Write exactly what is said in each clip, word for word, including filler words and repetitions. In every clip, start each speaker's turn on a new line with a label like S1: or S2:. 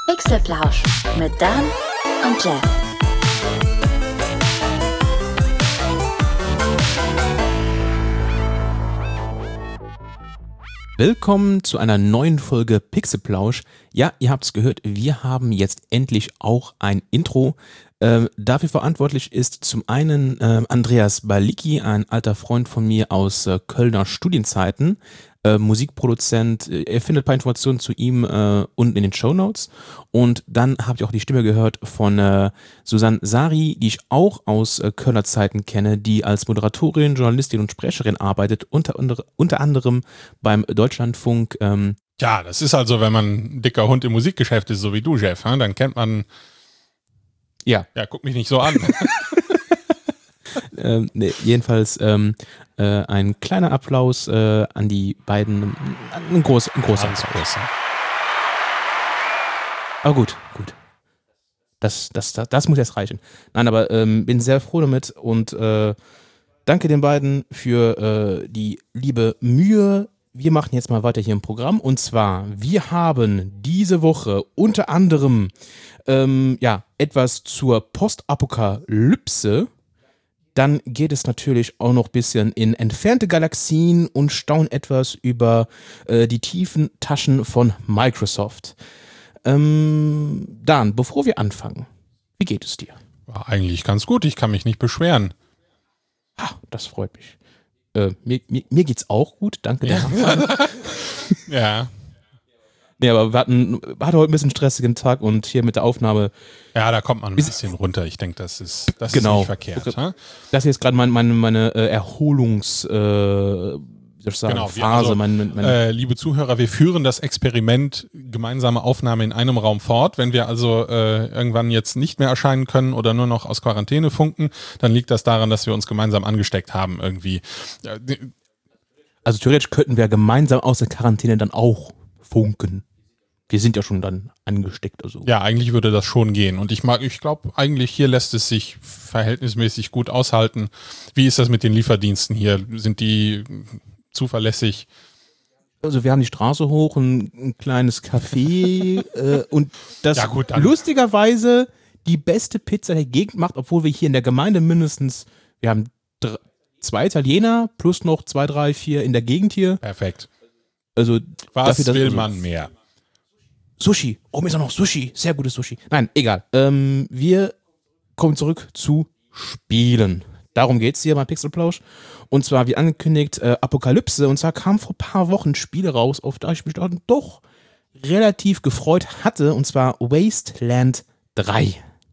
S1: Pixelplausch mit Dan und Jeff.
S2: Willkommen zu einer neuen Folge Pixelplausch. Ja, ihr habt's gehört, wir haben jetzt endlich auch ein Intro. Äh, dafür verantwortlich ist zum einen äh, Andreas Balicki, ein alter Freund von mir aus äh, Kölner Studienzeiten, äh, Musikproduzent. Ihr findet ein paar Informationen zu ihm äh, unten in den Shownotes. Und dann habt ihr auch die Stimme gehört von äh, Susanne Sari, die ich auch aus äh, Kölner Zeiten kenne, die als Moderatorin, Journalistin und Sprecherin arbeitet, unter, unter, unter anderem beim Deutschlandfunk. Ähm,
S3: Ja, das ist also, wenn man ein dicker Hund im Musikgeschäft ist, so wie du, Jeff, dann kennt man...
S2: Ja.
S3: Ja, guck mich nicht so an.
S2: ähm, nee, jedenfalls ähm, äh, ein kleiner Applaus äh, an die beiden. Ein, groß, ein großer Applaus. Aber gut, gut. Das, das, das, das muss jetzt reichen. Nein, aber ähm, bin sehr froh damit und äh, danke den beiden für äh, die liebe Mühe. Wir machen jetzt mal weiter hier im Programm und zwar, wir haben diese Woche unter anderem ähm, ja, etwas zur Postapokalypse. Dann geht es natürlich auch noch ein bisschen in entfernte Galaxien und staunen etwas über äh, die tiefen Taschen von Microsoft. Ähm, Dan, bevor wir anfangen, wie geht es dir?
S3: War eigentlich ganz gut, ich kann mich nicht beschweren.
S2: Ah, das freut mich. Äh, mir, mir, mir geht's auch gut, danke.
S3: Ja. ja.
S2: Nee, aber wir hatten, wir hatten heute ein bisschen stressigen Tag und hier mit der Aufnahme.
S3: Ja, da kommt man ein bisschen runter. Ich denke, das ist, das
S2: genau.
S3: ist nicht verkehrt. Ha?
S2: Das hier ist gerade meine, meine, meine äh, Erholungs, äh, wie soll ich sagen,
S3: genau,
S2: Phase.
S3: Also,
S2: meine, meine
S3: äh, liebe Zuhörer, wir führen das Experiment gemeinsame Aufnahme in einem Raum fort. Wenn wir also äh, irgendwann jetzt nicht mehr erscheinen können oder nur noch aus Quarantäne funken, dann liegt das daran, dass wir uns gemeinsam angesteckt haben irgendwie.
S2: Also theoretisch könnten wir gemeinsam aus der Quarantäne dann auch funken. Wir sind ja schon dann angesteckt. Also.
S3: Ja, eigentlich würde das schon gehen. Und ich mag, ich glaube, eigentlich hier lässt es sich verhältnismäßig gut aushalten. Wie ist das mit den Lieferdiensten hier? Sind die zuverlässig?
S2: Also wir haben die Straße hoch, ein, ein kleines Café äh, und das
S3: ja, gut,
S2: lustigerweise die beste Pizza der Gegend macht, obwohl wir hier in der Gemeinde mindestens, wir haben drei, zwei Italiener plus noch zwei, drei, vier in der Gegend hier.
S3: Perfekt.
S2: Also
S3: was
S2: dafür,
S3: will
S2: also,
S3: man mehr?
S2: Sushi. Oh, mir ist auch noch Sushi. Sehr gutes Sushi. Nein, egal. Ähm, wir kommen zurück zu Spielen. Darum geht es hier beim Pixelplausch. Und zwar, wie angekündigt, äh, Apokalypse. Und zwar kam vor ein paar Wochen Spiele raus, auf das ich mich dann doch relativ gefreut hatte. Und zwar Wasteland drei.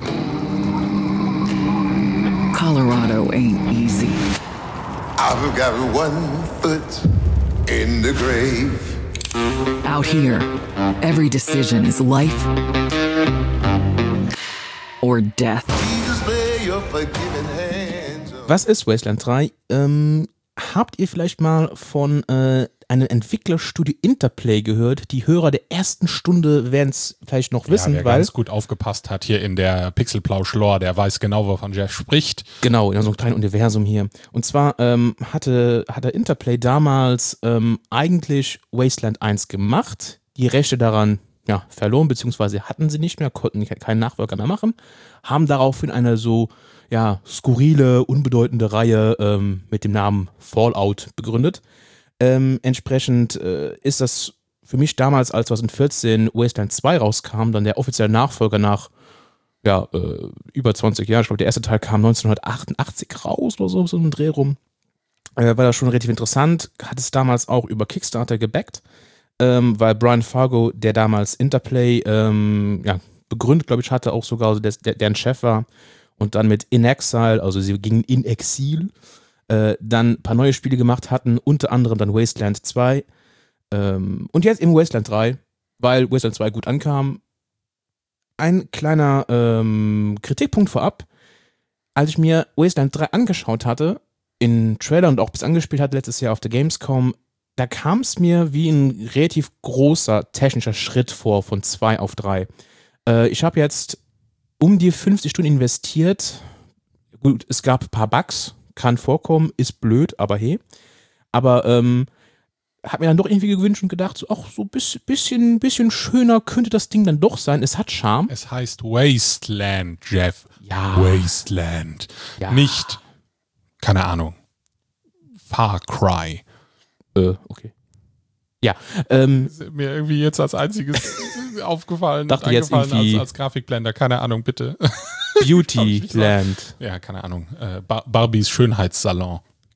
S4: Colorado ain't easy.
S5: I've got one foot in the grave.
S4: Out here, every decision is life or death.
S2: Was ist Wasteland drei? Ähm, habt ihr vielleicht mal von äh, einem Entwicklerstudio Interplay gehört? Die Hörer der ersten Stunde werden es vielleicht noch wissen.
S3: Ja, wer
S2: weil
S3: ganz gut aufgepasst hat hier in der Pixelplausch-Lore, der weiß genau, wovon Jeff spricht.
S2: Genau, in so einem kleinen Universum hier. Und zwar ähm, hatte, hatte Interplay damals ähm, eigentlich Wasteland eins gemacht, die Rechte daran ja, verloren, beziehungsweise hatten sie nicht mehr, konnten keinen Nachfolger mehr machen, haben daraufhin eine so ja, skurrile, unbedeutende Reihe ähm, mit dem Namen Fallout begründet. Ähm, entsprechend äh, ist das für mich damals, als zweitausendvierzehn Wasteland zwei rauskam, dann der offizielle Nachfolger nach ja, äh, über zwanzig Jahren. Ich glaube, der erste Teil kam neunzehnhundertachtundachtzig raus oder so, so einen Dreh rum. Äh, war das schon relativ interessant. Hat es damals auch über Kickstarter gebackt, ähm, weil Brian Fargo, der damals Interplay ähm, ja, begründet, glaube ich, hatte, auch sogar, also der, der, deren Chef war. Und dann mit In Exile, also sie gingen in Exil, äh, dann ein paar neue Spiele gemacht hatten, unter anderem dann Wasteland zwei ähm, und jetzt eben Wasteland drei, weil Wasteland zwei gut ankam. Ein kleiner ähm, Kritikpunkt vorab, als ich mir Wasteland drei angeschaut hatte, in Trailer und auch bis angespielt hatte letztes Jahr auf der Gamescom, da kam es mir wie ein relativ großer technischer Schritt vor von zwei auf drei. Äh, ich habe jetzt um die fünfzig Stunden investiert. Gut, es gab ein paar Bugs, kann vorkommen, ist blöd, aber hey. Aber ähm, hab mir dann doch irgendwie gewünscht und gedacht, so, ach, so ein bisschen, bisschen schöner könnte das Ding dann doch sein. Es hat Charme.
S3: Es heißt Wasteland, Jeff.
S2: Ja.
S3: Wasteland.
S2: Ja.
S3: Nicht, keine Ahnung, Far Cry.
S2: Äh, okay. Ja, ähm.
S3: Ist mir irgendwie jetzt als einziges aufgefallen,
S2: dachte jetzt
S3: eingefallen
S2: irgendwie
S3: als, als Grafikblender. Keine Ahnung, bitte.
S2: Beautyland.
S3: Ja, keine Ahnung. Äh, Bar- Barbies Schönheitssalon.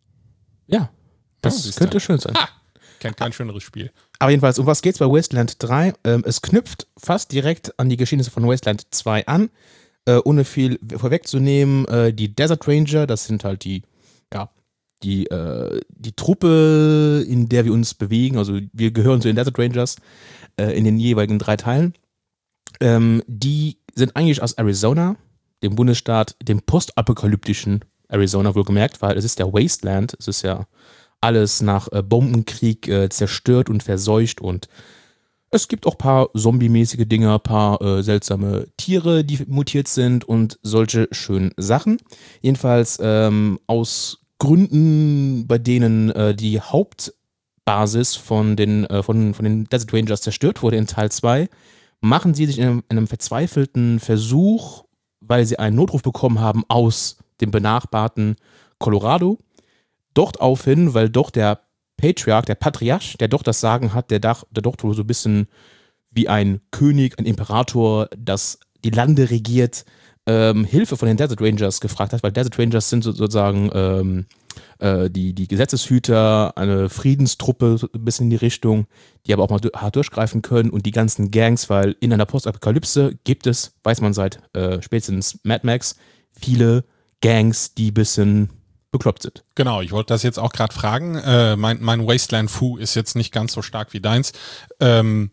S2: Ja, das
S3: siehst
S2: könnte
S3: du.
S2: schön sein.
S3: Ah, kennt kein schöneres Spiel.
S2: Aber jedenfalls, um was geht's bei Wasteland drei? Ähm, es knüpft fast direkt an die Geschehnisse von Wasteland zwei an, äh, ohne viel vorwegzunehmen. Äh, die Desert Ranger, das sind halt die, ja, die, äh, die Truppe, in der wir uns bewegen. Also wir gehören zu den Desert Rangers äh, in den jeweiligen drei Teilen. Ähm, die sind eigentlich aus Arizona, dem Bundesstaat, dem postapokalyptischen Arizona wohlgemerkt, weil es ist ja Wasteland, es ist ja alles nach äh, Bombenkrieg äh, zerstört und verseucht und es gibt auch ein paar zombie-mäßige Dinger, ein paar äh, seltsame Tiere, die mutiert sind und solche schönen Sachen. Jedenfalls ähm, aus Gründen, bei denen äh, die Hauptbasis von den, äh, von, von den Desert Rangers zerstört wurde in Teil zwei, machen sie sich in einem, in einem verzweifelten Versuch, weil sie einen Notruf bekommen haben aus dem benachbarten Colorado, dort auf hin, weil doch der Patriarch, der Patriarch, der doch das Sagen hat, der, Dach, der doch so ein bisschen wie ein König, ein Imperator, das die Lande regiert, ähm, Hilfe von den Desert Rangers gefragt hat, weil Desert Rangers sind sozusagen ähm, äh, die, die Gesetzeshüter, eine Friedenstruppe, so ein bisschen in die Richtung, die aber auch mal hart durchgreifen können und die ganzen Gangs, weil in einer Postapokalypse gibt es, weiß man seit äh, spätestens Mad Max, viele Gangs, die ein bisschen bekloppt sind.
S3: Genau, ich wollte das jetzt auch gerade fragen. Äh, mein, mein Wasteland-Fu ist jetzt nicht ganz so stark wie deins. Ähm,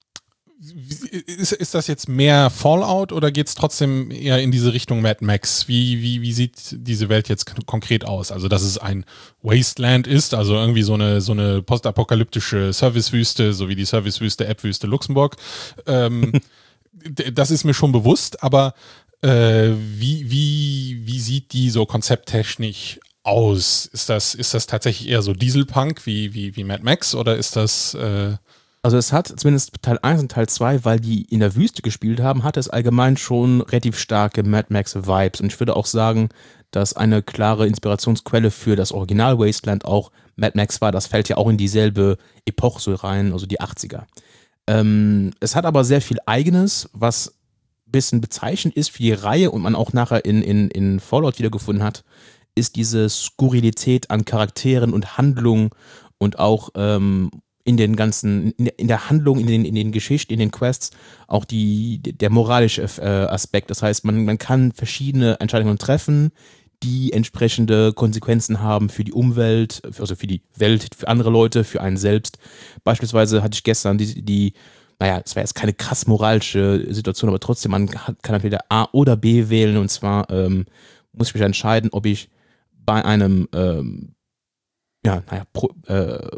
S3: ist, ist das jetzt mehr Fallout oder geht es trotzdem eher in diese Richtung Mad Max? Wie, wie, wie sieht diese Welt jetzt k- konkret aus? Also, dass es ein Wasteland ist, also irgendwie so eine, so eine postapokalyptische Servicewüste, so wie die Servicewüste, App-Wüste Luxemburg. Ähm, d- das ist mir schon bewusst, aber äh, wie, wie, wie sieht die so konzepttechnisch aus? Ist das, ist das tatsächlich eher so Dieselpunk wie, wie, wie Mad Max oder ist das... Äh
S2: Also es hat zumindest Teil eins und Teil zwei, weil die in der Wüste gespielt haben, hat es allgemein schon relativ starke Mad Max-Vibes. Und ich würde auch sagen, dass eine klare Inspirationsquelle für das Original Wasteland auch Mad Max war. Das fällt ja auch in dieselbe Epoche so rein, also die achtziger. Ähm, es hat aber sehr viel Eigenes, was ein bisschen bezeichnend ist für die Reihe und man auch nachher in, in, in Fallout wiedergefunden hat, ist diese Skurrilität an Charakteren und Handlungen und auch ähm, in den ganzen, in der, in der Handlung, in den, in den Geschichten, in den Quests, auch die, der moralische äh, Aspekt. Das heißt, man, man kann verschiedene Entscheidungen treffen, die entsprechende Konsequenzen haben für die Umwelt, also für die Welt, für andere Leute, für einen selbst. Beispielsweise hatte ich gestern die, die naja, es war jetzt keine krass moralische Situation, aber trotzdem, man kann entweder A oder B wählen und zwar ähm, muss ich mich entscheiden, ob ich bei einem ähm, ja, naja, pro, äh,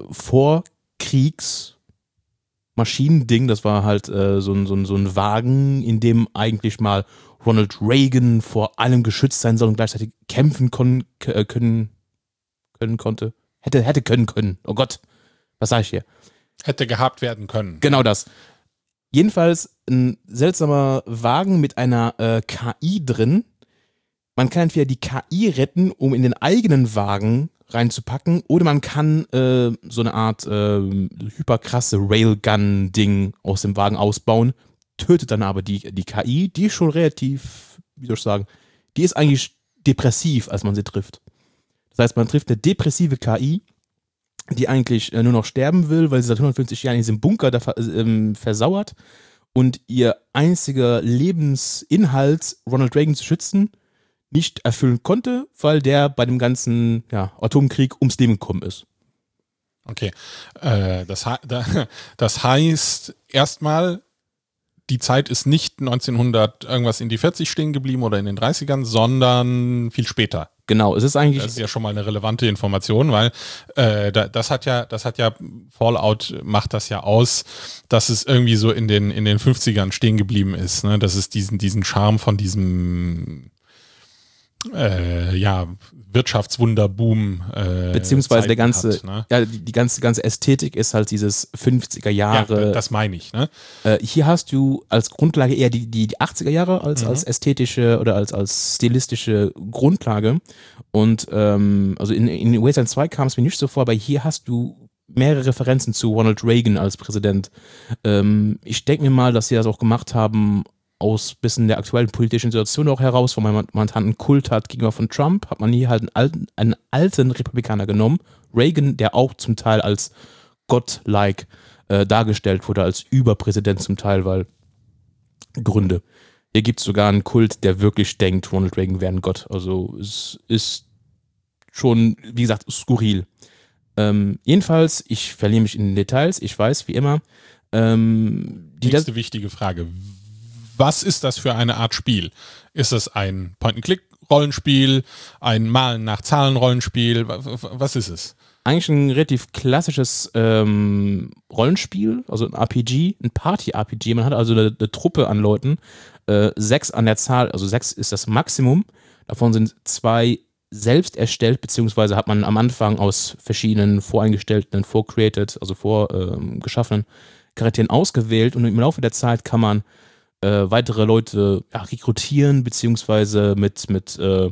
S2: Vorkriegs-Maschinending, das war halt äh, so, ein, so, ein, so ein Wagen, in dem eigentlich mal Ronald Reagan vor allem geschützt sein soll und gleichzeitig kämpfen kon- k- können, können konnte. Hätte, hätte können können. Oh Gott, was sag ich hier?
S3: Hätte gehabt werden können.
S2: Genau das. Jedenfalls ein seltsamer Wagen mit einer äh, K I drin. Man kann entweder die K I retten, um in den eigenen Wagen reinzupacken, oder man kann äh, so eine Art äh, hyperkrasse Railgun-Ding aus dem Wagen ausbauen, tötet dann aber die, die K I, die ist schon relativ, wie soll ich sagen, die ist eigentlich depressiv, als man sie trifft. Das heißt, man trifft eine depressive K I, die eigentlich äh, nur noch sterben will, weil sie seit hundertfünfzig Jahren in diesem Bunker da ähm, versauert und ihr einziger Lebensinhalt, Ronald Reagan zu schützen, nicht erfüllen konnte, weil der bei dem ganzen ja, Atomkrieg ums Leben gekommen ist.
S3: Okay. Äh, das, das heißt, erstmal, die Zeit ist nicht neunzehnhundert irgendwas in die vierzig stehen geblieben oder in den dreißigern, sondern viel später.
S2: Genau, es ist eigentlich.
S3: Das ist ja schon mal eine relevante Information, weil äh, das hat ja, das hat ja, Fallout macht das ja aus, dass es irgendwie so in den, in den fünfzigern stehen geblieben ist, ne? Dass es diesen, diesen Charme von diesem äh, ja, Wirtschaftswunderboom äh,
S2: Beziehungsweise der ganze,
S3: hat, ne?
S2: ja, die, die ganze, ganze Ästhetik ist halt dieses fünfziger Jahre.
S3: Ja, das meine ich, ne?
S2: Äh, hier hast du als Grundlage eher die, die, die achtziger Jahre als,
S3: Mhm.
S2: als ästhetische oder als, als stilistische Grundlage. Und ähm, also in, in Wasteland zwei kam es mir nicht so vor, aber hier hast du mehrere Referenzen zu Ronald Reagan als Präsident. Ähm, ich denke mir mal, dass sie das auch gemacht haben aus bisschen der aktuellen politischen Situation auch heraus, weil man momentan einen Kult hat gegenüber von Trump, hat man hier halt einen alten, einen alten Republikaner genommen, Reagan, der auch zum Teil als Gott-like äh, dargestellt wurde, als Überpräsident zum Teil, weil Gründe. Hier gibt es sogar einen Kult, der wirklich denkt, Ronald Reagan wäre ein Gott. Also es ist schon, wie gesagt, skurril. Ähm, jedenfalls, ich verliere mich in den Details, ich weiß, wie immer. Ähm, die
S3: Nächste wichtige Frage. Was ist das für eine Art Spiel? Ist es ein Point-and-Click-Rollenspiel, ein Malen nach Zahlen-Rollenspiel? Was ist es?
S2: Eigentlich ein relativ klassisches ähm, Rollenspiel, also ein R P G, ein Party-R P G. Man hat also eine, eine Truppe an Leuten, äh, sechs an der Zahl, also sechs ist das Maximum. Davon sind zwei selbst erstellt, beziehungsweise hat man am Anfang aus verschiedenen voreingestellten, vorcreated, also vorgeschaffenen ähm, Charakteren ausgewählt und im Laufe der Zeit kann man äh, weitere Leute ja, rekrutieren, beziehungsweise mit, mit äh,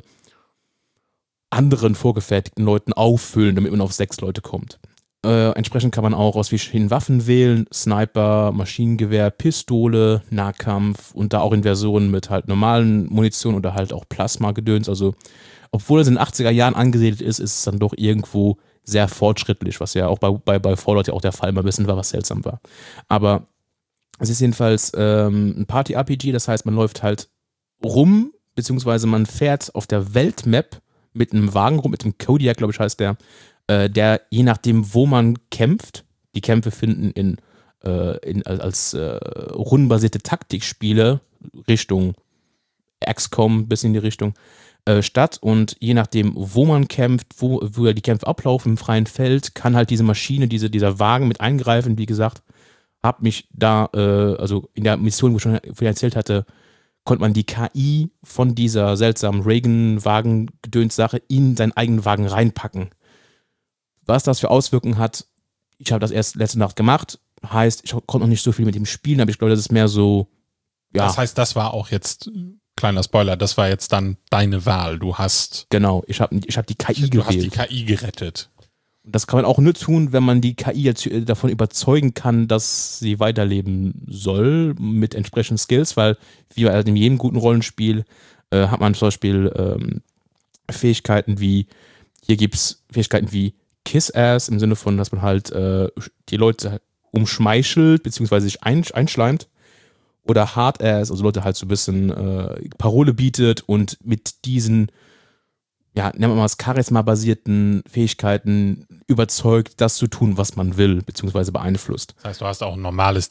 S2: anderen vorgefertigten Leuten auffüllen, damit man auf sechs Leute kommt. Äh, entsprechend kann man auch aus verschiedenen Waffen wählen, Sniper, Maschinengewehr, Pistole, Nahkampf und da auch in Versionen mit halt normalen Munition oder halt auch Plasma-Gedöns, also obwohl es in den achtziger Jahren angesiedelt ist, ist es dann doch irgendwo sehr fortschrittlich, was ja auch bei, bei, bei Fallout ja auch der Fall mal ein bisschen war, was seltsam war. Aber es ist jedenfalls ähm, ein Party-R P G, das heißt, man läuft halt rum, beziehungsweise man fährt auf der Weltmap mit einem Wagen rum, mit dem Kodiak, glaube ich, heißt der, äh, der je nachdem, wo man kämpft, die Kämpfe finden in, äh, in als äh, rundenbasierte Taktikspiele Richtung X COM, bis in die Richtung, äh, statt und je nachdem, wo man kämpft, wo, wo die Kämpfe ablaufen im freien Feld, kann halt diese Maschine, diese, dieser Wagen mit eingreifen, wie gesagt, hab mich da, äh, also in der Mission, wo ich schon erzählt hatte, konnte man die K I von dieser seltsamen Reagan-Wagen-Gedöns-Sache in seinen eigenen Wagen reinpacken. Was das für Auswirkungen hat, ich habe das erst letzte Nacht gemacht, heißt, ich konnte noch nicht so viel mit ihm spielen, aber ich glaube, das ist mehr so, ja.
S3: Das heißt, das war auch jetzt, kleiner Spoiler, das war jetzt dann deine Wahl. Du hast...
S2: Genau, ich habe ich hab die K I
S3: du
S2: gewählt.
S3: Du hast die K I gerettet.
S2: Und das kann man auch nur tun, wenn man die K I jetzt davon überzeugen kann, dass sie weiterleben soll mit entsprechenden Skills, weil wie halt in jedem guten Rollenspiel äh, hat man zum Beispiel ähm, Fähigkeiten wie, hier gibt es Fähigkeiten wie Kiss-Ass, im Sinne von, dass man halt äh, die Leute umschmeichelt, beziehungsweise sich einschleimt. Oder Hard-Ass, also Leute halt so ein bisschen äh, Parole bietet und mit diesen, ja, nennen wir mal das Charisma-basierten Fähigkeiten überzeugt, das zu tun, was man will, beziehungsweise beeinflusst.
S3: Das heißt, du hast auch ein normales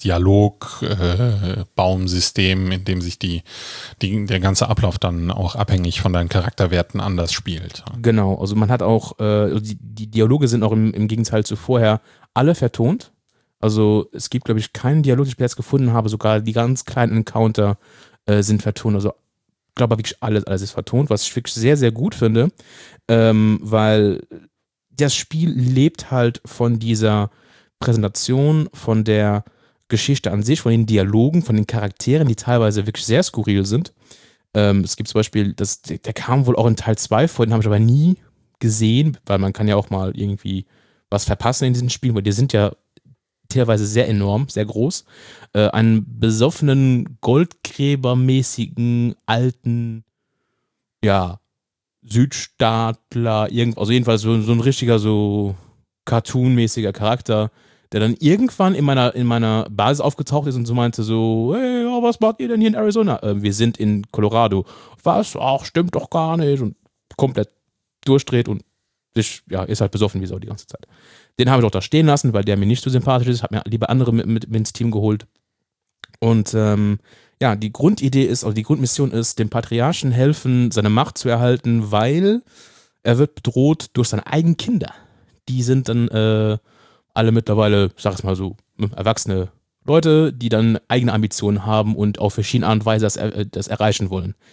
S3: Dialog-Baumsystem, äh, in dem sich die, die, der ganze Ablauf dann auch abhängig von deinen Charakterwerten anders spielt.
S2: Genau, also man hat auch, äh, die, die Dialoge sind auch im, im Gegenteil zu vorher alle vertont. Also es gibt, glaube ich, keinen Dialog, den ich bis jetzt gefunden habe, sogar die ganz kleinen Encounter äh, sind vertont. Also ich glaube wirklich alles, alles ist vertont, was ich wirklich sehr, sehr gut finde, ähm, weil das Spiel lebt halt von dieser Präsentation, von der Geschichte an sich, von den Dialogen, von den Charakteren, die teilweise wirklich sehr skurril sind. Ähm, es gibt zum Beispiel, das, der kam wohl auch in Teil zwei vor, den habe ich aber nie gesehen, weil man kann ja auch mal irgendwie was verpassen in diesen Spielen, weil die sind ja teilweise sehr enorm, sehr groß. Äh, einen besoffenen, Goldgräbermäßigen, alten, ja, Südstaatler, irgend, also jedenfalls so, so ein richtiger, so Cartoon-mäßiger Charakter, der dann irgendwann in meiner, in meiner Basis aufgetaucht ist und so meinte so, hey, was macht ihr denn hier in Arizona? Äh, wir sind in Colorado. Was? Ach, stimmt doch gar nicht. Und komplett durchdreht und sich, ja, ist halt besoffen wie Sau die ganze Zeit. Den habe ich auch da stehen lassen, weil der mir nicht so sympathisch ist. Habe mir lieber andere mit, mit, mit ins Team geholt. Und ähm, ja, die Grundidee ist, also die Grundmission ist, dem Patriarchen helfen, seine Macht zu erhalten, weil er wird bedroht durch seine eigenen Kinder. Die sind dann äh, alle mittlerweile, ich sag es mal so, erwachsene Leute, die dann eigene Ambitionen haben und auf verschiedene Art und Weise das, das erreichen wollen.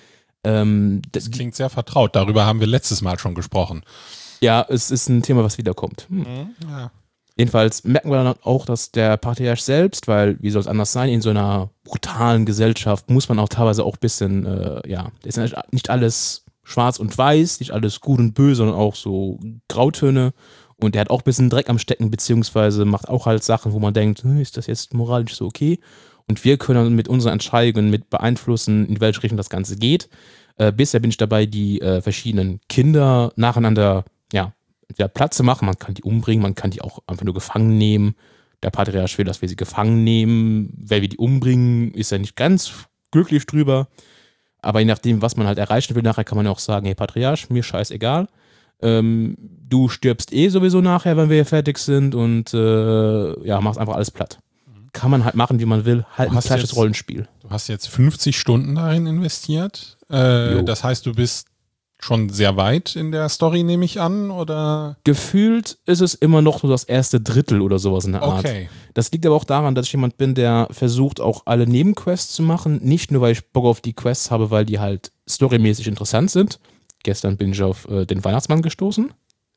S2: Ähm,
S3: das klingt sehr vertraut, darüber haben wir letztes Mal schon gesprochen.
S2: Ja, es ist ein Thema, was wiederkommt. Hm.
S3: Mhm, ja.
S2: Jedenfalls merken wir dann auch, dass der Patriarch selbst, weil wie soll es anders sein, in so einer brutalen Gesellschaft muss man auch teilweise auch ein bisschen, äh, ja, ist nicht alles schwarz und weiß, nicht alles gut und böse, sondern auch so Grautöne. Und der hat auch ein bisschen Dreck am Stecken, beziehungsweise macht auch halt Sachen, wo man denkt, hm, ist das jetzt moralisch so okay? Und wir können mit unseren Entscheidungen mit beeinflussen, in welche Richtung das Ganze geht. Äh, bisher bin ich dabei, die äh, verschiedenen Kinder nacheinander, ja, entweder Platz zu machen, man kann die umbringen, man kann die auch einfach nur gefangen nehmen. Der Patriarch will, dass wir sie gefangen nehmen. Weil wir die umbringen, ist er nicht ganz glücklich drüber. Aber je nachdem, was man halt erreichen will, nachher kann man ja auch sagen, hey Patriarch, mir scheißegal. Ähm, du stirbst eh sowieso nachher, wenn wir hier fertig sind und äh, ja, machst einfach alles platt. Kann man halt machen, wie man will. Halt ein gleiches jetzt, Rollenspiel.
S3: Du hast jetzt fünfzig Stunden darin investiert. Äh, das heißt, du bist schon sehr weit in der Story, nehme ich an, oder?
S2: Gefühlt ist es immer noch nur das erste Drittel oder sowas in der Art.
S3: Okay.
S2: Das liegt aber auch daran, dass ich jemand bin, der versucht, auch alle Nebenquests zu machen. Nicht nur, weil ich Bock auf die Quests habe, weil die halt storymäßig interessant sind. Gestern bin ich auf äh, den Weihnachtsmann gestoßen,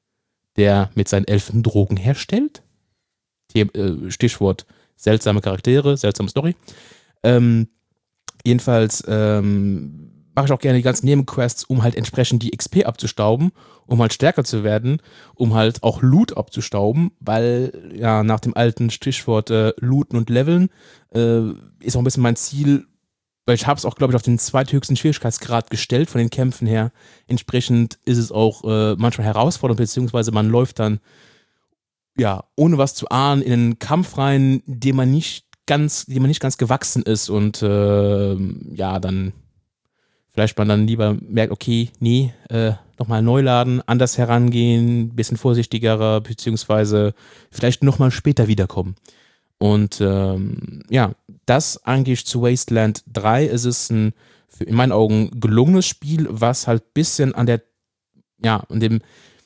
S2: der mit seinen Elfen Drogen herstellt. Die, äh, Stichwort seltsame Charaktere, seltsame Story. Ähm, jedenfalls ähm, mache ich auch gerne die ganzen Nebenquests, um halt entsprechend die X P abzustauben, um halt stärker zu werden, um halt auch Loot abzustauben, weil ja nach dem alten Stichwort äh, Looten und Leveln äh, ist auch ein bisschen mein Ziel, weil ich habe es auch, glaube ich, auf den zweithöchsten Schwierigkeitsgrad gestellt von den Kämpfen her. Entsprechend ist es auch äh, manchmal herausfordernd, beziehungsweise man läuft dann ja ohne was zu ahnen in einen Kampf rein, dem man nicht ganz, dem man nicht ganz gewachsen ist und äh, ja dann vielleicht man dann lieber merkt, okay, nee, äh, nochmal neu laden, anders herangehen, bisschen vorsichtigerer, beziehungsweise vielleicht nochmal später wiederkommen. Und ähm, ja, das eigentlich zu Wasteland drei. Es ist ein, für in meinen Augen, gelungenes Spiel, was halt ein bisschen an der, ja, an dem,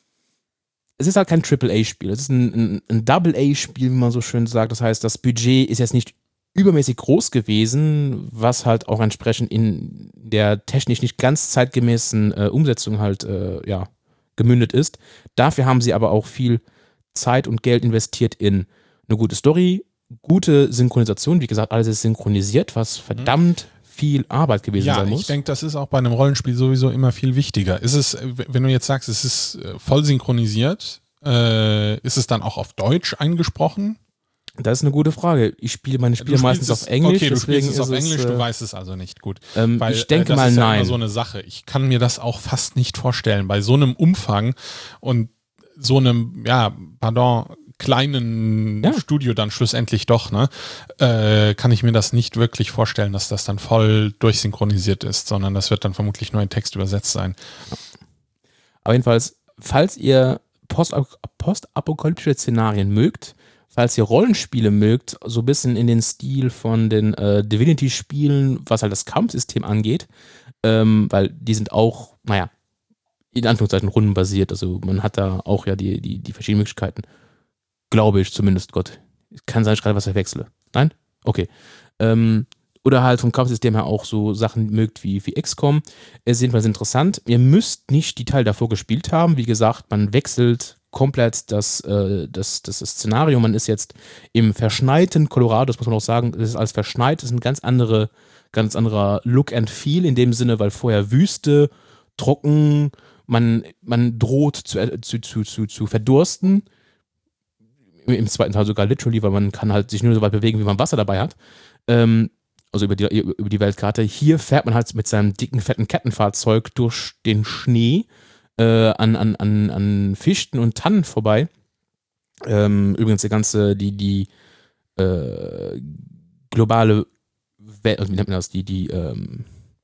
S2: es ist halt kein Triple A Spiel, es ist ein, ein, ein Double A Spiel, wie man so schön sagt. Das heißt, das Budget ist jetzt nicht übermäßig groß gewesen, was halt auch entsprechend in der technisch nicht ganz zeitgemäßen äh, Umsetzung halt äh, ja, gemündet ist. Dafür haben sie aber auch viel Zeit und Geld investiert in eine gute Story, gute Synchronisation. Wie gesagt, alles ist synchronisiert, was verdammt viel Arbeit gewesen
S3: ja,
S2: sein muss.
S3: Ich denke, das ist auch bei einem Rollenspiel sowieso immer viel wichtiger. Ist es, wenn du jetzt sagst, es ist voll synchronisiert, äh, ist es dann auch auf Deutsch eingesprochen?
S2: Das ist eine gute Frage. Ich spiele meine Spiele meistens
S3: es,
S2: auf Englisch.
S3: Okay, du
S2: deswegen
S3: spielst es auf
S2: ist
S3: Englisch,
S2: es, äh,
S3: du weißt es also nicht gut.
S2: Ähm,
S3: Weil,
S2: ich denke
S3: äh, das
S2: mal
S3: ist ja
S2: nein.
S3: immer so eine Sache. Ich kann mir das auch fast nicht vorstellen. Bei so einem Umfang und so einem, ja, pardon, kleinen
S2: ja.
S3: Studio dann schlussendlich doch, ne, äh, kann ich mir das nicht wirklich vorstellen, dass das dann voll durchsynchronisiert ist, sondern das wird dann vermutlich nur in Text übersetzt sein.
S2: Aber jedenfalls, falls ihr post- postapokalyptische Szenarien mögt, falls ihr Rollenspiele mögt, so ein bisschen in den Stil von den äh, Divinity-Spielen, was halt das Kampfsystem angeht, ähm, weil die sind auch, naja, in Anführungszeichen rundenbasiert, also man hat da auch ja die, die, die verschiedenen Möglichkeiten. Glaube ich zumindest, Gott. Kann sein, ich gerade was verwechsle. Nein? Okay. Ähm, oder halt vom Kampfsystem her auch so Sachen mögt wie, wie X COM. Es ist jedenfalls interessant. Ihr müsst nicht die Teile davor gespielt haben. Wie gesagt, man wechselt komplett das, äh, das, das, das Szenario. Man ist jetzt im verschneiten Colorado, das muss man auch sagen, es ist alles verschneit, das ist ein ganz andere, ganz anderer Look and Feel in dem Sinne, weil vorher Wüste, trocken, man, man droht zu, zu, zu, zu, zu verdursten. Im zweiten Teil sogar literally, weil man kann halt sich nur so weit bewegen, wie man Wasser dabei hat. Ähm, also über die, über die Weltkarte. Hier fährt man halt mit seinem dicken, fetten Kettenfahrzeug durch den Schnee äh, an, an, an, an Fichten und Tannen vorbei. Ähm, übrigens die ganze, die, die äh, globale Welt, also wie nennt man das, die, die ähm,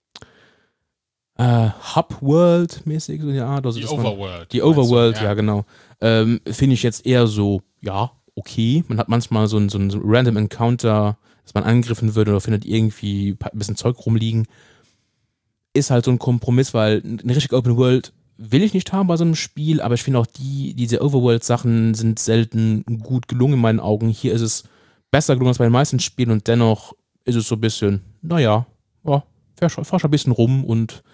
S2: äh, Hub-World-mäßig, so eine Art. Also
S3: die
S2: man,
S3: Overworld.
S2: Die Overworld,
S3: du,
S2: ja,
S3: ja
S2: genau. Ähm, finde ich jetzt eher so, ja, okay. Man hat manchmal so ein, so ein Random Encounter, dass man angegriffen wird oder findet irgendwie ein bisschen Zeug rumliegen. Ist halt so ein Kompromiss, weil eine richtige Open World will ich nicht haben bei so einem Spiel, aber ich finde auch die, diese Overworld-Sachen sind selten gut gelungen in meinen Augen. Hier ist es besser gelungen als bei den meisten Spielen und dennoch ist es so ein bisschen, naja, ja, fahr schon ein bisschen rum und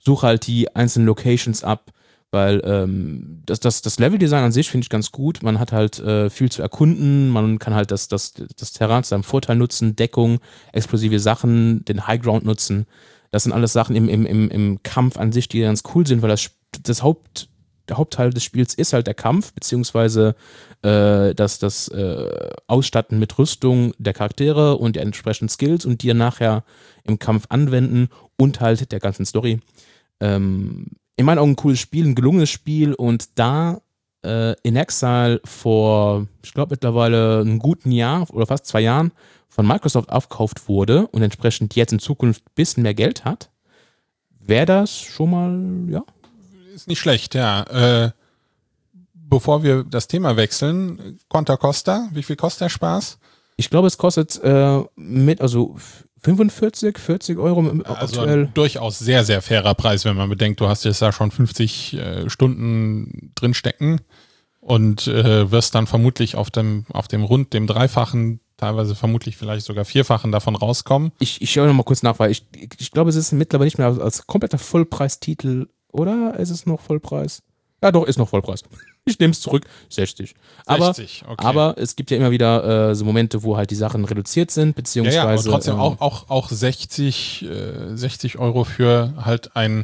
S2: suche halt die einzelnen Locations ab, weil ähm, das, das, das Leveldesign an sich finde ich ganz gut. Man hat halt äh, viel zu erkunden, man kann halt das, das, das Terrain zu seinem Vorteil nutzen, Deckung, explosive Sachen, den Highground nutzen. Das sind alles Sachen im, im, im, im Kampf an sich, die ganz cool sind, weil das, das Haupt, der Hauptteil des Spiels ist halt der Kampf, beziehungsweise äh, das, das äh, Ausstatten mit Rüstung der Charaktere und der entsprechenden Skills und die nachher im Kampf anwenden und halt der ganzen Story. Ähm, in meinen Augen ein cooles Spiel, ein gelungenes Spiel und da äh, In Exile vor, ich glaube mittlerweile einem guten Jahr oder fast zwei Jahren von Microsoft aufgekauft wurde und entsprechend jetzt in Zukunft ein bisschen mehr Geld hat, wäre das schon mal, ja.
S3: Ist nicht schlecht, ja. Äh, bevor wir das Thema wechseln, Contra Costa, wie viel kostet der Spaß?
S2: Ich glaube, es kostet äh, mit, also fünfundvierzig, vierzig Euro
S3: also
S2: aktuell.
S3: Ein durchaus sehr, sehr fairer Preis, wenn man bedenkt, du hast jetzt da schon fünfzig äh, Stunden drin stecken und äh, wirst dann vermutlich auf dem, auf dem rund dem Dreifachen, teilweise vermutlich vielleicht sogar Vierfachen davon rauskommen.
S2: Ich, ich schaue noch mal kurz nach, weil ich, ich glaube, es ist mittlerweile nicht mehr als, als kompletter Vollpreistitel, oder? Ist es noch Vollpreis? Ja, doch, ist noch Vollpreis. Ich nehme es zurück, sechzig. Aber,
S3: sechzig, okay.
S2: aber es gibt ja immer wieder äh, so Momente, wo halt die Sachen reduziert sind, beziehungsweise.
S3: Ja, ja, aber trotzdem
S2: ähm,
S3: auch, auch, auch sechzig, äh, sechzig Euro für halt ein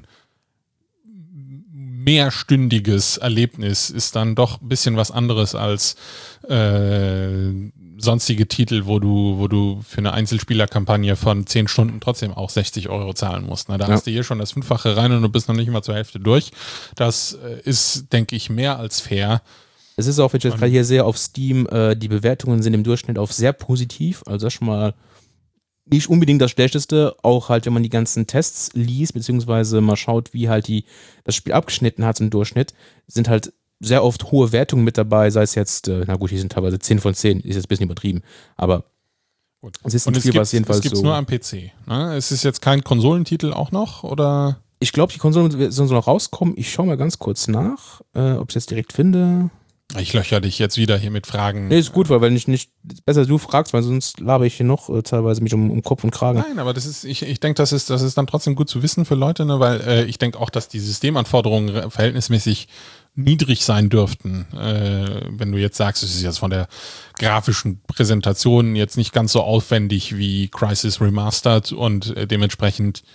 S3: mehrstündiges Erlebnis ist dann doch ein bisschen was anderes als äh, sonstige Titel, wo du, wo du für eine Einzelspielerkampagne von zehn Stunden trotzdem auch sechzig Euro zahlen musst. Na, da
S2: ja.
S3: hast du hier schon das Fünffache rein und du bist noch nicht mal zur Hälfte durch. Das äh, ist, denke ich, mehr als fair.
S2: Es ist auch, wenn ich jetzt gerade hier sehe, auf Steam, äh, die Bewertungen sind im Durchschnitt auf sehr positiv, also das ist schon mal nicht unbedingt das Schlechteste, auch halt, wenn man die ganzen Tests liest, beziehungsweise mal schaut, wie halt die das Spiel abgeschnitten hat im Durchschnitt, sind halt sehr oft hohe Wertungen mit dabei, sei es jetzt, äh, na gut, die sind teilweise zehn von zehn, ist jetzt ein bisschen übertrieben, aber
S3: gut.
S2: Es ist ein
S3: Und
S2: Spiel, was jedenfalls
S3: es gibt's
S2: so.
S3: nur am P C. Ne? Es ist jetzt kein Konsolentitel auch noch, oder?
S2: Ich glaube, die Konsolen sollen so noch rauskommen. Ich schaue mal ganz kurz nach, äh, ob ich es jetzt direkt finde.
S3: Ich löcher dich jetzt wieder hier mit Fragen.
S2: Nee, ist gut, weil wenn ich nicht, besser du fragst, weil sonst laber ich hier noch äh, teilweise mich um, um Kopf und Kragen.
S3: Nein, aber das ist, ich, ich denke, das ist, das ist dann trotzdem gut zu wissen für Leute, ne? Weil äh, ich denke auch, dass die Systemanforderungen verhältnismäßig niedrig sein dürften. Äh, wenn du jetzt sagst, es ist jetzt von der grafischen Präsentation jetzt nicht ganz so aufwendig wie Crysis Remastered und äh, dementsprechend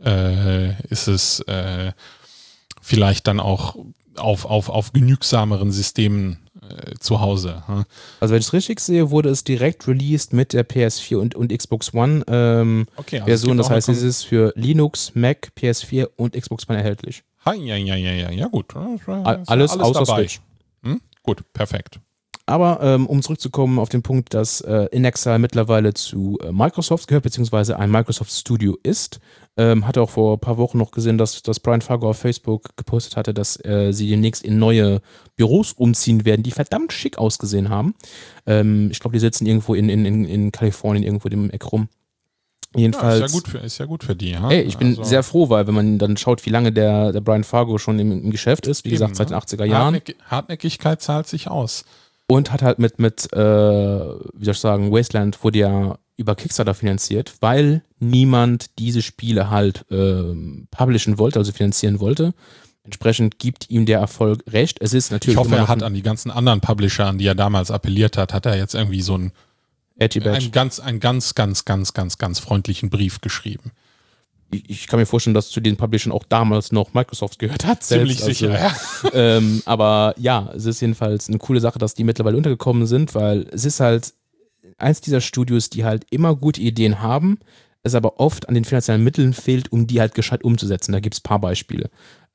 S3: äh, ist es äh, vielleicht dann auch auf, auf, auf genügsameren Systemen äh, zu Hause. Hm?
S2: Also wenn ich es richtig sehe, wurde es direkt released mit der P S vier und, und Xbox One ähm,
S3: okay, also
S2: Version. Das heißt,
S3: eine
S2: es ist für Linux, Mac, P S vier und Xbox One erhältlich.
S3: Ja, ja, ja, ja, ja, gut. Ist
S2: alles alles außer
S3: dabei.
S2: Switch.
S3: Hm? Gut, perfekt.
S2: Aber ähm, um zurückzukommen auf den Punkt, dass äh, In Exile mittlerweile zu äh, Microsoft gehört, beziehungsweise ein Microsoft Studio ist, ähm, hatte auch vor ein paar Wochen noch gesehen, dass, dass Brian Fargo auf Facebook gepostet hatte, dass äh, sie demnächst in neue Büros umziehen werden, die verdammt schick ausgesehen haben. Ähm, ich glaube, die sitzen irgendwo in, in, in, in Kalifornien, irgendwo im Eck rum. Jedenfalls.
S3: Ja, ist ja gut für, ist ja gut für die. Ha?
S2: Ey, ich bin
S3: also,
S2: sehr froh, weil wenn man dann schaut, wie lange der, der Brian Fargo schon im, im Geschäft ist, wie
S3: eben,
S2: gesagt, seit den
S3: ne?
S2: achtziger Jahren.
S3: Hartnäck- Hartnäckigkeit zahlt sich aus.
S2: Und hat halt mit, mit äh, wie soll ich sagen, Wasteland wurde ja über Kickstarter finanziert, weil niemand diese Spiele halt äh, publishen wollte, also finanzieren wollte. Entsprechend gibt ihm der Erfolg recht. Es ist natürlich
S3: Ich hoffe,
S2: immer
S3: er
S2: noch
S3: hat
S2: ein
S3: an die ganzen anderen Publisher, an die er damals appelliert hat, hat er jetzt irgendwie so einen,
S2: edgy Badge.
S3: einen ganz, einen ganz, ganz, ganz, ganz, ganz freundlichen Brief geschrieben.
S2: Ich, ich kann mir vorstellen, dass zu den Publishern auch damals noch Microsoft gehört hat.
S3: Ziemlich
S2: selbst,
S3: sicher, ja.
S2: also, ähm, aber ja, es ist jedenfalls eine coole Sache, dass die mittlerweile untergekommen sind, weil es ist halt eins dieser Studios, die halt immer gute Ideen haben, es aber oft an den finanziellen Mitteln fehlt, um die halt gescheit umzusetzen. Da gibt es ein paar Beispiele.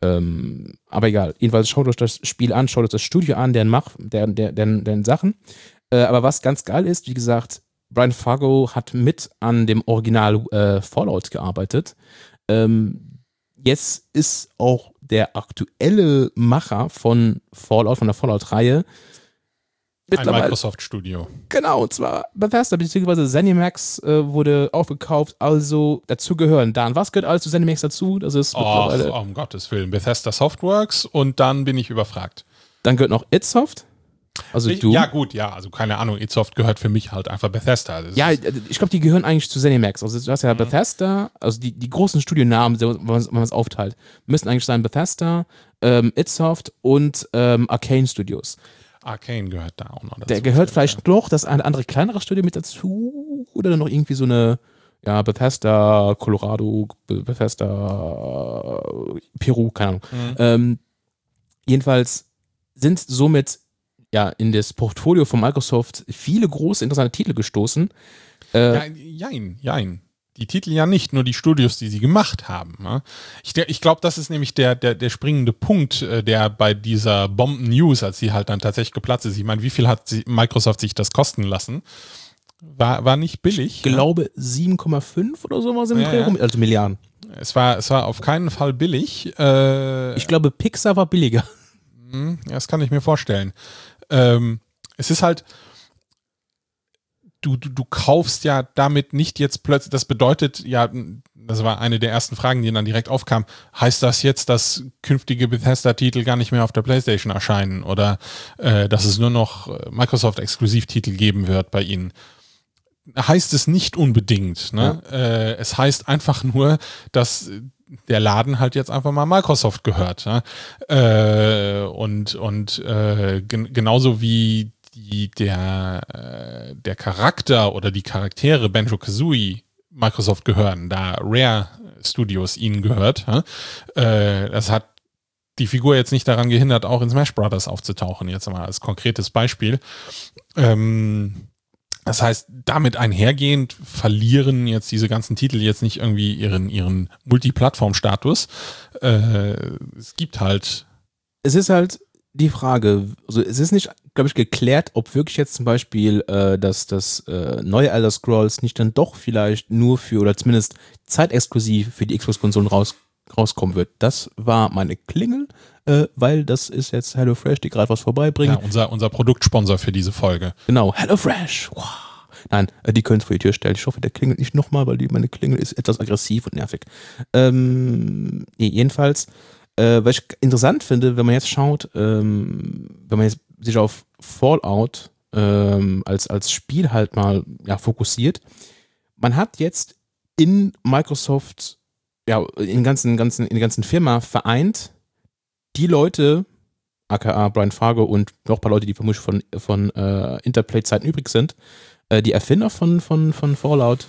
S2: Ähm, aber egal, jedenfalls schaut euch das Spiel an, schaut euch das Studio an, deren Mach, deren, deren, deren, deren Sachen. Äh, aber was ganz geil ist, wie gesagt, Brian Fargo hat mit an dem Original äh, Fallout gearbeitet. Ähm, jetzt ist auch der aktuelle Macher von Fallout, von der Fallout-Reihe,
S3: Ein Microsoft-Studio.
S2: Genau, und zwar Bethesda bzw. ZeniMax äh, wurde aufgekauft, also dazu gehören. Dan, was gehört alles zu ZeniMax dazu? Das ist
S3: Och,
S2: mittlerweile.
S3: um Gottes Willen. Bethesda Softworks und dann bin ich überfragt.
S2: Dann gehört noch id Soft. Also
S3: ich,
S2: du?
S3: Ja gut, ja, also keine Ahnung, id Software gehört für mich halt einfach Bethesda. Das
S2: Ja,
S3: ist,
S2: ich glaube, die gehören eigentlich zu ZeniMax. Also du hast ja
S3: Mhm.
S2: Bethesda, also die, die großen Studionamen, wenn man es aufteilt, müssen eigentlich sein Bethesda, ähm, id Soft und ähm, Arcane Studios.
S3: Arcane gehört da auch noch dazu.
S2: Der gehört vielleicht noch das eine andere kleinere Studio mit dazu oder noch irgendwie so eine, ja, Bethesda, Colorado, Bethesda, Peru, keine Ahnung.
S3: Mhm.
S2: Ähm, jedenfalls sind somit ja in das Portfolio von Microsoft viele große, interessante Titel gestoßen. Äh,
S3: Ja, jein, jein. Die Titel ja nicht, nur die Studios, die sie gemacht haben. Ne? Ich, ich glaube, das ist nämlich der, der, der springende Punkt, äh, der bei dieser Bomben-News, als sie halt dann tatsächlich geplatzt ist, ich meine, wie viel hat sie, Microsoft sich das kosten lassen? War, war nicht billig.
S2: Ich glaube sieben Komma fünf oder sowas im
S3: Ja,
S2: Dreh rum,
S3: ja.
S2: also Milliarden.
S3: Es war, es war auf keinen Fall billig. Äh,
S2: Ich glaube, Pixar war billiger.
S3: Ja, das kann ich mir vorstellen. Ähm, es ist halt, du, du, du kaufst ja damit nicht jetzt plötzlich, das bedeutet ja, das war eine der ersten Fragen, die dann direkt aufkam, heißt das jetzt, dass künftige Bethesda-Titel gar nicht mehr auf der PlayStation erscheinen oder äh, dass es nur noch Microsoft-Exklusivtitel geben wird bei ihnen? Heißt es nicht unbedingt. Ne? Ja. Äh, es heißt einfach nur, dass der Laden halt jetzt einfach mal Microsoft gehört. Ne? Äh, und und äh, gen- genauso wie die, der, äh, der Charakter oder die Charaktere Banjo-Kazooie Microsoft gehören, da Rare Studios ihnen gehört. Ne? Äh, das hat die Figur jetzt nicht daran gehindert, auch in Smash Brothers aufzutauchen, jetzt mal als konkretes Beispiel. Ähm, Das heißt, damit einhergehend verlieren jetzt diese ganzen Titel jetzt nicht irgendwie ihren, ihren Multiplattform-Status. Äh, es gibt halt.
S2: Es ist halt die Frage, also es ist nicht, glaube ich, geklärt, ob wirklich jetzt zum Beispiel äh, dass das äh, neue Elder Scrolls nicht dann doch vielleicht nur für, oder zumindest zeitexklusiv für die Xbox-Konsolen raus, rauskommen wird. Das war meine Klingel, äh, weil das ist jetzt HelloFresh, die gerade was vorbeibringen.
S3: Ja, unser, unser Produktsponsor für diese Folge.
S2: Genau, HelloFresh. Wow. Nein, äh, die können es vor die Tür stellen. Ich hoffe, der klingelt nicht nochmal, weil die, meine Klingel ist etwas aggressiv und nervig. Ähm, nee, jedenfalls, äh, was ich interessant finde, wenn man jetzt schaut, ähm, wenn man jetzt sich auf Fallout ähm, als, als Spiel halt mal ja, fokussiert, man hat jetzt in Microsoft, ja, in ganzen, ganzen, in der ganzen Firma vereint, die Leute, aka Brian Fargo und noch ein paar Leute, die vermutlich von, von äh, Interplay-Zeiten übrig sind, äh, die Erfinder von, von, von Fallout.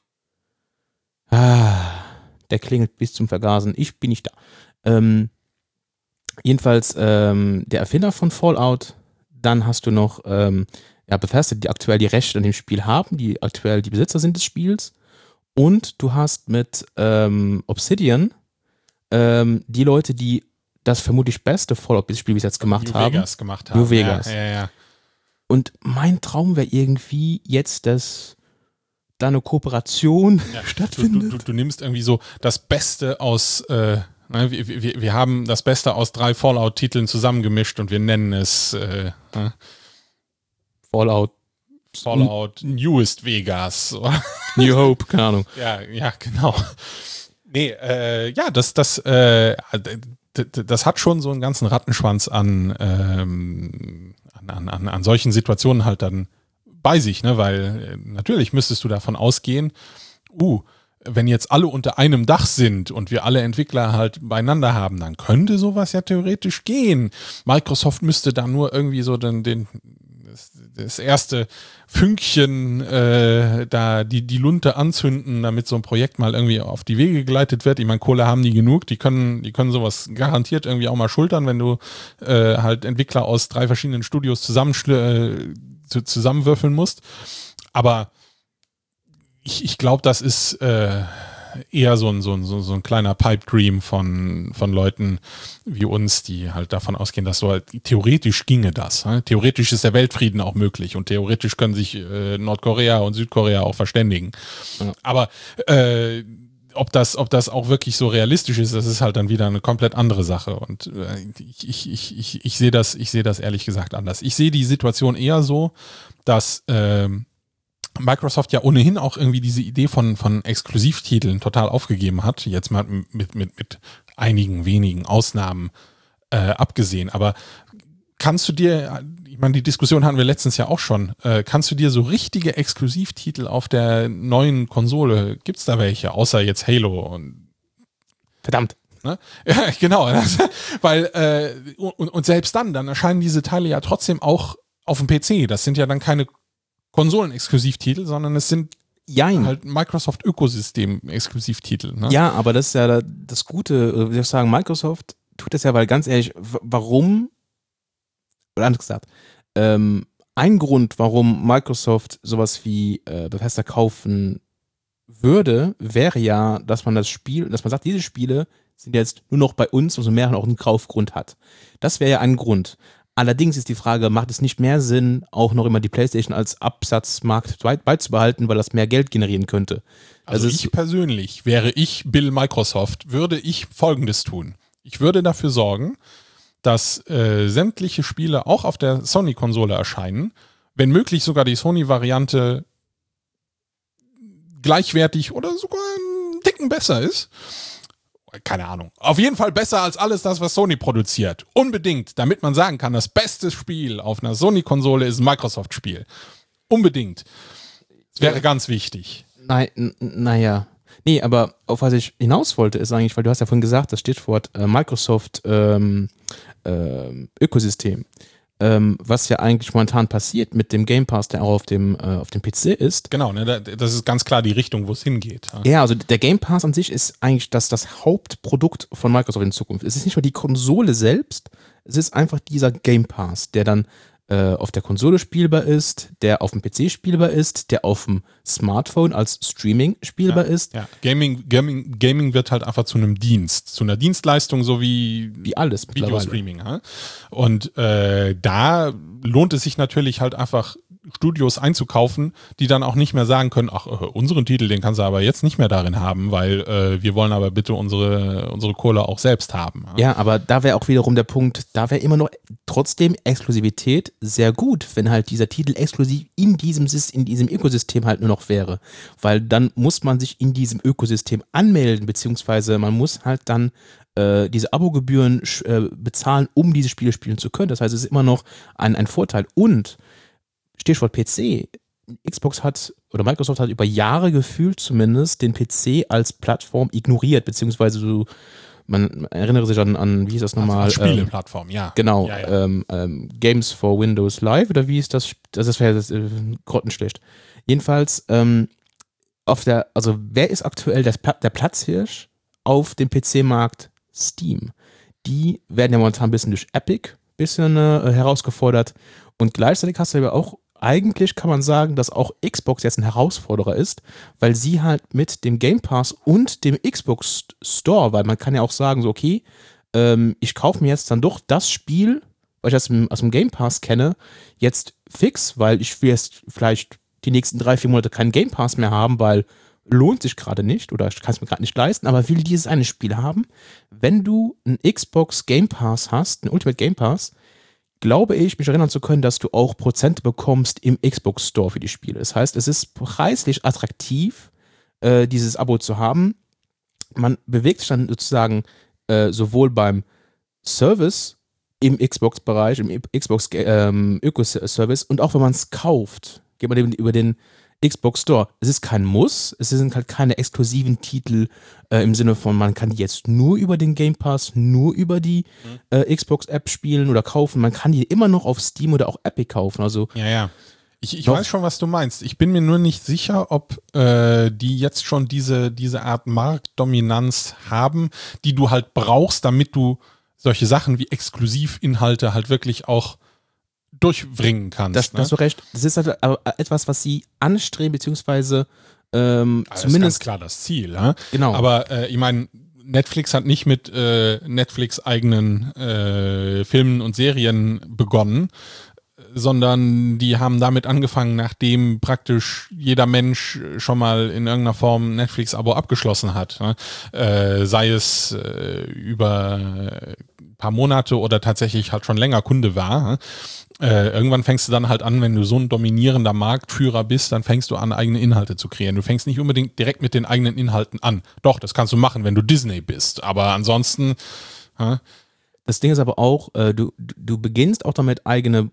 S2: Ah, der klingelt bis zum Vergasen. Ich bin nicht da. Ähm, jedenfalls ähm, der Erfinder von Fallout. Dann hast du noch ähm, ja, Bethesda, die aktuell die Rechte an dem Spiel haben, die aktuell die Besitzer sind des Spiels. Und du hast mit ähm, Obsidian ähm, die Leute, die das vermutlich beste Fallout-Spiel bis jetzt gemacht
S3: New
S2: haben.
S3: Vegas gemacht haben.
S2: New Vegas.
S3: Ja, ja, ja.
S2: Und mein Traum wäre irgendwie jetzt, dass da eine Kooperation
S3: Ja,
S2: stattfindet.
S3: Du, du, du, du nimmst irgendwie so das Beste aus, äh, ne, wir, wir, wir haben das Beste aus drei Fallout-Titeln zusammengemischt und wir nennen es äh, ne?
S2: Fallout,
S3: Fallout Newest Vegas.
S2: New Hope, keine Ahnung.
S3: Ja, ja, genau. Nee, äh, ja, das, das, äh, das hat schon so einen ganzen Rattenschwanz an, ähm, an, an, an solchen Situationen halt dann bei sich, ne? Weil äh, natürlich müsstest du davon ausgehen, uh, wenn jetzt alle unter einem Dach sind und wir alle Entwickler halt beieinander haben, dann könnte sowas ja theoretisch gehen. Microsoft müsste da nur irgendwie so den, den das, das erste Fünkchen äh, da die, die Lunte anzünden, damit so ein Projekt mal irgendwie auf die Wege geleitet wird. Ich meine, Kohle haben die genug, die können, die können sowas garantiert irgendwie auch mal schultern, wenn du äh, halt Entwickler aus drei verschiedenen Studios zusammen, äh, zusammenwürfeln musst. Aber ich, ich glaube, das ist äh, eher so ein, so ein, so ein kleiner Pipe Dream von, von Leuten wie uns, die halt davon ausgehen, dass so halt, theoretisch ginge das. Ne? Theoretisch ist der Weltfrieden auch möglich und theoretisch können sich äh, Nordkorea und Südkorea auch verständigen. Ja. Aber äh, ob das, ob das auch wirklich so realistisch ist, das ist halt dann wieder eine komplett andere Sache. Und äh, ich, ich, ich, ich, ich sehe das, ich sehe das ehrlich gesagt anders. Ich sehe die Situation eher so, dass äh, Microsoft ja ohnehin auch irgendwie diese Idee von, von Exklusivtiteln total aufgegeben hat, jetzt mal mit, mit, mit einigen wenigen Ausnahmen äh, abgesehen, aber kannst du dir, ich meine, die Diskussion hatten wir letztens ja auch schon, äh, kannst du dir so richtige Exklusivtitel auf der neuen Konsole, gibt's da welche, außer jetzt Halo und
S2: Verdammt.
S3: Ne? Ja, genau. Weil, äh, und, und selbst dann, dann erscheinen diese Teile ja trotzdem auch auf dem P C. Das sind ja dann keine Konsolen-Exklusivtitel, sondern es sind
S2: Jein.
S3: halt Microsoft-Ökosystem-Exklusivtitel. Ne?
S2: Ja, aber das ist ja das Gute, wie soll ich sagen, Microsoft tut das ja, weil ganz ehrlich, w- warum, oder anders gesagt, ähm, ein Grund, warum Microsoft sowas wie äh, Bethesda kaufen würde, wäre ja, dass man das Spiel, dass man sagt, diese Spiele sind jetzt nur noch bei uns, umso mehr auch einen Kaufgrund hat. Das wäre ja ein Grund. Allerdings ist die Frage, macht es nicht mehr Sinn, auch noch immer die PlayStation als Absatzmarkt beizubehalten, weil das mehr Geld generieren könnte?
S3: Also, also ich persönlich, wäre ich Bill Microsoft, würde ich Folgendes tun. Ich würde dafür sorgen, dass äh, sämtliche Spiele auch auf der Sony-Konsole erscheinen, wenn möglich sogar die Sony-Variante gleichwertig oder sogar einen Ticken besser ist. Keine Ahnung. Auf jeden Fall besser als alles das, was Sony produziert. Unbedingt, damit man sagen kann, das beste Spiel auf einer Sony-Konsole ist ein Microsoft-Spiel. Unbedingt. Das wäre ganz wichtig.
S2: Nein, naja. Nee, aber auf was ich hinaus wollte, ist eigentlich, weil du hast ja vorhin gesagt, das Stichwort äh, Microsoft ähm, äh, Ökosystem. Ähm, was ja eigentlich momentan passiert mit dem Game Pass, der auch auf dem, äh, auf dem P C ist.
S3: Genau, ne, das ist ganz klar die Richtung, wo es hingeht. Ja.
S2: ja, also der Game Pass an sich ist eigentlich das, das Hauptprodukt von Microsoft in Zukunft. Es ist nicht nur die Konsole selbst, es ist einfach dieser Game Pass, der dann äh, auf der Konsole spielbar ist, der auf dem P C spielbar ist, der auf dem Smartphone als Streaming spielbar
S3: ja,
S2: ist.
S3: Ja. Gaming, Gaming, Gaming wird halt einfach zu einem Dienst, zu einer Dienstleistung, so wie,
S2: wie alles
S3: Videostreaming. Ja? Und äh, da lohnt es sich natürlich halt einfach Studios einzukaufen, die dann auch nicht mehr sagen können, ach, äh, unseren Titel, den kannst du aber jetzt nicht mehr darin haben, weil äh, wir wollen aber bitte unsere, unsere Kohle auch selbst haben.
S2: Ja, ja, aber da wäre auch wiederum der Punkt, da wäre immer noch trotzdem Exklusivität sehr gut, wenn halt dieser Titel exklusiv in diesem, in diesem Ökosystem halt nur noch wäre, weil dann muss man sich in diesem Ökosystem anmelden, beziehungsweise man muss halt dann äh, diese Abogebühren äh, bezahlen, um diese Spiele spielen zu können. Das heißt, es ist immer noch ein, ein Vorteil. Und Stichwort P C. Xbox hat, oder Microsoft hat über Jahre gefühlt zumindest den P C als Plattform ignoriert, beziehungsweise so, man erinnere sich an, an wie hieß das nochmal?
S3: Als Spieleplattform, ähm, ja.
S2: Genau,
S3: ja, ja.
S2: Ähm, ähm, Games for Windows Live, oder wie ist das? Das wäre das, äh, grottenschlecht. Jedenfalls, ähm, auf der, also wer ist aktuell der, der Platzhirsch auf dem P C-Markt? Steam. Die werden ja momentan ein bisschen durch Epic ein bisschen äh, herausgefordert. Und gleichzeitig hast du aber auch, eigentlich kann man sagen, dass auch Xbox jetzt ein Herausforderer ist, weil sie halt mit dem Game Pass und dem Xbox Store, weil man kann ja auch sagen, so okay, ähm, ich kaufe mir jetzt dann doch das Spiel, was ich aus dem, aus dem Game Pass kenne, jetzt fix, weil ich will jetzt vielleicht die nächsten drei, vier Monate keinen Game Pass mehr haben, weil lohnt sich gerade nicht oder ich kann es mir gerade nicht leisten, aber will dieses eine Spiel haben. Wenn du einen Xbox Game Pass hast, einen Ultimate Game Pass, glaube ich, mich erinnern zu können, dass du auch Prozente bekommst im Xbox Store für die Spiele. Das heißt, es ist preislich attraktiv, äh, dieses Abo zu haben. Man bewegt sich dann sozusagen äh, sowohl beim Service im Xbox-Bereich, im Xbox ähm, Ökoservice und auch wenn man es kauft, geht man über den Xbox Store. Es ist kein Muss, es sind halt keine exklusiven Titel äh, im Sinne von, man kann die jetzt nur über den Game Pass, nur über die mhm. äh, Xbox-App spielen oder kaufen. Man kann die immer noch auf Steam oder auch Epic kaufen. Also
S3: ja, ja. Ich, ich weiß schon, was du meinst. Ich bin mir nur nicht sicher, ob äh, die jetzt schon diese, diese Art Marktdominanz haben, die du halt brauchst, damit du solche Sachen wie Exklusivinhalte halt wirklich auch durchbringen kannst.
S2: Das,
S3: ne?
S2: hast du recht. Das ist halt aber etwas, was sie anstreben, beziehungsweise ähm,
S3: also
S2: zumindest.
S3: Das ist ganz klar das Ziel. Ja?
S2: Genau.
S3: Aber äh, ich meine, Netflix hat nicht mit äh, Netflix eigenen äh, Filmen und Serien begonnen, sondern die haben damit angefangen, nachdem praktisch jeder Mensch schon mal in irgendeiner Form ein Netflix-Abo abgeschlossen hat. Ne? Äh, sei es äh, über ein paar Monate oder tatsächlich halt schon länger Kunde war. Ne? Äh, irgendwann fängst du dann halt an, wenn du so ein dominierender Marktführer bist, dann fängst du an, eigene Inhalte zu kreieren. Du fängst nicht unbedingt direkt mit den eigenen Inhalten an. Doch, das kannst du machen, wenn du Disney bist. Aber ansonsten... Ja,
S2: Das Ding ist aber auch, äh, du, du beginnst auch damit, eigene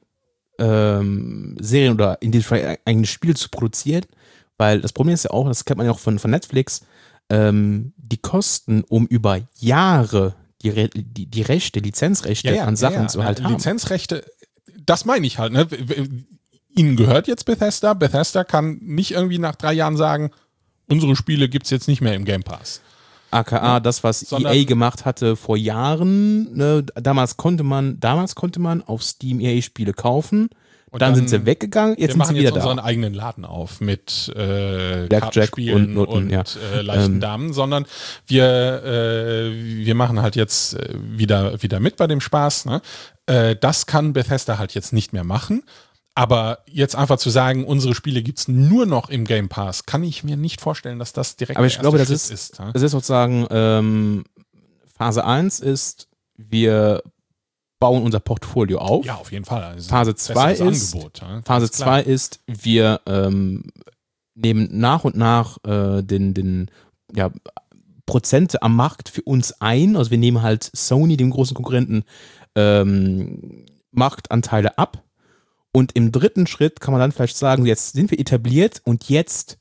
S2: ähm, Serien oder in diesem Fall eigene Spiele zu produzieren, weil das Problem ist ja auch, das kennt man ja auch von, von Netflix, ähm, die Kosten, um über Jahre die, Re- die, die Rechte, Lizenzrechte
S3: Ja, ja,
S2: an Sachen
S3: ja, ja.
S2: zu halt haben.
S3: Lizenzrechte, das meine ich halt. Ne? Ihnen gehört jetzt Bethesda. Bethesda kann nicht irgendwie nach drei Jahren sagen, unsere Spiele gibt es jetzt nicht mehr im Game Pass.
S2: A K A das, was
S3: Sondern-
S2: E A gemacht hatte vor Jahren. Ne? Damals konnte man, damals konnte man auf Steam E A-Spiele kaufen.
S3: Und
S2: Dann,
S3: dann-
S2: sind sie weggegangen, jetzt
S3: Wir
S2: sind
S3: machen
S2: sie wieder
S3: jetzt unseren
S2: da.
S3: eigenen Laden auf mit äh,
S2: Blackjack
S3: Kartenspielen
S2: und
S3: und,
S2: Noten, ja.
S3: äh, leichten
S2: Ähm.
S3: Damen, sondern wir, äh, wir machen halt jetzt äh, wieder, wieder mit bei dem Spaß. Ne? Äh, das kann Bethesda halt jetzt nicht mehr machen. Aber jetzt einfach zu sagen, unsere Spiele gibt es nur noch im Game Pass, kann ich mir nicht vorstellen, dass das direkt
S2: Aber
S3: der
S2: ich glaube, das
S3: erste
S2: ist,
S3: Schritt ja?
S2: das ist sozusagen, ähm, Phase eins ist, wir bauen unser Portfolio auf.
S3: Ja, auf jeden Fall. Also
S2: Phase
S3: ein
S2: zwei
S3: besseres
S2: ist,
S3: Angebot, ja?
S2: Phase
S3: Ganz klar.
S2: zwei ist, wir ähm, nehmen nach und nach äh, den, den ja, Prozente am Markt für uns ein. Also wir nehmen halt Sony, dem großen Konkurrenten, ähm, Marktanteile ab. Und im dritten Schritt kann man dann vielleicht sagen, jetzt sind wir etabliert und jetzt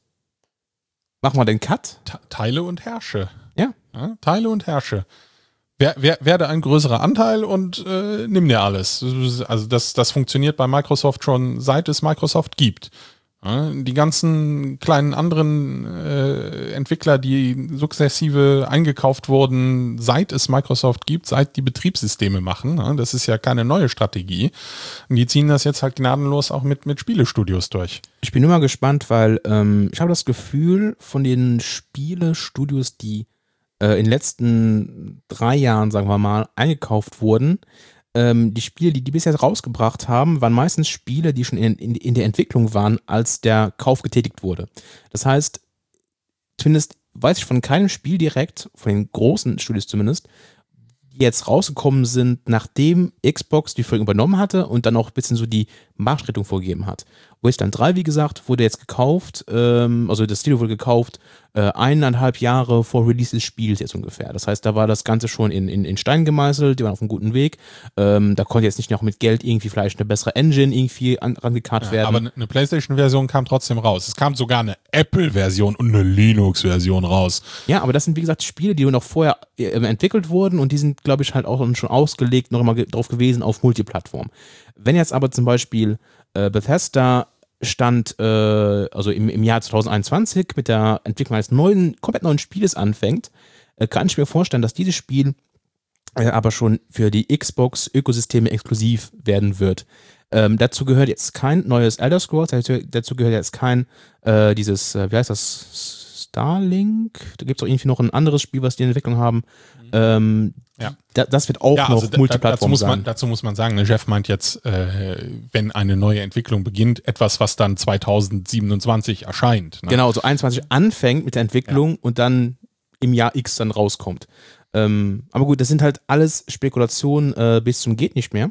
S2: machen wir den Cut.
S3: Te- Teile und Herrsche.
S2: Ja.
S3: Ja, Teile und Herrsche. Wer, wer, werde ein größerer Anteil und äh, nimm dir alles. Also das, das funktioniert bei Microsoft schon, seit es Microsoft gibt. Ja, die ganzen kleinen anderen äh, Entwickler, die sukzessive eingekauft wurden, seit es Microsoft gibt, seit die Betriebssysteme machen, ja, das ist ja keine neue Strategie. Und die ziehen das jetzt halt gnadenlos auch mit, mit Spielestudios durch.
S2: Ich bin immer gespannt, weil ähm, ich habe das Gefühl, von den Spielestudios, die äh, in den letzten drei Jahren, sagen wir mal, eingekauft wurden, ähm, die Spiele, die die bisher rausgebracht haben, waren meistens Spiele, die schon in, in, in der Entwicklung waren, als der Kauf getätigt wurde. Das heißt, zumindest weiß ich von keinem Spiel direkt, von den großen Studios zumindest, die jetzt rausgekommen sind, nachdem Xbox die Firma übernommen hatte und dann auch ein bisschen so die Marschrichtung vorgegeben hat. Wasteland drei, wie gesagt, wurde jetzt gekauft, ähm, also das Studio wurde gekauft, äh, eineinhalb Jahre vor Release des Spiels jetzt ungefähr. Das heißt, da war das Ganze schon in, in, in Stein gemeißelt, die waren auf einem guten Weg. Ähm, da konnte jetzt nicht noch mit Geld irgendwie vielleicht eine bessere Engine irgendwie an, rangekarrt
S3: Ja,
S2: werden.
S3: aber eine PlayStation-Version kam trotzdem raus. Es kam sogar eine Apple-Version und eine Linux-Version raus.
S2: Ja, aber das sind, wie gesagt, Spiele, die noch vorher äh, entwickelt wurden und die sind, glaube ich, halt auch schon ausgelegt, noch immer ge- drauf gewesen auf Multiplattform. Wenn jetzt aber zum Beispiel äh, Bethesda stand, äh, also im, im Jahr zwanzig einundzwanzig mit der Entwicklung eines neuen, komplett neuen Spieles anfängt, äh, kann ich mir vorstellen, dass dieses Spiel äh, aber schon für die Xbox-Ökosysteme exklusiv werden wird. Ähm, dazu gehört jetzt kein neues Elder Scrolls, dazu, dazu gehört jetzt kein äh, dieses, äh, wie heißt das, Starlink? Da gibt es auch irgendwie noch ein anderes Spiel, was die in Entwicklung haben. Ähm,
S3: Ja.
S2: da, das wird auch
S3: Ja,
S2: noch
S3: also da,
S2: Multiplattform
S3: dazu muss
S2: sein.
S3: man, dazu muss man sagen, ne, Jeff meint jetzt, äh, wenn eine neue Entwicklung beginnt, etwas, was dann zwanzig siebenundzwanzig erscheint. Ne?
S2: Genau, so einundzwanzig anfängt mit der Entwicklung und dann im Jahr X dann rauskommt. Ähm, aber gut, das sind halt alles Spekulationen äh, bis zum geht nicht mehr.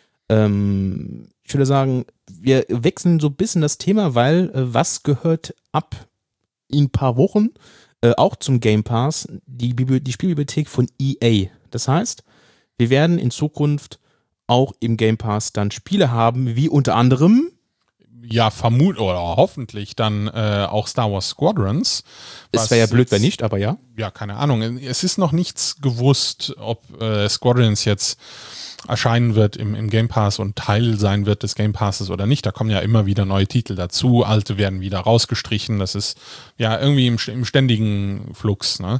S2: Ähm, ich würde sagen, wir wechseln so ein bisschen das Thema, weil äh, was gehört ab in ein paar Wochen äh, auch zum Game Pass? Die, Bibli- die Spielbibliothek von E A. Das heißt, wir werden in Zukunft auch im Game Pass dann Spiele haben, wie unter anderem
S3: Ja, vermut oder hoffentlich dann äh, auch Star Wars Squadrons.
S2: es
S3: was
S2: wäre ja blöd,
S3: jetzt-
S2: wenn nicht, aber ja.
S3: Ja, keine Ahnung. Es ist noch nichts gewusst, ob äh, Squadrons jetzt erscheinen wird im, im Game Pass und Teil sein wird des Game Passes oder nicht. Da kommen ja immer wieder neue Titel dazu, alte werden wieder rausgestrichen. Das ist ja irgendwie im, im ständigen Flux. Ne?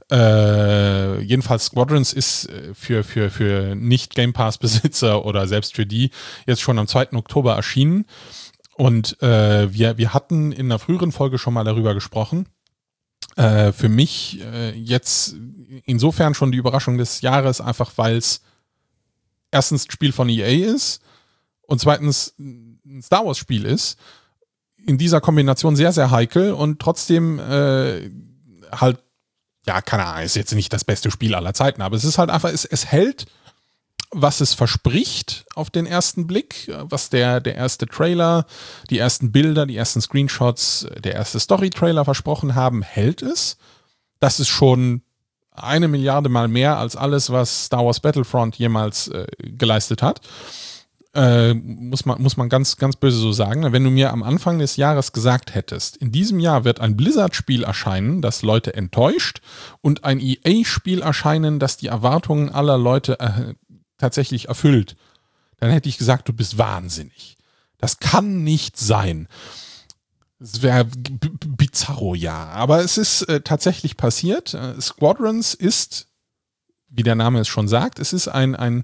S3: Äh, jedenfalls Squadrons ist äh, für, für, für Nicht-Game Pass-Besitzer oder selbst für die jetzt schon am zweiten Oktober erschienen. Und äh, wir, wir hatten in einer früheren Folge schon mal darüber gesprochen. Äh, für mich äh, jetzt insofern schon die Überraschung des Jahres, einfach weil es erstens ein Spiel von E A ist und zweitens ein Star Wars Spiel ist. In dieser Kombination sehr, sehr heikel und trotzdem äh, halt, ja, keine Ahnung, ist jetzt nicht das beste Spiel aller Zeiten, aber es ist halt einfach, es, es hält, was es verspricht auf den ersten Blick, was der, der erste Trailer, die ersten Bilder, die ersten Screenshots, der erste Story-Trailer versprochen haben, hält es. Das ist schon eine Milliarde Mal mehr als alles, was Star Wars Battlefront jemals äh, geleistet hat. Äh, muss man, muss man ganz, ganz böse so sagen. Wenn du mir am Anfang des Jahres gesagt hättest, in diesem Jahr wird ein Blizzard-Spiel erscheinen, das Leute enttäuscht, und ein E A-Spiel erscheinen, das die Erwartungen aller Leute äh, tatsächlich erfüllt, dann hätte ich gesagt, du bist wahnsinnig. Das kann nicht sein. Es wäre b- b- bizarro, ja. Aber es ist äh, tatsächlich passiert. Äh, Squadrons ist, wie der Name es schon sagt, es ist ein, ein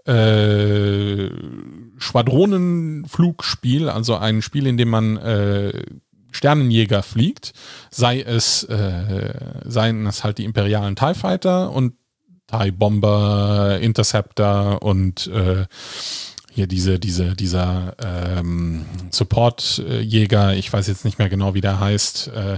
S3: äh, Schwadronenflugspiel, also ein Spiel, in dem man äh, Sternenjäger fliegt, sei es äh, seien es halt die imperialen TIE Fighter und TIE Bomber, Interceptor und äh, hier diese, diese, dieser ähm, Support-Jäger, ich weiß jetzt nicht mehr genau, wie der heißt. Äh,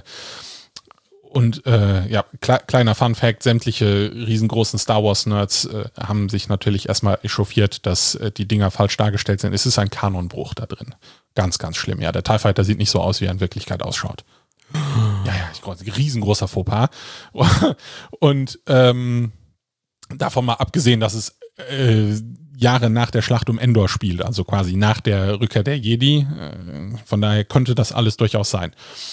S3: und äh, ja, kle- kleiner Fun-Fact, sämtliche riesengroßen Star Wars-Nerds äh, haben sich natürlich erstmal echauffiert, dass äh, die Dinger falsch dargestellt sind. Es ist ein Kanonbruch da drin. Ganz, ganz schlimm. Ja, der TIE Fighter sieht nicht so aus, wie er in Wirklichkeit ausschaut. Ja, ja, ich, riesengroßer Fauxpas. Und ähm, davon mal abgesehen, dass es äh, Jahre nach der Schlacht um Endor spielt, also quasi nach der Rückkehr der Jedi. Äh, von daher könnte das alles durchaus sein.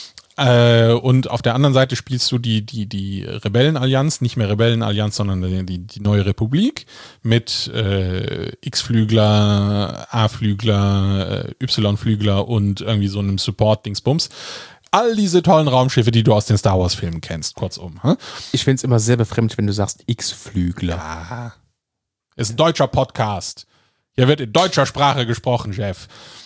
S3: Äh, und auf der anderen Seite spielst du die, die, die Rebellenallianz, nicht mehr Rebellenallianz, sondern die, die neue Republik mit äh, X-Flügler, A-Flügler, äh, Y-Flügler und irgendwie so einem Support-Dingsbums. All diese tollen Raumschiffe, die du aus den Star Wars-Filmen kennst, kurzum. Hm?
S2: Ich finde es immer sehr befremdlich, wenn du sagst X-Flügler.
S3: Ja. Ist ein deutscher Podcast. Hier wird in deutscher Sprache gesprochen, Chef.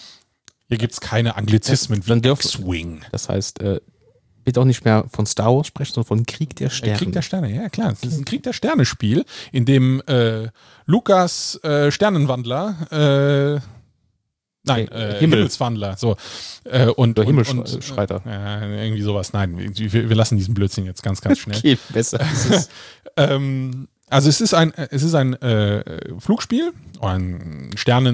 S3: Hier gibt es keine Anglizismen
S2: Dann
S3: wie
S2: dürfen-
S3: X-Wing.
S2: Das heißt, äh, bitte auch nicht mehr von Star Wars sprechen, sondern von Krieg der Sterne.
S3: Krieg der Sterne, ja klar. Es ist ein Krieg der Sterne-Spiel, in dem äh, Lukas äh, Sternenwandler, äh, nein,
S2: Nee,
S3: äh,
S2: Himmel.
S3: Himmelswandler, so. Äh, und,
S2: Oder
S3: und,
S2: Himmelschreiter.
S3: und
S2: Schreiter.
S3: äh, irgendwie sowas. Nein, wir, wir lassen diesen Blödsinn jetzt ganz, ganz schnell.
S2: Okay, besser ist es.
S3: Ähm, also es ist ein, es ist ein äh, Flugspiel, ein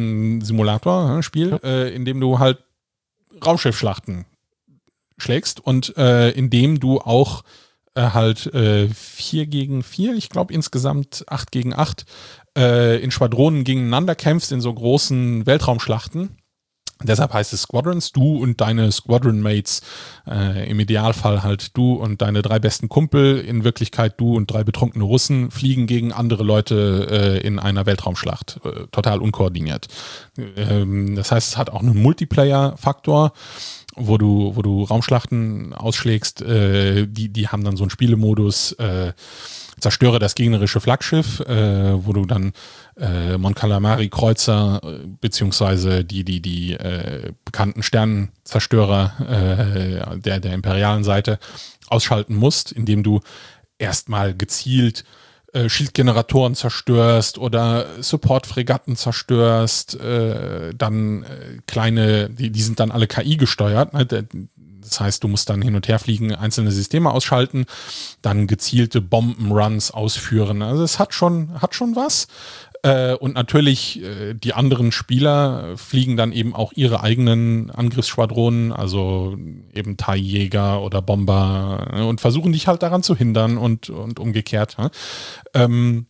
S3: Sternensimulator-Spiel, äh, in dem du halt Raumschiffschlachten schlägst und äh, in dem du auch äh, halt äh, vier gegen vier, ich glaube insgesamt acht gegen acht, äh, in Schwadronen gegeneinander kämpfst in so großen Weltraumschlachten. Deshalb heißt es Squadrons, du und deine Squadron-Mates, äh, im Idealfall halt du und deine drei besten Kumpel, in Wirklichkeit du und drei betrunkene Russen, fliegen gegen andere Leute äh, in einer Weltraumschlacht. Äh, total unkoordiniert. Ähm, das heißt, es hat auch einen Multiplayer-Faktor, wo du, wo du Raumschlachten ausschlägst, äh, die, die haben dann so einen Spielemodus, äh, zerstöre das gegnerische Flaggschiff, äh, wo du dann äh, Mon Calamari Kreuzer äh, beziehungsweise die die die äh, bekannten Sternenzerstörer äh, der der imperialen Seite ausschalten musst, indem du erstmal gezielt äh, Schildgeneratoren zerstörst oder Support-Fregatten zerstörst, äh, dann äh, kleine, die, die sind dann alle K I gesteuert, ne? Der, das heißt, du musst dann hin und her fliegen, einzelne Systeme ausschalten, dann gezielte Bombenruns ausführen. Also es hat schon, hat schon was. Äh, und natürlich, äh, die anderen Spieler fliegen dann eben auch ihre eigenen Angriffsschwadronen, also eben T I E-Jäger oder Bomber, äh, und versuchen dich halt daran zu hindern und, und umgekehrt. Ja? Ähm,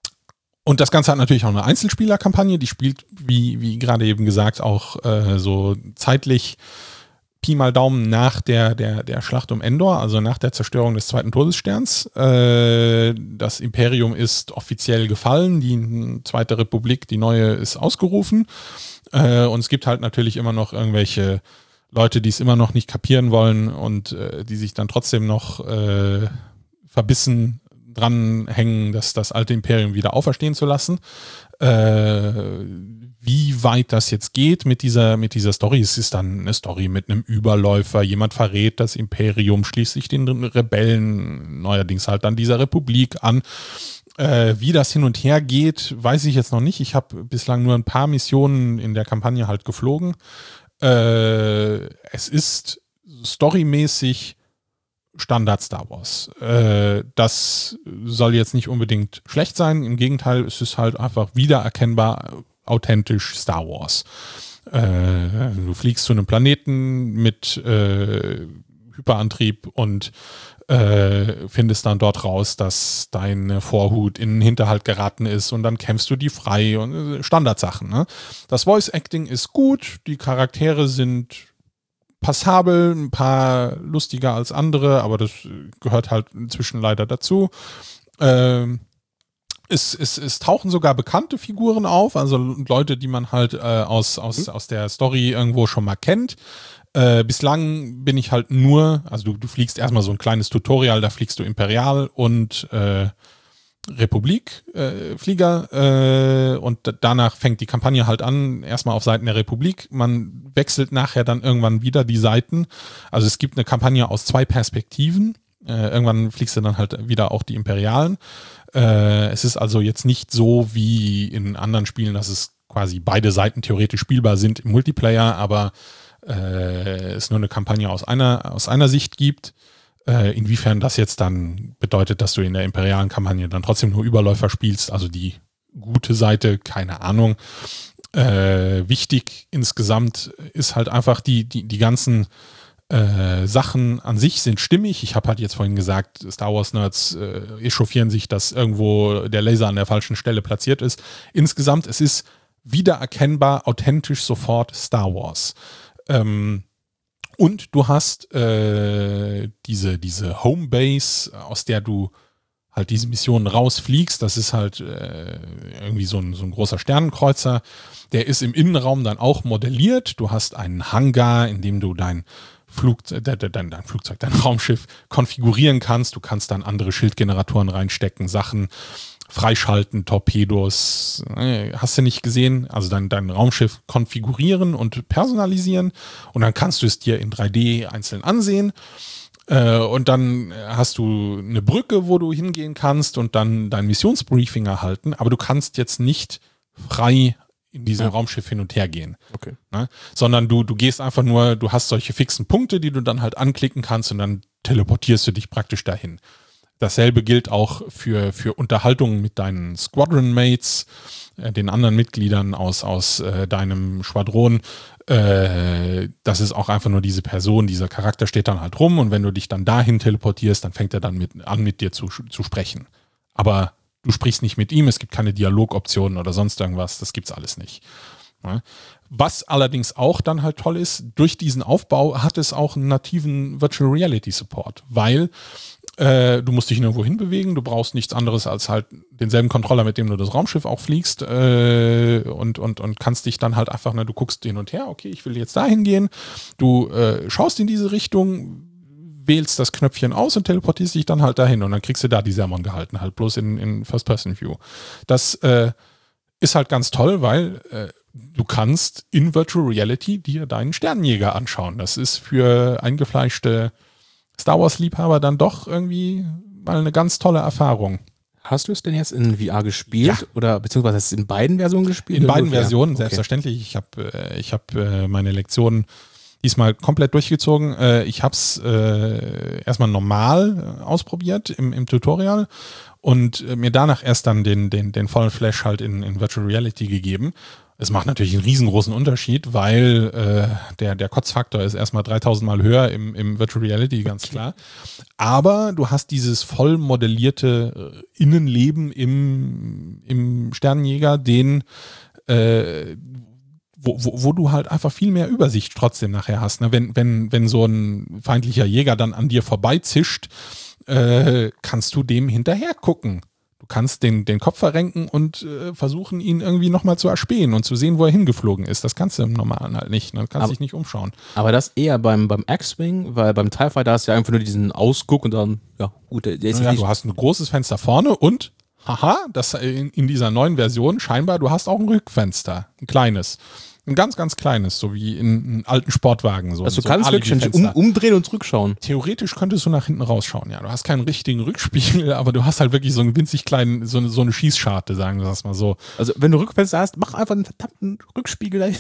S3: Und das Ganze hat natürlich auch eine Einzelspielerkampagne, die spielt, wie, wie gerade eben gesagt, auch äh, so zeitlich Pi mal Daumen nach der, der, der Schlacht um Endor, also nach der Zerstörung des zweiten Todessterns. Äh, das Imperium ist offiziell gefallen, die Zweite Republik, die neue, ist ausgerufen. Äh, und es gibt halt natürlich immer noch irgendwelche Leute, die es immer noch nicht kapieren wollen und äh, die sich dann trotzdem noch äh, verbissen dranhängen, dass das alte Imperium wieder auferstehen zu lassen. Äh, wie weit das jetzt geht mit dieser, mit dieser Story. Es ist dann eine Story mit einem Überläufer. Jemand verrät das Imperium, schließt sich den Rebellen, neuerdings halt dann dieser Republik an. Äh, wie das hin und her geht, weiß ich jetzt noch nicht. Ich habe bislang nur ein paar Missionen in der Kampagne halt geflogen. Äh, es ist storymäßig Standard Star Wars. Äh, das soll jetzt nicht unbedingt schlecht sein. Im Gegenteil, es ist halt einfach wiedererkennbar authentisch Star Wars. Äh, du fliegst zu einem Planeten mit äh, Hyperantrieb und äh, findest dann dort raus, dass deine Vorhut in den Hinterhalt geraten ist und dann kämpfst du die frei und äh, Standardsachen. Ne? Das Voice-Acting ist gut, die Charaktere sind passabel, ein paar lustiger als andere, aber das gehört halt inzwischen leider dazu. Ähm, Es, es, es tauchen sogar bekannte Figuren auf, also Leute, die man halt äh, aus, aus, aus der Story irgendwo schon mal kennt. Äh, bislang bin ich halt nur, also du, du fliegst erstmal so ein kleines Tutorial, da fliegst du Imperial und äh, Republik-Flieger äh, äh, und danach fängt die Kampagne halt an, erstmal auf Seiten der Republik. Man wechselt nachher dann irgendwann wieder die Seiten. Also es gibt eine Kampagne aus zwei Perspektiven. Äh, irgendwann fliegst du dann halt wieder auch die Imperialen. Äh, es ist also jetzt nicht so wie in anderen Spielen, dass es quasi beide Seiten theoretisch spielbar sind im Multiplayer, aber äh, es nur eine Kampagne aus einer, aus einer Sicht gibt. Äh, inwiefern das jetzt dann bedeutet, dass du in der imperialen Kampagne dann trotzdem nur Überläufer spielst, also die gute Seite, keine Ahnung. Äh, wichtig insgesamt ist halt einfach die, die, die ganzen Äh, Sachen an sich sind stimmig. Ich habe halt jetzt vorhin gesagt, Star Wars Nerds äh, echauffieren sich, dass irgendwo der Laser an der falschen Stelle platziert ist. Insgesamt, es ist wiedererkennbar, authentisch sofort Star Wars. Ähm, und du hast äh, diese, diese Homebase, aus der du halt diese Missionen rausfliegst. Das ist halt äh, irgendwie so ein, so ein großer Sternenkreuzer. Der ist im Innenraum dann auch modelliert. Du hast einen Hangar, in dem du dein Flugzeug, dein, dein Flugzeug, dein Raumschiff konfigurieren kannst. Du kannst dann andere Schildgeneratoren reinstecken, Sachen freischalten, Torpedos. Hast du nicht gesehen? Also dein, dein Raumschiff konfigurieren und personalisieren. Und dann kannst du es dir in drei D einzeln ansehen. Und dann hast du eine Brücke, wo du hingehen kannst und dann dein Missionsbriefing erhalten. Aber du kannst jetzt nicht frei in diesem ja. Raumschiff hin und her gehen.
S2: Okay.
S3: Ne? Sondern du, du gehst einfach nur, du hast solche fixen Punkte, die du dann halt anklicken kannst und dann teleportierst du dich praktisch dahin. Dasselbe gilt auch für, für Unterhaltungen mit deinen Squadron-Mates, äh, den anderen Mitgliedern aus, aus äh, deinem Schwadron. Äh, das ist auch einfach nur diese Person, dieser Charakter steht dann halt rum und wenn du dich dann dahin teleportierst, dann fängt er dann mit, an, mit dir zu, zu sprechen. Aber du sprichst nicht mit ihm, es gibt keine Dialogoptionen oder sonst irgendwas, das gibt's alles nicht. Ja. Was allerdings auch dann halt toll ist, durch diesen Aufbau hat es auch einen nativen Virtual Reality Support, weil äh, du musst dich nirgendwo hinbewegen, du brauchst nichts anderes als halt denselben Controller, mit dem du das Raumschiff auch fliegst äh, und, und, und kannst dich dann halt einfach, ne, du guckst hin und her, okay, ich will jetzt dahin gehen, du äh, schaust in diese Richtung, wählst das Knöpfchen aus und teleportierst dich dann halt dahin und dann kriegst du da die Sermon gehalten, halt bloß in, in First-Person-View. Das äh, ist halt ganz toll, weil äh, du kannst in Virtual Reality dir deinen Sternenjäger anschauen. Das ist für eingefleischte Star Wars-Liebhaber dann doch irgendwie mal eine ganz tolle Erfahrung.
S2: Hast du es denn jetzt in V R gespielt?
S3: Ja.
S2: Oder beziehungsweise hast du es in beiden Versionen gespielt?
S3: In beiden
S2: V R?
S3: Versionen,
S2: Okay.
S3: selbstverständlich. Ich habe äh, ich hab, äh, meine Lektionen diesmal komplett durchgezogen. Äh, ich habe es äh, erstmal normal äh, ausprobiert im, im Tutorial und äh, mir danach erst dann den, den, den vollen Flash halt in, in Virtual Reality gegeben. Es macht natürlich einen riesengroßen Unterschied, weil äh, der, der Kotzfaktor ist erstmal dreitausend Mal höher im, im Virtual Reality, ganz klar. Aber du hast dieses voll modellierte äh, Innenleben im, im Sternenjäger, den äh, Wo, wo, wo du halt einfach viel mehr Übersicht trotzdem nachher hast. Ne? Wenn, wenn, wenn so ein feindlicher Jäger dann an dir vorbeizischt, äh, kannst du dem hinterher gucken. Du kannst den, den Kopf verrenken und äh, versuchen, ihn irgendwie nochmal zu erspähen und zu sehen, wo er hingeflogen ist. Das kannst du im Normalen halt nicht. Ne? Du kannst
S2: aber,
S3: dich nicht umschauen.
S2: Aber das eher beim, beim X-Wing, weil beim TIE Fighter hast du ja einfach nur diesen Ausguck und dann, ja, gut, der ist
S3: Ja,
S2: nicht.
S3: du hast ein großes Fenster vorne und, haha, das in, in dieser neuen Version scheinbar, du hast auch ein Rückfenster, ein kleines. Ein ganz, ganz kleines, so wie in einem alten Sportwagen. So,
S2: Also du
S3: so
S2: kannst wirklich um, umdrehen und zurückschauen.
S3: Theoretisch könntest du nach hinten rausschauen, ja. Du hast keinen richtigen Rückspiegel, aber du hast halt wirklich so einen winzig kleinen, so eine, so eine Schießscharte, sagen wir das mal so.
S2: Also wenn du Rückfenster hast, mach einfach einen verdammten Rückspiegel dahin.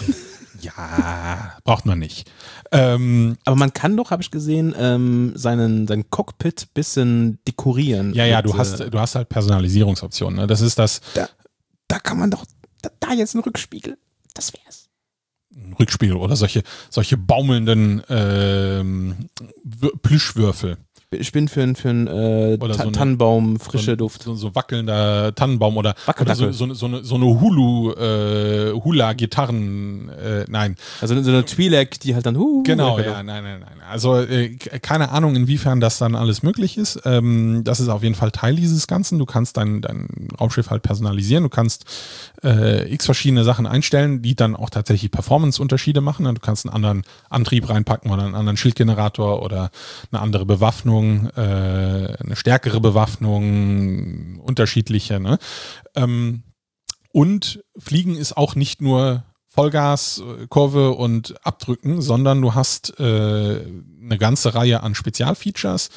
S3: Ja, braucht man nicht. Ähm,
S2: aber man kann doch, habe ich gesehen, ähm, seinen, seinen Cockpit ein bisschen dekorieren.
S3: Ja, ja,
S2: mit,
S3: du hast, du hast halt Personalisierungsoptionen. Ne? Das ist das.
S2: Da, da kann man doch, da, da jetzt einen Rückspiegel, das wär's.
S3: ein Rückspiel oder solche, solche baumelnden ähm, Plüschwürfel.
S2: Ich bin für, für einen äh,
S3: Oder
S2: Ta-
S3: so eine-
S2: Tannenbaum, frische
S3: so,
S2: Duft.
S3: So, so wackelnder Tannenbaum oder, oder
S2: Wackeldackel.
S3: so, so, so eine, so eine Hulu, äh, Hula-Gitarren, äh, nein.
S2: Also so eine Twi'lek, die halt dann huh,
S3: Genau,
S2: uh,
S3: ja, nein, nein, nein. Also äh, keine Ahnung, inwiefern das dann alles möglich ist. Ähm, das ist auf jeden Fall Teil dieses Ganzen. Du kannst dein, dein Raumschiff halt personalisieren. Du kannst äh, x verschiedene Sachen einstellen, die dann auch tatsächlich Performance-Unterschiede machen. Du kannst einen anderen Antrieb reinpacken oder einen anderen Schildgenerator oder eine andere Bewaffnung, äh, eine stärkere Bewaffnung, unterschiedliche. Ne? Ähm, und Fliegen ist auch nicht nur Vollgas, Kurve und Abdrücken, sondern du hast äh, eine ganze Reihe an Spezialfeatures.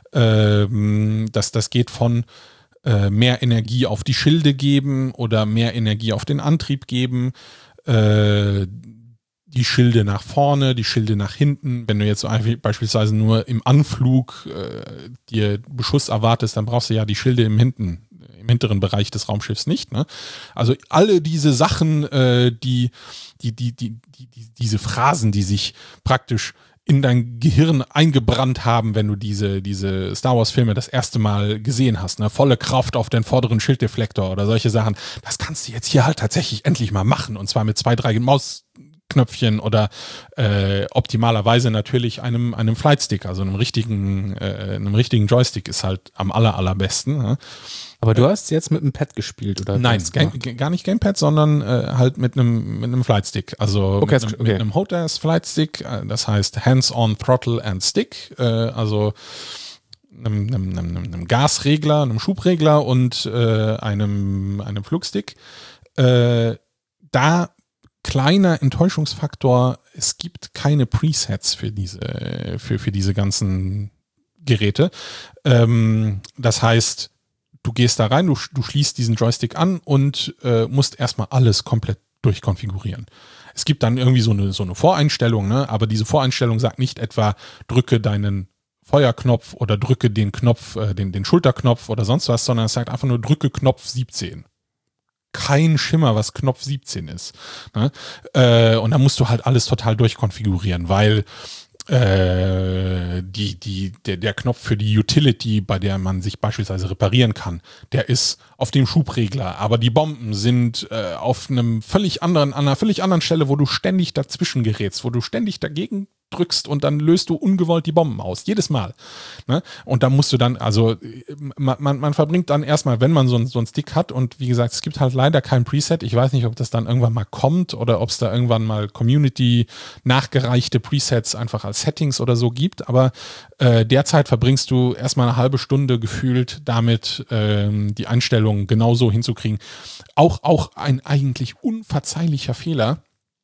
S3: Ähm, das, das geht von äh, mehr Energie auf die Schilde geben oder mehr Energie auf den Antrieb geben, äh, die Schilde nach vorne, die Schilde nach hinten. Wenn du jetzt so einfach beispielsweise nur im Anflug äh, dir Beschuss erwartest, dann brauchst du ja die Schilde im hinten im hinteren Bereich des Raumschiffs nicht. Ne? Also alle diese Sachen, äh, die, die, die, die, die, die, diese Phrasen, die sich praktisch in dein Gehirn eingebrannt haben, wenn du diese, diese Star Wars Filme das erste Mal gesehen hast, ne? Volle Kraft auf den vorderen Schilddeflektor oder solche Sachen, das kannst du jetzt hier halt tatsächlich endlich mal machen und zwar mit zwei, drei Mausknöpfchen oder äh, optimalerweise natürlich einem, einem Flightstick, also einem richtigen, äh, einem richtigen Joystick ist halt am aller, allerbesten. Ne?
S2: Aber du hast jetzt mit einem Pad gespielt, oder?
S3: Nein, ga, gar nicht Gamepad, sondern äh, halt mit einem mit einem Flightstick. Also
S2: okay,
S3: mit, einem,
S2: okay.
S3: mit einem H O T A S Flightstick, äh, das heißt Hands-on Throttle and Stick, äh, also einem, einem, einem, einem Gasregler, einem Schubregler und äh, einem, einem Flugstick. Äh, da kleiner Enttäuschungsfaktor, es gibt keine Presets für diese, für, für diese ganzen Geräte. Ähm, das heißt, du gehst da rein, du, du schließt diesen Joystick an und äh, musst erstmal alles komplett durchkonfigurieren. Es gibt dann irgendwie so eine, so eine Voreinstellung, ne? Aber diese Voreinstellung sagt nicht etwa, drücke deinen Feuerknopf oder drücke den Knopf, äh, den, den Schulterknopf oder sonst was, sondern es sagt einfach nur, drücke Knopf siebzehn. Kein Schimmer, was Knopf siebzehn ist. Ne? Äh, und da musst du halt alles total durchkonfigurieren, weil äh, die, die, der, der Knopf für die Utility, bei der man sich beispielsweise reparieren kann, der ist auf dem Schubregler, aber die Bomben sind äh, auf einem völlig anderen, an einer völlig anderen Stelle, wo du ständig dazwischen gerätst, wo du ständig dagegen drückst und dann löst du ungewollt die Bomben aus. Jedes Mal. Ne? Und da musst du dann, also man, man, man verbringt dann erstmal, wenn man so, ein, so einen Stick hat und wie gesagt, es gibt halt leider kein Preset. Ich weiß nicht, ob das dann irgendwann mal kommt oder ob es da irgendwann mal Community nachgereichte Presets einfach als Settings oder so gibt, aber äh, derzeit verbringst du erstmal eine halbe Stunde gefühlt damit, ähm, die Einstellungen genauso hinzukriegen. Auch, auch ein eigentlich unverzeihlicher Fehler.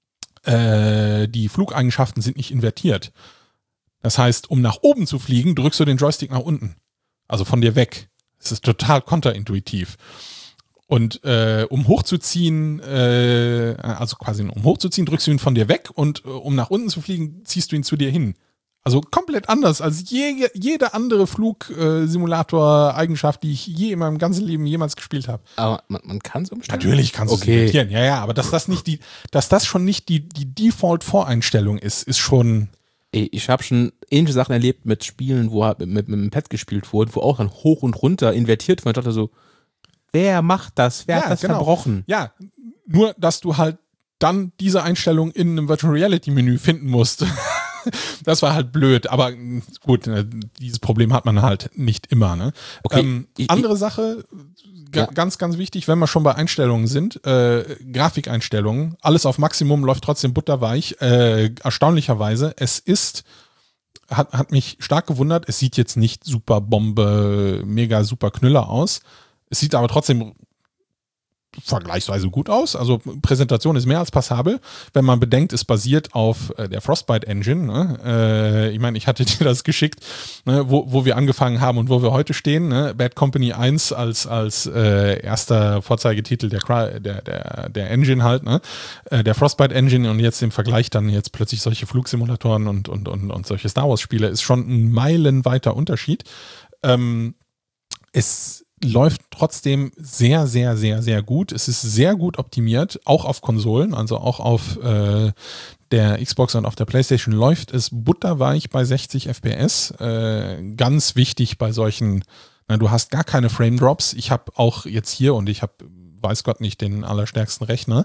S3: Äh, die Flugeigenschaften sind nicht invertiert. Das heißt, um nach oben zu fliegen, drückst du den Joystick nach unten. Also von dir weg. Das ist total konterintuitiv. Und äh, um hochzuziehen, äh, also quasi um hochzuziehen, drückst du ihn von dir weg und äh, um nach unten zu fliegen, ziehst du ihn zu dir hin. Also komplett anders als je, jede andere Flugsimulator-Eigenschaft, die ich je in meinem ganzen Leben jemals gespielt habe.
S2: Aber man, man kann es umstellen?
S3: Natürlich kannst du es
S2: okay.
S3: invertieren, ja, ja, aber dass das nicht die, dass das schon nicht die, die Default-Voreinstellung ist, ist schon.
S2: Ey, ich habe schon ähnliche Sachen erlebt mit Spielen, wo halt mit, mit, mit dem Pad gespielt wurde, wo auch dann hoch und runter invertiert wird. Ich dachte so, wer macht das? Wer
S3: Ja,
S2: hat das
S3: genau.
S2: verbrochen?
S3: Ja, nur, dass du halt dann diese Einstellung in einem Virtual Reality Menü finden musst. Das war halt blöd, aber gut, dieses Problem hat man halt nicht immer. Ne?
S2: Okay,
S3: Ähm,
S2: ich-
S3: andere Sache, ga,
S2: Ja.
S3: ganz, ganz wichtig, wenn wir schon bei Einstellungen sind, äh, Grafikeinstellungen, alles auf Maximum läuft trotzdem butterweich. Äh, erstaunlicherweise, es ist, hat, hat mich stark gewundert, es sieht jetzt nicht super Bombe, mega super Knüller aus. Es sieht aber trotzdem vergleichsweise gut aus. Also Präsentation ist mehr als passabel, wenn man bedenkt, es basiert auf äh, der Frostbite Engine. Ne? Äh, ich meine, ich hatte dir das geschickt, ne? wo, wo wir angefangen haben und wo wir heute stehen. Ne? Bad Company eins als, als äh, erster Vorzeigetitel der, der, der, der Engine halt, ne? äh, der Frostbite Engine und jetzt im Vergleich dann jetzt plötzlich solche Flugsimulatoren und, und, und, und solche Star Wars Spiele ist schon ein meilenweiter Unterschied. Ähm, es läuft trotzdem sehr, sehr, sehr, sehr gut. Es ist sehr gut optimiert, auch auf Konsolen, also auch auf äh, der Xbox und auf der PlayStation läuft es butterweich bei sechzig F P S. Äh, ganz wichtig bei solchen, na, du hast gar keine Frame Drops. Ich habe auch jetzt hier und ich habe, weiß Gott nicht, den allerstärksten Rechner,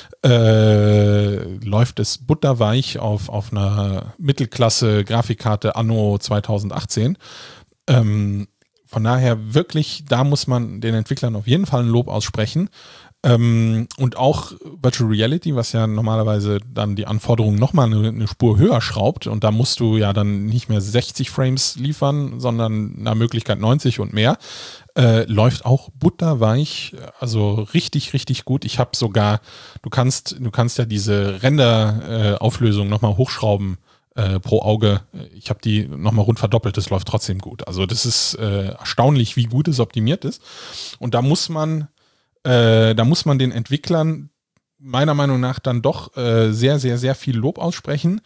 S3: äh, läuft es butterweich auf, auf einer Mittelklasse-Grafikkarte anno zwanzig achtzehn. Ähm, von daher wirklich, da muss man den Entwicklern auf jeden Fall ein Lob aussprechen. Ähm, und auch Virtual Reality, was ja normalerweise dann die Anforderungen nochmal eine, eine Spur höher schraubt, und da musst du ja dann nicht mehr sechzig Frames liefern, sondern nach Möglichkeit neunzig und mehr, äh, läuft auch butterweich, also richtig, richtig gut. Ich habe sogar, du kannst, du kannst ja diese Render-Auflösung äh, nochmal hochschrauben äh, pro Auge. Ich habe die nochmal rund verdoppelt, das läuft trotzdem gut. Also das ist äh, erstaunlich, wie gut es optimiert ist. Und da muss man Äh, da muss man den Entwicklern meiner Meinung nach dann doch äh, sehr, sehr, sehr viel Lob aussprechen.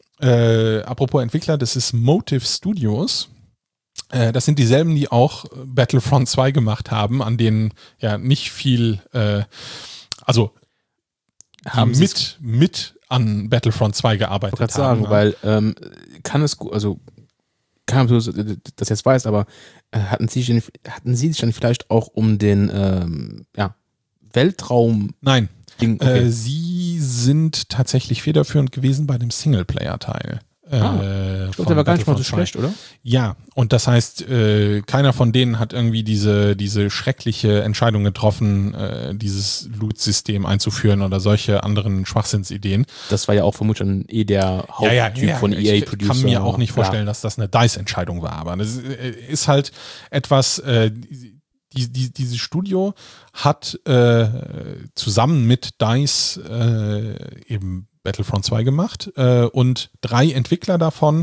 S3: Äh, apropos Entwickler, das ist Motive Studios. Äh, das sind dieselben, die auch Battlefront zwei gemacht haben, an denen ja nicht viel, äh, also
S2: haben
S3: mit, mit an Battlefront zwei gearbeitet
S2: haben. Ich
S3: haben.
S2: sagen, ja. weil ähm, kann es gut, also kann du das jetzt weißt, aber äh, hatten Sie denn, hatten Sie sich dann vielleicht auch um den ähm, ja, Weltraum?
S3: Nein,
S2: Ding, okay.
S3: äh, Sie sind tatsächlich federführend gewesen bei dem Singleplayer-Teil.
S2: Ah,
S3: äh,
S2: ich glaube, der war gar nicht mal so schlecht, oder?
S3: Ja, und das heißt, äh, keiner von denen hat irgendwie diese, diese schreckliche Entscheidung getroffen, äh, dieses Loot-System einzuführen oder solche anderen Schwachsinnsideen.
S2: Das war ja auch vermutlich dann eh der Haupttyp
S3: ja, ja, ja,
S2: von E A-Producer.
S3: Ich kann mir auch nicht vorstellen, ja. dass das eine DICE-Entscheidung war, aber das ist halt etwas, äh, die, die, dieses Studio hat äh, zusammen mit DICE äh, eben Battlefront zwei gemacht äh, und drei Entwickler davon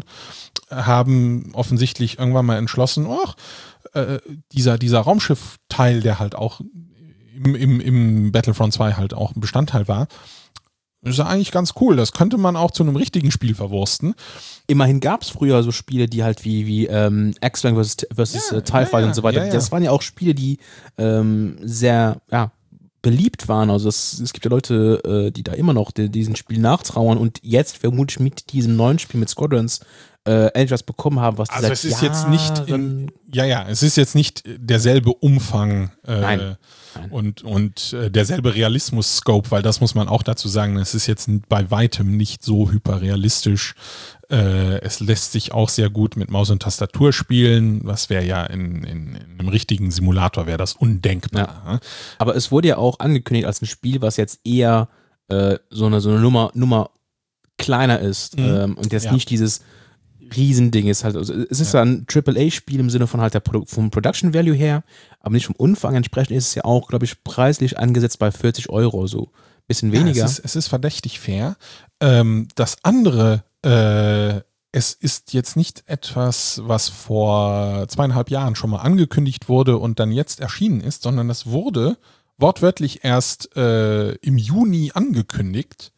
S3: haben offensichtlich irgendwann mal entschlossen, oh, äh, dieser, dieser Raumschiff-Teil, der halt auch im, im, im Battlefront zwei halt auch ein Bestandteil war, ist ja eigentlich ganz cool. Das könnte man auch zu einem richtigen Spiel verwursten.
S2: Immerhin gab es früher so Spiele, die halt wie, wie ähm, X-Wing versus, versus
S3: ja,
S2: äh, TIE Fighter
S3: ja,
S2: und so weiter.
S3: Ja, ja.
S2: Das waren ja auch Spiele, die ähm, sehr, ja, beliebt waren. Also es, es gibt ja Leute, äh, die da immer noch die, diesen Spiel nachtrauern und jetzt vermutlich mit diesem neuen Spiel mit Squadrons äh, etwas bekommen haben, was
S3: also es ist jetzt nicht in, ja ja es ist jetzt nicht derselbe Umfang äh,
S2: Nein. Nein.
S3: und und äh, derselbe Realismus-Scope, weil das muss man auch dazu sagen, es ist jetzt bei weitem nicht so hyperrealistisch. Äh, es lässt sich auch sehr gut mit Maus und Tastatur spielen, was wäre ja in, in, in einem richtigen Simulator wäre das undenkbar.
S2: Ja. Aber es wurde ja auch angekündigt als ein Spiel, was jetzt eher äh, so eine so eine Nummer Nummer kleiner ist mhm. ähm, und jetzt
S3: ja.
S2: nicht dieses Riesending ist halt, also es ist ja ein Triple A-Spiel im Sinne von halt der Produ- vom Production Value her, aber nicht vom Umfang. Entsprechend ist es ja auch, glaube ich, preislich angesetzt bei vierzig Euro, so ein bisschen weniger.
S3: Ja, es, ist, es ist verdächtig fair. Ähm, das andere, äh, es ist jetzt nicht etwas, was vor zweieinhalb Jahren schon mal angekündigt wurde und dann jetzt erschienen ist, sondern es wurde wortwörtlich erst äh, im Juni angekündigt.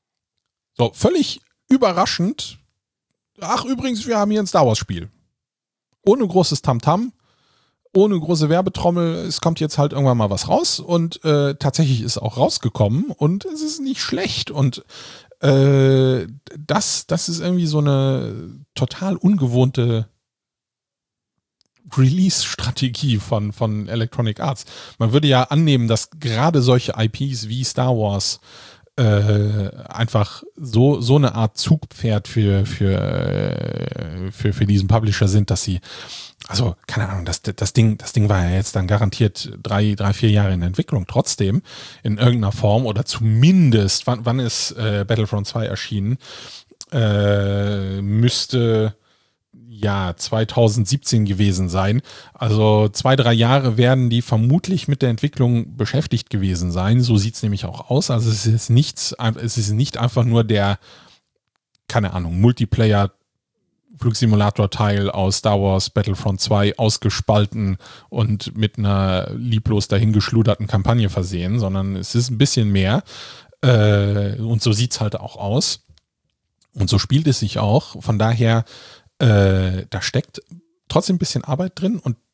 S3: So, völlig überraschend. Ach, übrigens, wir haben hier ein Star Wars-Spiel. Ohne großes Tamtam, ohne große Werbetrommel. Es kommt jetzt halt irgendwann mal was raus und äh, tatsächlich ist auch rausgekommen und es ist nicht schlecht. Und äh, das, das ist irgendwie so eine total ungewohnte Release-Strategie von, von Electronic Arts. Man würde ja annehmen, dass gerade solche I Ps wie Star Wars Äh, einfach so, so eine Art Zugpferd für, für, äh, für, für diesen Publisher sind, dass sie, also keine Ahnung, das, das, Ding, das Ding war ja jetzt dann garantiert drei, drei, vier Jahre in Entwicklung, trotzdem in irgendeiner Form oder zumindest, wann, wann ist äh, Battlefront zwei erschienen, äh, müsste ja zwanzig siebzehn gewesen sein. Also zwei, drei Jahre werden die vermutlich mit der Entwicklung beschäftigt gewesen sein. So sieht es nämlich auch aus. Also es ist nichts, es ist nicht einfach nur der, keine Ahnung, Multiplayer-Flugsimulator-Teil aus Star Wars Battlefront zwei ausgespalten und mit einer lieblos dahingeschluderten Kampagne versehen, sondern es ist ein bisschen mehr. Äh, und so sieht es halt auch aus. Und so spielt es sich auch. Von daher Äh, da steckt trotzdem ein bisschen Arbeit drin und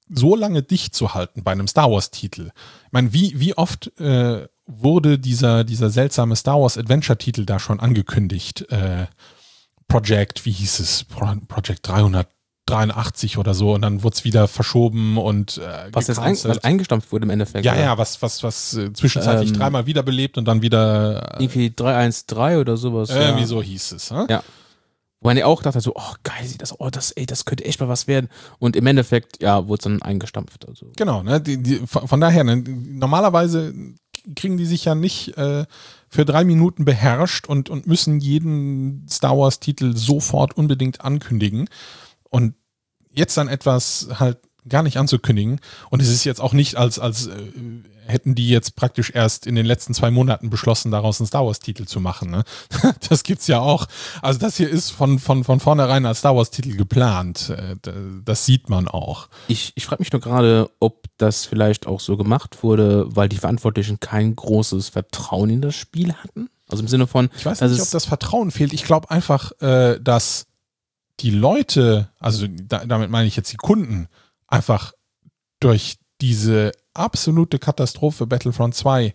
S3: so lange dicht zu halten bei einem Star Wars-Titel. Ich meine, wie, wie oft äh, wurde dieser, dieser seltsame Star Wars Adventure-Titel da schon angekündigt? Äh, Project, wie hieß es? Project dreihundertdreiundachtzig oder so, und dann wurde es wieder verschoben und äh,
S2: was jetzt ein, was eingestampft wurde im Endeffekt.
S3: Ja,
S2: oder?
S3: ja, was, was, was äh, zwischenzeitlich
S2: Ähm,
S3: dreimal wiederbelebt und dann wieder äh,
S2: Irgendwie dreihundertdreihunderdreizehn oder sowas.
S3: irgendwie
S2: ja.
S3: so hieß es. Hä?
S2: Ja. Wo man ja auch dachte, so, oh geil, sieht das, oh, das, ey, das könnte echt mal was werden. Und im Endeffekt, ja, wurde es dann eingestampft. Also.
S3: Genau, ne? Die, die, von, von daher, ne? Normalerweise kriegen die sich ja nicht äh, für drei Minuten beherrscht und, und müssen jeden Star Wars-Titel sofort unbedingt ankündigen. Und jetzt dann etwas halt gar nicht anzukündigen. Und es ist jetzt auch nicht, als, als äh, hätten die jetzt praktisch erst in den letzten zwei Monaten beschlossen, daraus einen Star Wars-Titel zu machen. Ne? Das gibt's ja auch. Also das hier ist von, von, von vornherein als Star Wars-Titel geplant. Äh, das sieht man auch.
S2: Ich, ich frage mich nur gerade, ob das vielleicht auch so gemacht wurde, weil die Verantwortlichen kein großes Vertrauen in das Spiel hatten. Also im Sinne von...
S3: Ich weiß nicht, ob das Vertrauen fehlt. Ich glaube einfach, äh, dass die Leute, also da, damit meine ich jetzt die Kunden, einfach durch diese absolute Katastrophe Battlefront zwei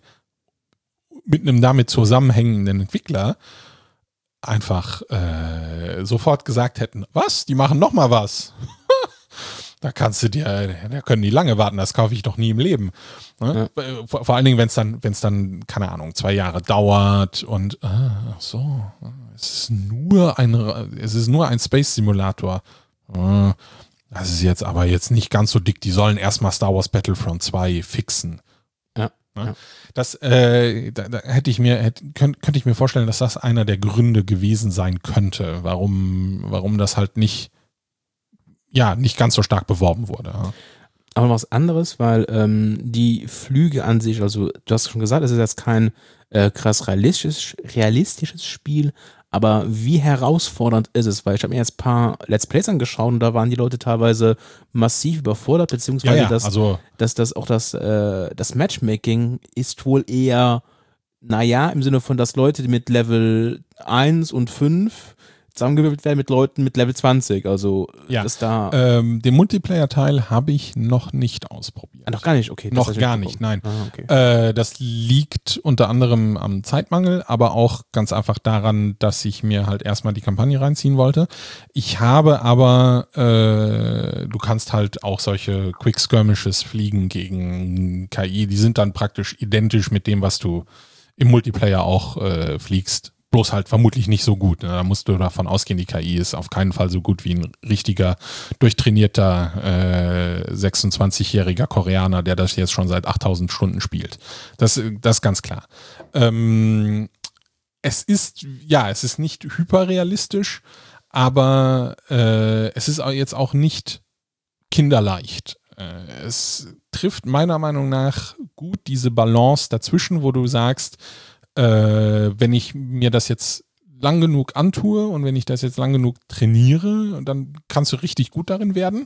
S3: mit einem damit zusammenhängenden Entwickler einfach äh, sofort gesagt hätten, was, die machen noch mal was. Da kannst du dir, da können die lange warten, das kaufe ich doch nie im Leben. Ne? Ja. Vor, vor allen Dingen, wenn es dann, wenn es dann, keine Ahnung, zwei Jahre dauert und ah, ach so, es ist nur ein, es ist nur ein Space Simulator. Ah, das ist jetzt aber jetzt nicht ganz so dick. Die sollen erstmal Star Wars Battlefront zwei fixen.
S2: Ja.
S3: Ne?
S2: Ja.
S3: Das äh, da, da hätte ich mir, hätte, könnte, könnte ich mir vorstellen, dass das einer der Gründe gewesen sein könnte, warum, warum das halt nicht, ja, nicht ganz so stark beworben wurde. Ja.
S2: Aber noch was anderes, weil ähm, die Flüge an sich, also du hast schon gesagt, es ist jetzt kein äh, krass realistisches, realistisches Spiel, aber wie herausfordernd ist es? Weil ich habe mir jetzt ein paar Let's Plays angeschaut und da waren die Leute teilweise massiv überfordert, beziehungsweise
S3: Ja, ja,
S2: das,
S3: also
S2: dass das auch das, äh, das Matchmaking ist wohl eher, naja, im Sinne von, dass Leute mit Level eins und fünf zusammengewürfelt werden mit Leuten mit Level zwanzig. Also
S3: ja.
S2: ist da.
S3: Ähm, den Multiplayer-Teil habe ich noch nicht ausprobiert.
S2: Ah, noch gar nicht, okay. Das
S3: Noch gar nicht, nein.
S2: Ah, okay.
S3: Äh, das liegt unter anderem am Zeitmangel, aber auch ganz einfach daran, dass ich mir halt erstmal die Kampagne reinziehen wollte. Ich habe aber, äh, du kannst halt auch solche Quick Skirmishes fliegen gegen K I, die sind dann praktisch identisch mit dem, was du im Multiplayer auch äh, fliegst. Bloß halt vermutlich nicht so gut. Ne? Da musst du davon ausgehen, die K I ist auf keinen Fall so gut wie ein richtiger, durchtrainierter äh, sechsundzwanzigjähriger Koreaner, der das jetzt schon seit achttausend Stunden spielt. Das, das ist ganz klar. Ähm, es ist, ja, es ist nicht hyperrealistisch, aber äh, es ist jetzt auch nicht kinderleicht. Äh, es trifft meiner Meinung nach gut diese Balance dazwischen, wo du sagst, Äh, wenn ich mir das jetzt lang genug antue und wenn ich das jetzt lang genug trainiere, dann kannst du richtig gut darin werden.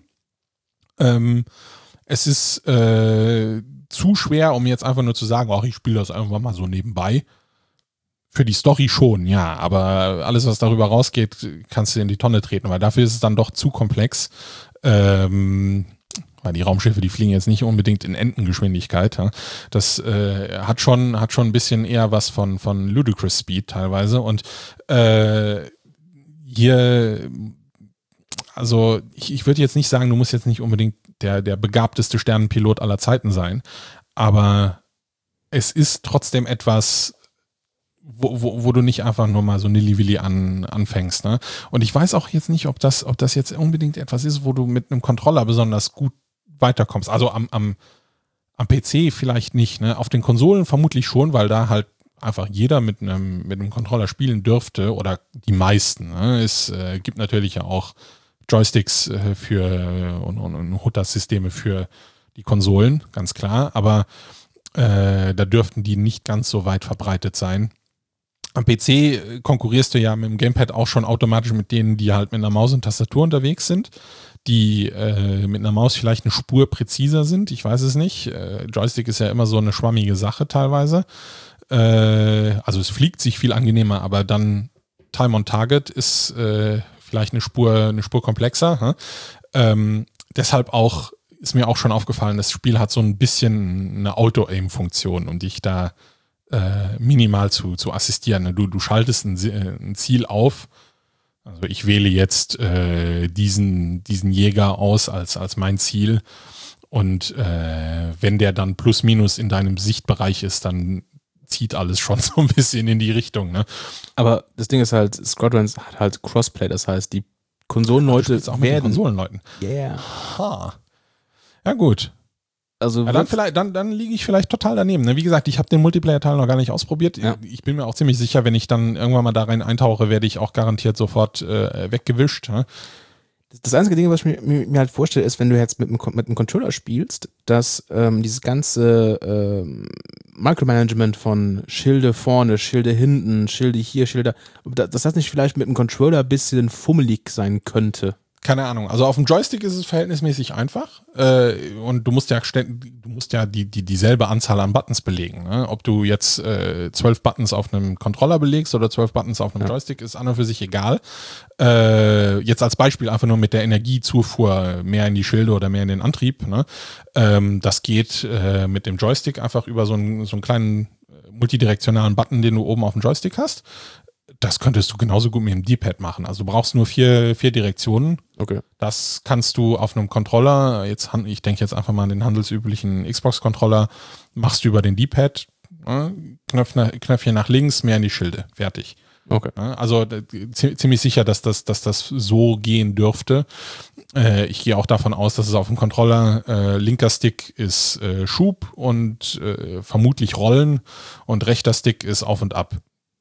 S3: Ähm, es ist äh, zu schwer, um jetzt einfach nur zu sagen, ach, ich spiele das einfach mal so nebenbei. Für die Story schon, ja, aber alles, was darüber rausgeht, kannst du in die Tonne treten, weil dafür ist es dann doch zu komplex. Ähm, weil die Raumschiffe, die fliegen jetzt nicht unbedingt in Entengeschwindigkeit. Ja. Das äh, hat schon hat schon ein bisschen eher was von, von Ludicrous Speed teilweise. Und äh, hier, also ich, ich würde jetzt nicht sagen, du musst jetzt nicht unbedingt der, der begabteste Sternenpilot aller Zeiten sein, aber es ist trotzdem etwas, Wo, wo, wo du nicht einfach nur mal so Nilly-Willy an, anfängst. Ne? Und ich weiß auch jetzt nicht, ob das, ob das jetzt unbedingt etwas ist, wo du mit einem Controller besonders gut weiterkommst. Also am, am, am P C vielleicht nicht. Ne? Auf den Konsolen vermutlich schon, weil da halt einfach jeder mit einem, mit einem Controller spielen dürfte oder die meisten. Ne? Es äh, gibt natürlich ja auch Joysticks äh, für und, und, und H U D A-Systeme für die Konsolen, ganz klar. Aber äh, da dürften die nicht ganz so weit verbreitet sein. Am P C konkurrierst du ja mit dem Gamepad auch schon automatisch mit denen, die halt mit einer Maus und Tastatur unterwegs sind, die äh, mit einer Maus vielleicht eine Spur präziser sind. Ich weiß es nicht. Äh, Joystick ist ja immer so eine schwammige Sache teilweise. Äh, also es fliegt sich viel angenehmer, aber dann Time on Target ist äh, vielleicht eine Spur, eine Spur komplexer. Hm? Ähm, deshalb auch ist mir auch schon aufgefallen, das Spiel hat so ein bisschen eine Auto-Aim-Funktion, um dich da äh, minimal zu, zu assistieren. Du, du schaltest ein, ein Ziel auf. Also ich wähle jetzt äh, diesen, diesen Jäger aus als, als mein Ziel. Und äh, wenn der dann plus minus in deinem Sichtbereich ist, dann zieht alles schon so ein bisschen in die Richtung. Ne?
S2: Aber das Ding ist halt, Squadrons hat halt Crossplay, das heißt, die Konsolenleute
S3: auch mit den
S2: werden...
S3: Konsolenleuten.
S2: Yeah.
S3: Ha. Ja gut.
S2: Also
S3: ja, dann vielleicht, dann, dann liege ich vielleicht total daneben. Ne? Wie gesagt, ich habe den Multiplayer-Teil noch gar nicht ausprobiert.
S2: Ja.
S3: Ich bin mir auch ziemlich sicher, wenn ich dann irgendwann mal da rein eintauche, werde ich auch garantiert sofort äh, weggewischt. Ne?
S2: Das einzige Ding, was ich mir, mir, mir halt vorstelle, ist, wenn du jetzt mit, mit einem Controller spielst, dass ähm, dieses ganze ähm, Micromanagement von Schilde vorne, Schilde hinten, Schilde hier, Schilde da, dass das nicht vielleicht mit einem Controller ein bisschen fummelig sein könnte.
S3: Keine Ahnung. Also auf dem Joystick ist es verhältnismäßig einfach äh, und du musst ja du musst ja die, die dieselbe Anzahl an Buttons belegen. Ne? Ob du jetzt äh, zwölf Buttons auf einem Controller belegst oder zwölf Buttons auf einem ja. Joystick, ist an und für sich egal. Äh, jetzt als Beispiel einfach nur mit der Energiezufuhr mehr in die Schilde oder mehr in den Antrieb. Ne? Ähm, das geht äh, mit dem Joystick einfach über so einen, so einen kleinen multidirektionalen Button, den du oben auf dem Joystick hast. Das könntest du genauso gut mit dem D-Pad machen. Also du brauchst nur vier, vier Direktionen.
S2: Okay.
S3: Das kannst du auf einem Controller, jetzt ich denke jetzt einfach mal an den handelsüblichen Xbox-Controller, machst du über den D-Pad, ne, Knöpfchen nach links, mehr in die Schilde. Fertig.
S2: Okay.
S3: Also ziemlich sicher, dass das, dass das so gehen dürfte. Äh, ich gehe auch davon aus, dass es auf dem Controller äh, linker Stick ist äh, Schub und äh, vermutlich Rollen und rechter Stick ist Auf und Ab.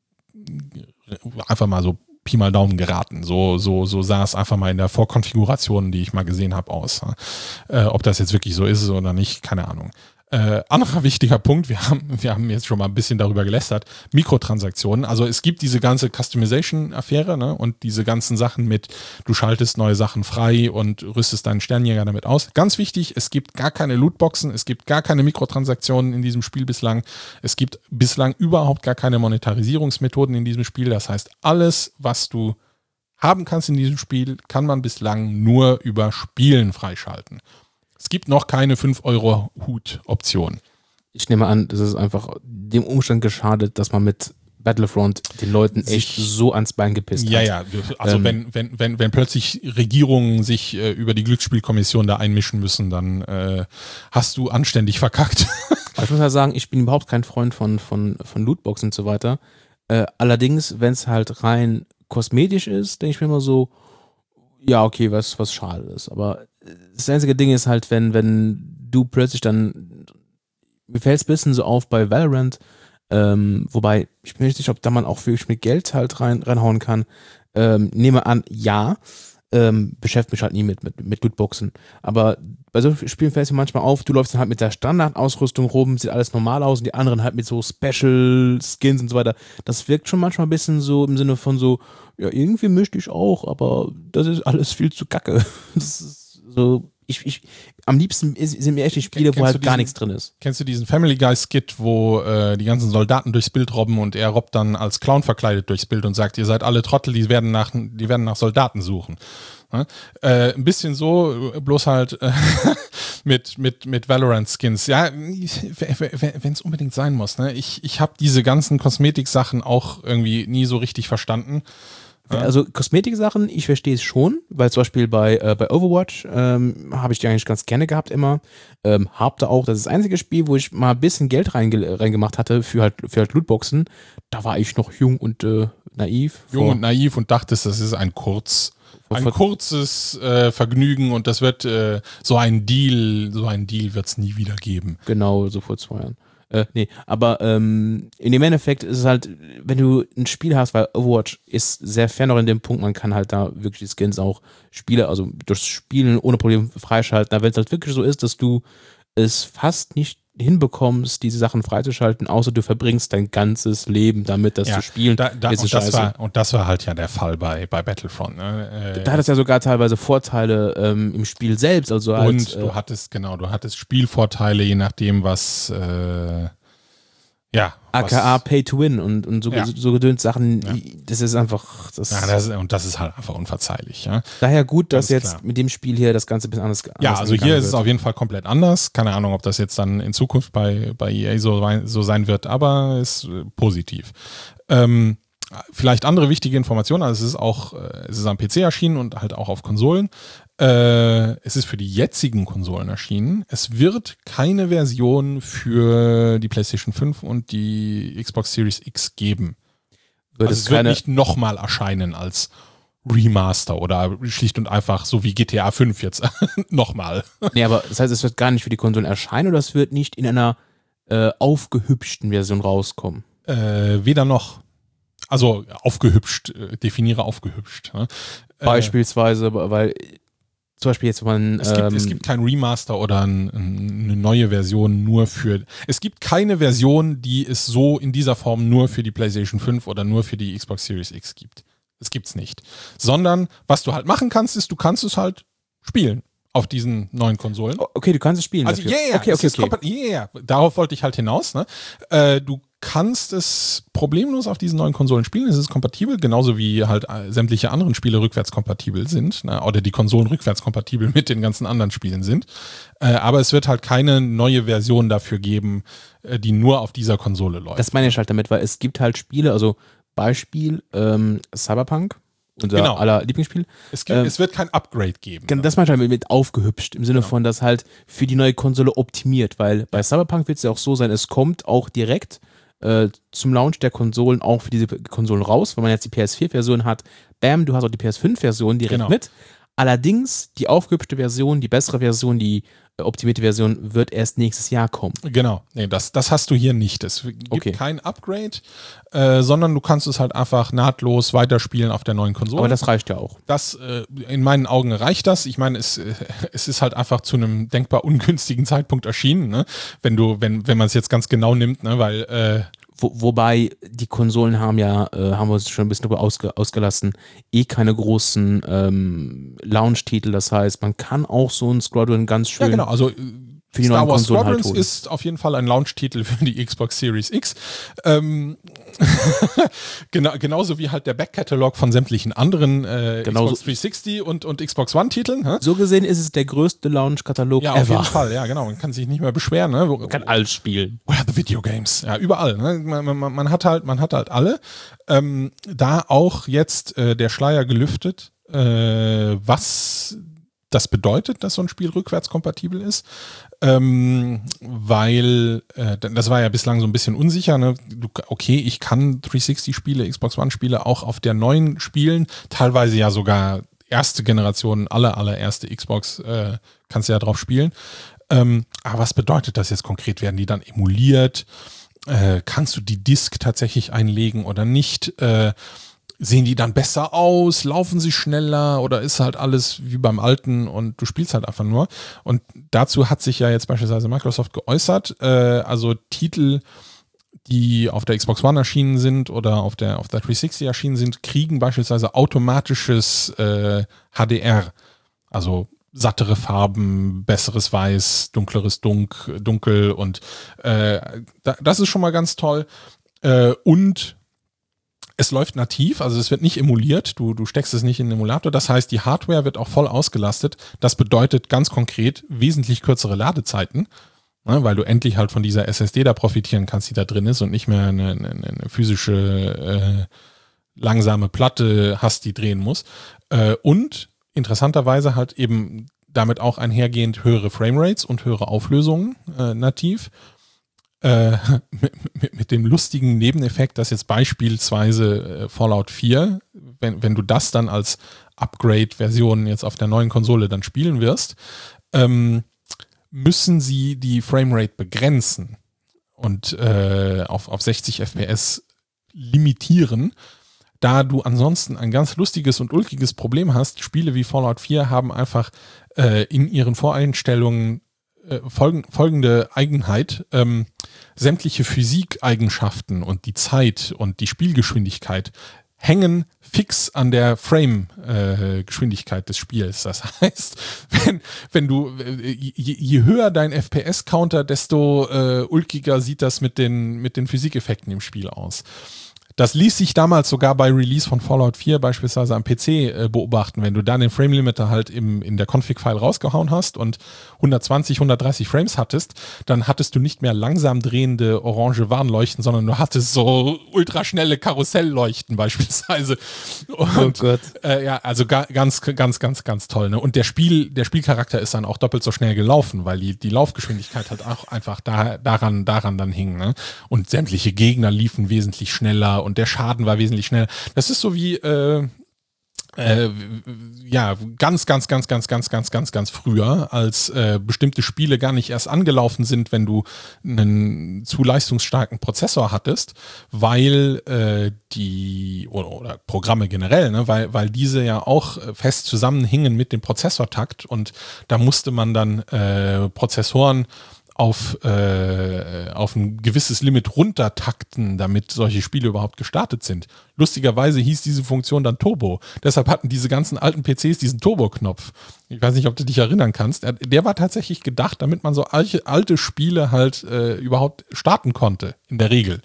S3: Einfach mal so Pi mal Daumen geraten. So, so, so sah es einfach mal in der Vorkonfiguration, die ich mal gesehen habe, aus. Äh, ob das jetzt wirklich so ist oder nicht, keine Ahnung. Äh, anderer wichtiger Punkt, wir haben, wir haben jetzt schon mal ein bisschen darüber gelästert, Mikrotransaktionen. Also es gibt diese ganze Customization-Affäre, ne, und diese ganzen Sachen mit, du schaltest neue Sachen frei und rüstest deinen Sternjäger damit aus. Ganz wichtig, es gibt gar keine Lootboxen, es gibt gar keine Mikrotransaktionen in diesem Spiel bislang. Es gibt bislang überhaupt gar keine Monetarisierungsmethoden in diesem Spiel. Das heißt, alles, was du haben kannst in diesem Spiel, kann man bislang nur über Spielen freischalten. Es gibt noch keine fünf Euro Hut-Option.
S2: Ich nehme an, das ist einfach dem Umstand geschadet, dass man mit Battlefront den Leuten echt sich so ans Bein gepisst
S3: ja,
S2: hat.
S3: Ja, ja. Also ähm, wenn, wenn, wenn, wenn plötzlich Regierungen sich äh, über die Glücksspielkommission da einmischen müssen, dann äh, hast du anständig verkackt.
S2: Ich muss halt sagen, ich bin überhaupt kein Freund von, von, von Lootboxen und so weiter. Äh, allerdings, wenn es halt rein kosmetisch ist, denke ich mir immer so, ja, okay, was, was schade ist. Aber das einzige Ding ist halt, wenn, wenn du plötzlich dann, mir fällt es ein bisschen so auf bei Valorant, ähm, wobei, ich bin nicht sicher, ob da man auch wirklich mit Geld halt rein, reinhauen kann. Ähm, nehme an, ja, ähm, beschäftige mich halt nie mit, mit, mit Lootboxen. Aber bei so Spielen fällt es mir manchmal auf, du läufst dann halt mit der Standardausrüstung rum, sieht alles normal aus und die anderen halt mit so Special Skins und so weiter. Das wirkt schon manchmal ein bisschen so im Sinne von so, ja, irgendwie mischte ich auch, aber das ist alles viel zu kacke. Das ist so, ich, ich, am liebsten ist, sind mir echt die Spiele, Kennst wo halt diesen, gar nichts drin ist.
S3: Kennst du diesen Family Guy Skit, wo äh, die ganzen Soldaten durchs Bild robben und er robbt dann als Clown verkleidet durchs Bild und sagt, ihr seid alle Trottel, die werden nach, die werden nach Soldaten suchen. Ja? Äh, ein bisschen so, bloß halt äh, mit, mit, mit Valorant-Skins. Ja, wenn es unbedingt sein muss. Ne? Ich, ich habe diese ganzen Kosmetik-Sachen auch irgendwie nie so richtig verstanden. Ja.
S2: Also Kosmetik-Sachen, ich verstehe es schon, weil zum Beispiel bei, äh, bei Overwatch ähm, habe ich die eigentlich ganz gerne gehabt immer. Ähm, hab da auch, das ist das einzige Spiel, wo ich mal ein bisschen Geld reinge- reingemacht hatte für halt, für halt Lootboxen. Da war ich noch jung und äh, naiv.
S3: Jung und naiv und dachtest, das ist ein kurz, ein kurzes äh, Vergnügen und das wird äh, so ein Deal, so ein Deal wird es nie wieder geben.
S2: Genau, so vor zwei Jahren. Äh, nee, aber ähm, in dem Endeffekt ist es halt, wenn du ein Spiel hast, weil Overwatch ist sehr fair noch in dem Punkt, man kann halt da wirklich die Skins auch Spiele, also durchs Spielen ohne Probleme freischalten. Aber wenn es halt wirklich so ist, dass du es fast nicht hinbekommst, diese Sachen freizuschalten, außer du verbringst dein ganzes Leben damit, das
S3: ja,
S2: zu spielen.
S3: Da, da,
S2: ist
S3: und,
S2: das
S3: war, und das war halt ja der Fall bei, bei Battlefront. Ne? Äh,
S2: da hat es ja sogar teilweise Vorteile ähm, im Spiel selbst. Also halt,
S3: und du äh, hattest, genau, du hattest Spielvorteile, je nachdem, was äh, Ja.
S2: aka Pay to Win und, und so,
S3: Ja.
S2: so, so gedöns Sachen,
S3: Ja.
S2: das ist einfach, das,
S3: Ja, das, und das ist halt einfach unverzeihlich. Ja,
S2: daher gut, dass
S3: Ganz
S2: jetzt
S3: klar.
S2: mit dem Spiel hier das Ganze ein bisschen anders
S3: ja
S2: anders
S3: also hier
S2: angegangen
S3: ist es
S2: wird.
S3: auf jeden Fall komplett anders. Keine Ahnung, ob das jetzt dann in Zukunft bei, bei E A so, so sein wird, aber ist äh, positiv. Ähm, vielleicht andere wichtige Informationen, also es ist auch, äh, es ist am P C erschienen und halt auch auf Konsolen. Äh, es ist für die jetzigen Konsolen erschienen. Es wird keine Version für die PlayStation fünf und die Xbox Series X geben.
S2: Wird
S3: also
S2: es
S3: es wird
S2: keine,
S3: nicht nochmal erscheinen als Remaster oder schlicht und einfach so wie G T A fünf jetzt nochmal.
S2: nee, aber das heißt, es wird gar nicht für die Konsolen erscheinen oder es wird nicht in einer äh, aufgehübschten Version rauskommen?
S3: Äh, weder noch. Also aufgehübscht, äh, definiere aufgehübscht. Ne? Äh,
S2: Beispielsweise, weil zum Beispiel jetzt, wenn man
S3: Es gibt,
S2: ähm,
S3: es gibt kein Remaster oder ein, ein, eine neue Version nur für. Es gibt keine Version, die es so in dieser Form nur für die PlayStation fünf oder nur für die Xbox Series X gibt. Das gibt's nicht. Sondern was du halt machen kannst, ist, du kannst es halt spielen auf diesen neuen Konsolen.
S2: oh, okay, du kannst es spielen.
S3: Also
S2: dafür.
S3: yeah,
S2: okay,
S3: es
S2: okay,
S3: ist
S2: okay.
S3: kompa- yeah, darauf wollte ich halt hinaus. Ne? Äh, du kannst es problemlos auf diesen neuen Konsolen spielen. Es ist kompatibel, genauso wie halt äh, sämtliche anderen Spiele rückwärtskompatibel sind, ne? Oder die Konsolen rückwärtskompatibel mit den ganzen anderen Spielen sind. Äh, aber es wird halt keine neue Version dafür geben, äh, die nur auf dieser Konsole läuft.
S2: Das meine ich halt damit, weil es gibt halt Spiele, also Beispiel ähm, Cyberpunk, unser
S3: Genau.
S2: aller Lieblingsspiel.
S3: es, gibt,
S2: ähm,
S3: es wird kein Upgrade geben.
S2: Genau, das meine ich halt mit, mit aufgehübscht, im Sinne von, dass halt für die neue Konsole optimiert, weil bei Cyberpunk wird es ja auch so sein, es kommt auch direkt äh, zum Launch der Konsolen auch für diese Konsolen raus, wenn man jetzt die P S vier Version hat, bam, du hast auch die P S fünf Version direkt
S3: Genau.
S2: mit. Allerdings, die aufgehübschte Version, die bessere Version, die äh, optimierte Version wird erst nächstes Jahr kommen.
S3: Genau, nee, das, das hast du hier nicht. Es gibt
S2: Okay.
S3: kein Upgrade, äh, sondern du kannst es halt einfach nahtlos weiterspielen auf der neuen Konsole.
S2: Aber das reicht ja auch.
S3: Das, äh, in meinen Augen reicht das. Ich meine, es, äh, es ist halt einfach zu einem denkbar ungünstigen Zeitpunkt erschienen, ne? Wenn du, wenn, wenn man es jetzt ganz genau nimmt, ne? Weil, äh,
S2: Wo, wobei die Konsolen haben ja, äh, haben wir uns schon ein bisschen darüber ausge, ausgelassen, eh keine großen ähm, Launch-Titel. Das heißt, man kann auch so ein Squadron ganz schön
S3: ja genau, also äh,
S2: für die
S3: Star
S2: neuen
S3: Wars
S2: Konsolen halt
S3: Squadrons
S2: holen.
S3: ist auf jeden Fall ein Launch-Titel für die Xbox Series X. Ähm, genau, genauso wie halt der Backkatalog von sämtlichen anderen äh,
S2: Genauso-
S3: Xbox dreihundertsechzig und, und Xbox One-Titeln. Hä?
S2: So gesehen ist es der größte Launch-Katalog
S3: Ja, auf
S2: ever.
S3: jeden Fall, ja, genau. Man kann sich nicht mehr beschweren. Ne? Wo,
S2: Man kann alles spielen.
S3: Where are the video games? Ja, überall. Ne? Man, man, man hat halt, man hat halt alle. Ähm, da auch jetzt äh, der Schleier gelüftet, äh, was das bedeutet, dass so ein Spiel rückwärtskompatibel ist. Ähm, weil äh, das war ja bislang so ein bisschen unsicher. Ne? Du, okay, ich kann dreihundertsechzig-Spiele, Xbox One-Spiele auch auf der neuen spielen. Teilweise ja sogar erste Generation, aller, allererste Xbox äh, kannst du ja drauf spielen. Ähm, aber was bedeutet das jetzt konkret? Werden die dann emuliert? Äh, kannst du die Disk tatsächlich einlegen oder nicht? Äh, sehen die dann besser aus? Laufen sie schneller? Oder ist halt alles wie beim Alten und du spielst halt einfach nur? Und dazu hat sich ja jetzt beispielsweise Microsoft geäußert. Äh, also Titel, die auf der Xbox One erschienen sind oder auf der, auf der dreihundertsechzig erschienen sind, kriegen beispielsweise automatisches äh, H D R. Also sattere Farben, besseres Weiß, dunkleres Dunk, Dunkel und äh, da, das ist schon mal ganz toll. Äh, und es läuft nativ, also es wird nicht emuliert, du, du steckst es nicht in den Emulator, das heißt, die Hardware wird auch voll ausgelastet. Das bedeutet ganz konkret wesentlich kürzere Ladezeiten, ne, weil du endlich halt von dieser S S D da profitieren kannst, die da drin ist und nicht mehr eine, eine, eine physische äh, langsame Platte hast, die drehen muss. Äh, und interessanterweise halt eben damit auch einhergehend höhere Framerates und höhere Auflösungen äh, nativ. Äh, mit, mit, mit dem lustigen Nebeneffekt, dass jetzt beispielsweise äh, Fallout vier, wenn, wenn du das dann als Upgrade-Version jetzt auf der neuen Konsole dann spielen wirst, ähm, müssen sie die Framerate begrenzen und äh, auf, auf sechzig F P S limitieren, da du ansonsten ein ganz lustiges und ulkiges Problem hast. Spiele wie Fallout vier haben einfach äh, in ihren Voreinstellungen äh, folgen, folgende Eigenheit. Ähm, sämtliche Physikeigenschaften und die Zeit und die Spielgeschwindigkeit hängen fix an der Frame-Geschwindigkeit äh, des Spiels. Das heißt, wenn, wenn du, je, je höher dein F P S-Counter, desto äh, ulkiger sieht das mit den, mit den Physikeffekten im Spiel aus. Das ließ sich damals sogar bei Release von Fallout vier beispielsweise am P C äh, beobachten. Wenn du dann den Frame-Limiter halt im, in der Config-File rausgehauen hast und hundertzwanzig, hundertdreißig Frames hattest, dann hattest du nicht mehr langsam drehende orange Warnleuchten, sondern du hattest so ultraschnelle Karussellleuchten beispielsweise. Und,
S2: Oh Gott.
S3: Äh, ja, also ga, ganz, ganz, ganz, ganz toll. Ne? Und der Spiel, der Spielcharakter ist dann auch doppelt so schnell gelaufen, weil die, die Laufgeschwindigkeit halt auch einfach da, daran, daran dann hing. Ne? Und sämtliche Gegner liefen wesentlich schneller und der Schaden war wesentlich schneller. Das ist so wie, äh, äh, ja, ganz, ganz, ganz, ganz, ganz, ganz, ganz, ganz früher, als äh, bestimmte Spiele gar nicht erst angelaufen sind, wenn du einen zu leistungsstarken Prozessor hattest, weil äh, die, oder, oder Programme generell, ne, weil, weil diese ja auch fest zusammenhingen mit dem Prozessortakt und da musste man dann äh, Prozessoren auf, äh, auf ein gewisses Limit runtertakten, damit solche Spiele überhaupt gestartet sind. Lustigerweise hieß diese Funktion dann Turbo. Deshalb hatten diese ganzen alten P Cs diesen Turbo-Knopf. Ich weiß nicht, ob du dich erinnern kannst. Der, der war tatsächlich gedacht, damit man so alte, alte Spiele halt äh, überhaupt starten konnte, in der Regel.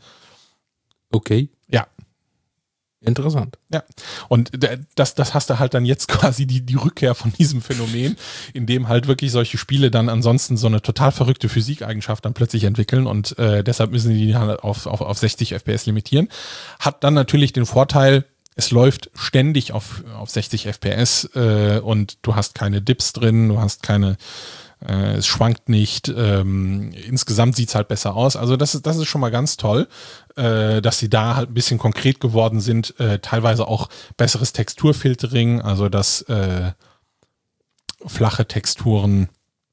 S2: Okay.
S3: Ja.
S2: Interessant.
S3: Ja, und das, das hast du halt dann jetzt quasi die, die Rückkehr von diesem Phänomen, in dem halt wirklich solche Spiele dann ansonsten so eine total verrückte Physikeigenschaft dann plötzlich entwickeln und äh, deshalb müssen die halt auf, auf, auf sechzig F P S limitieren. Hat dann natürlich den Vorteil, es läuft ständig auf, auf sechzig F P S äh, und du hast keine Dips drin, du hast keine Äh, es schwankt nicht. Ähm, insgesamt sieht es halt besser aus. Also das ist, das ist schon mal ganz toll, äh, dass sie da halt ein bisschen konkret geworden sind. Äh, teilweise auch besseres Texturfiltering, also dass äh, flache Texturen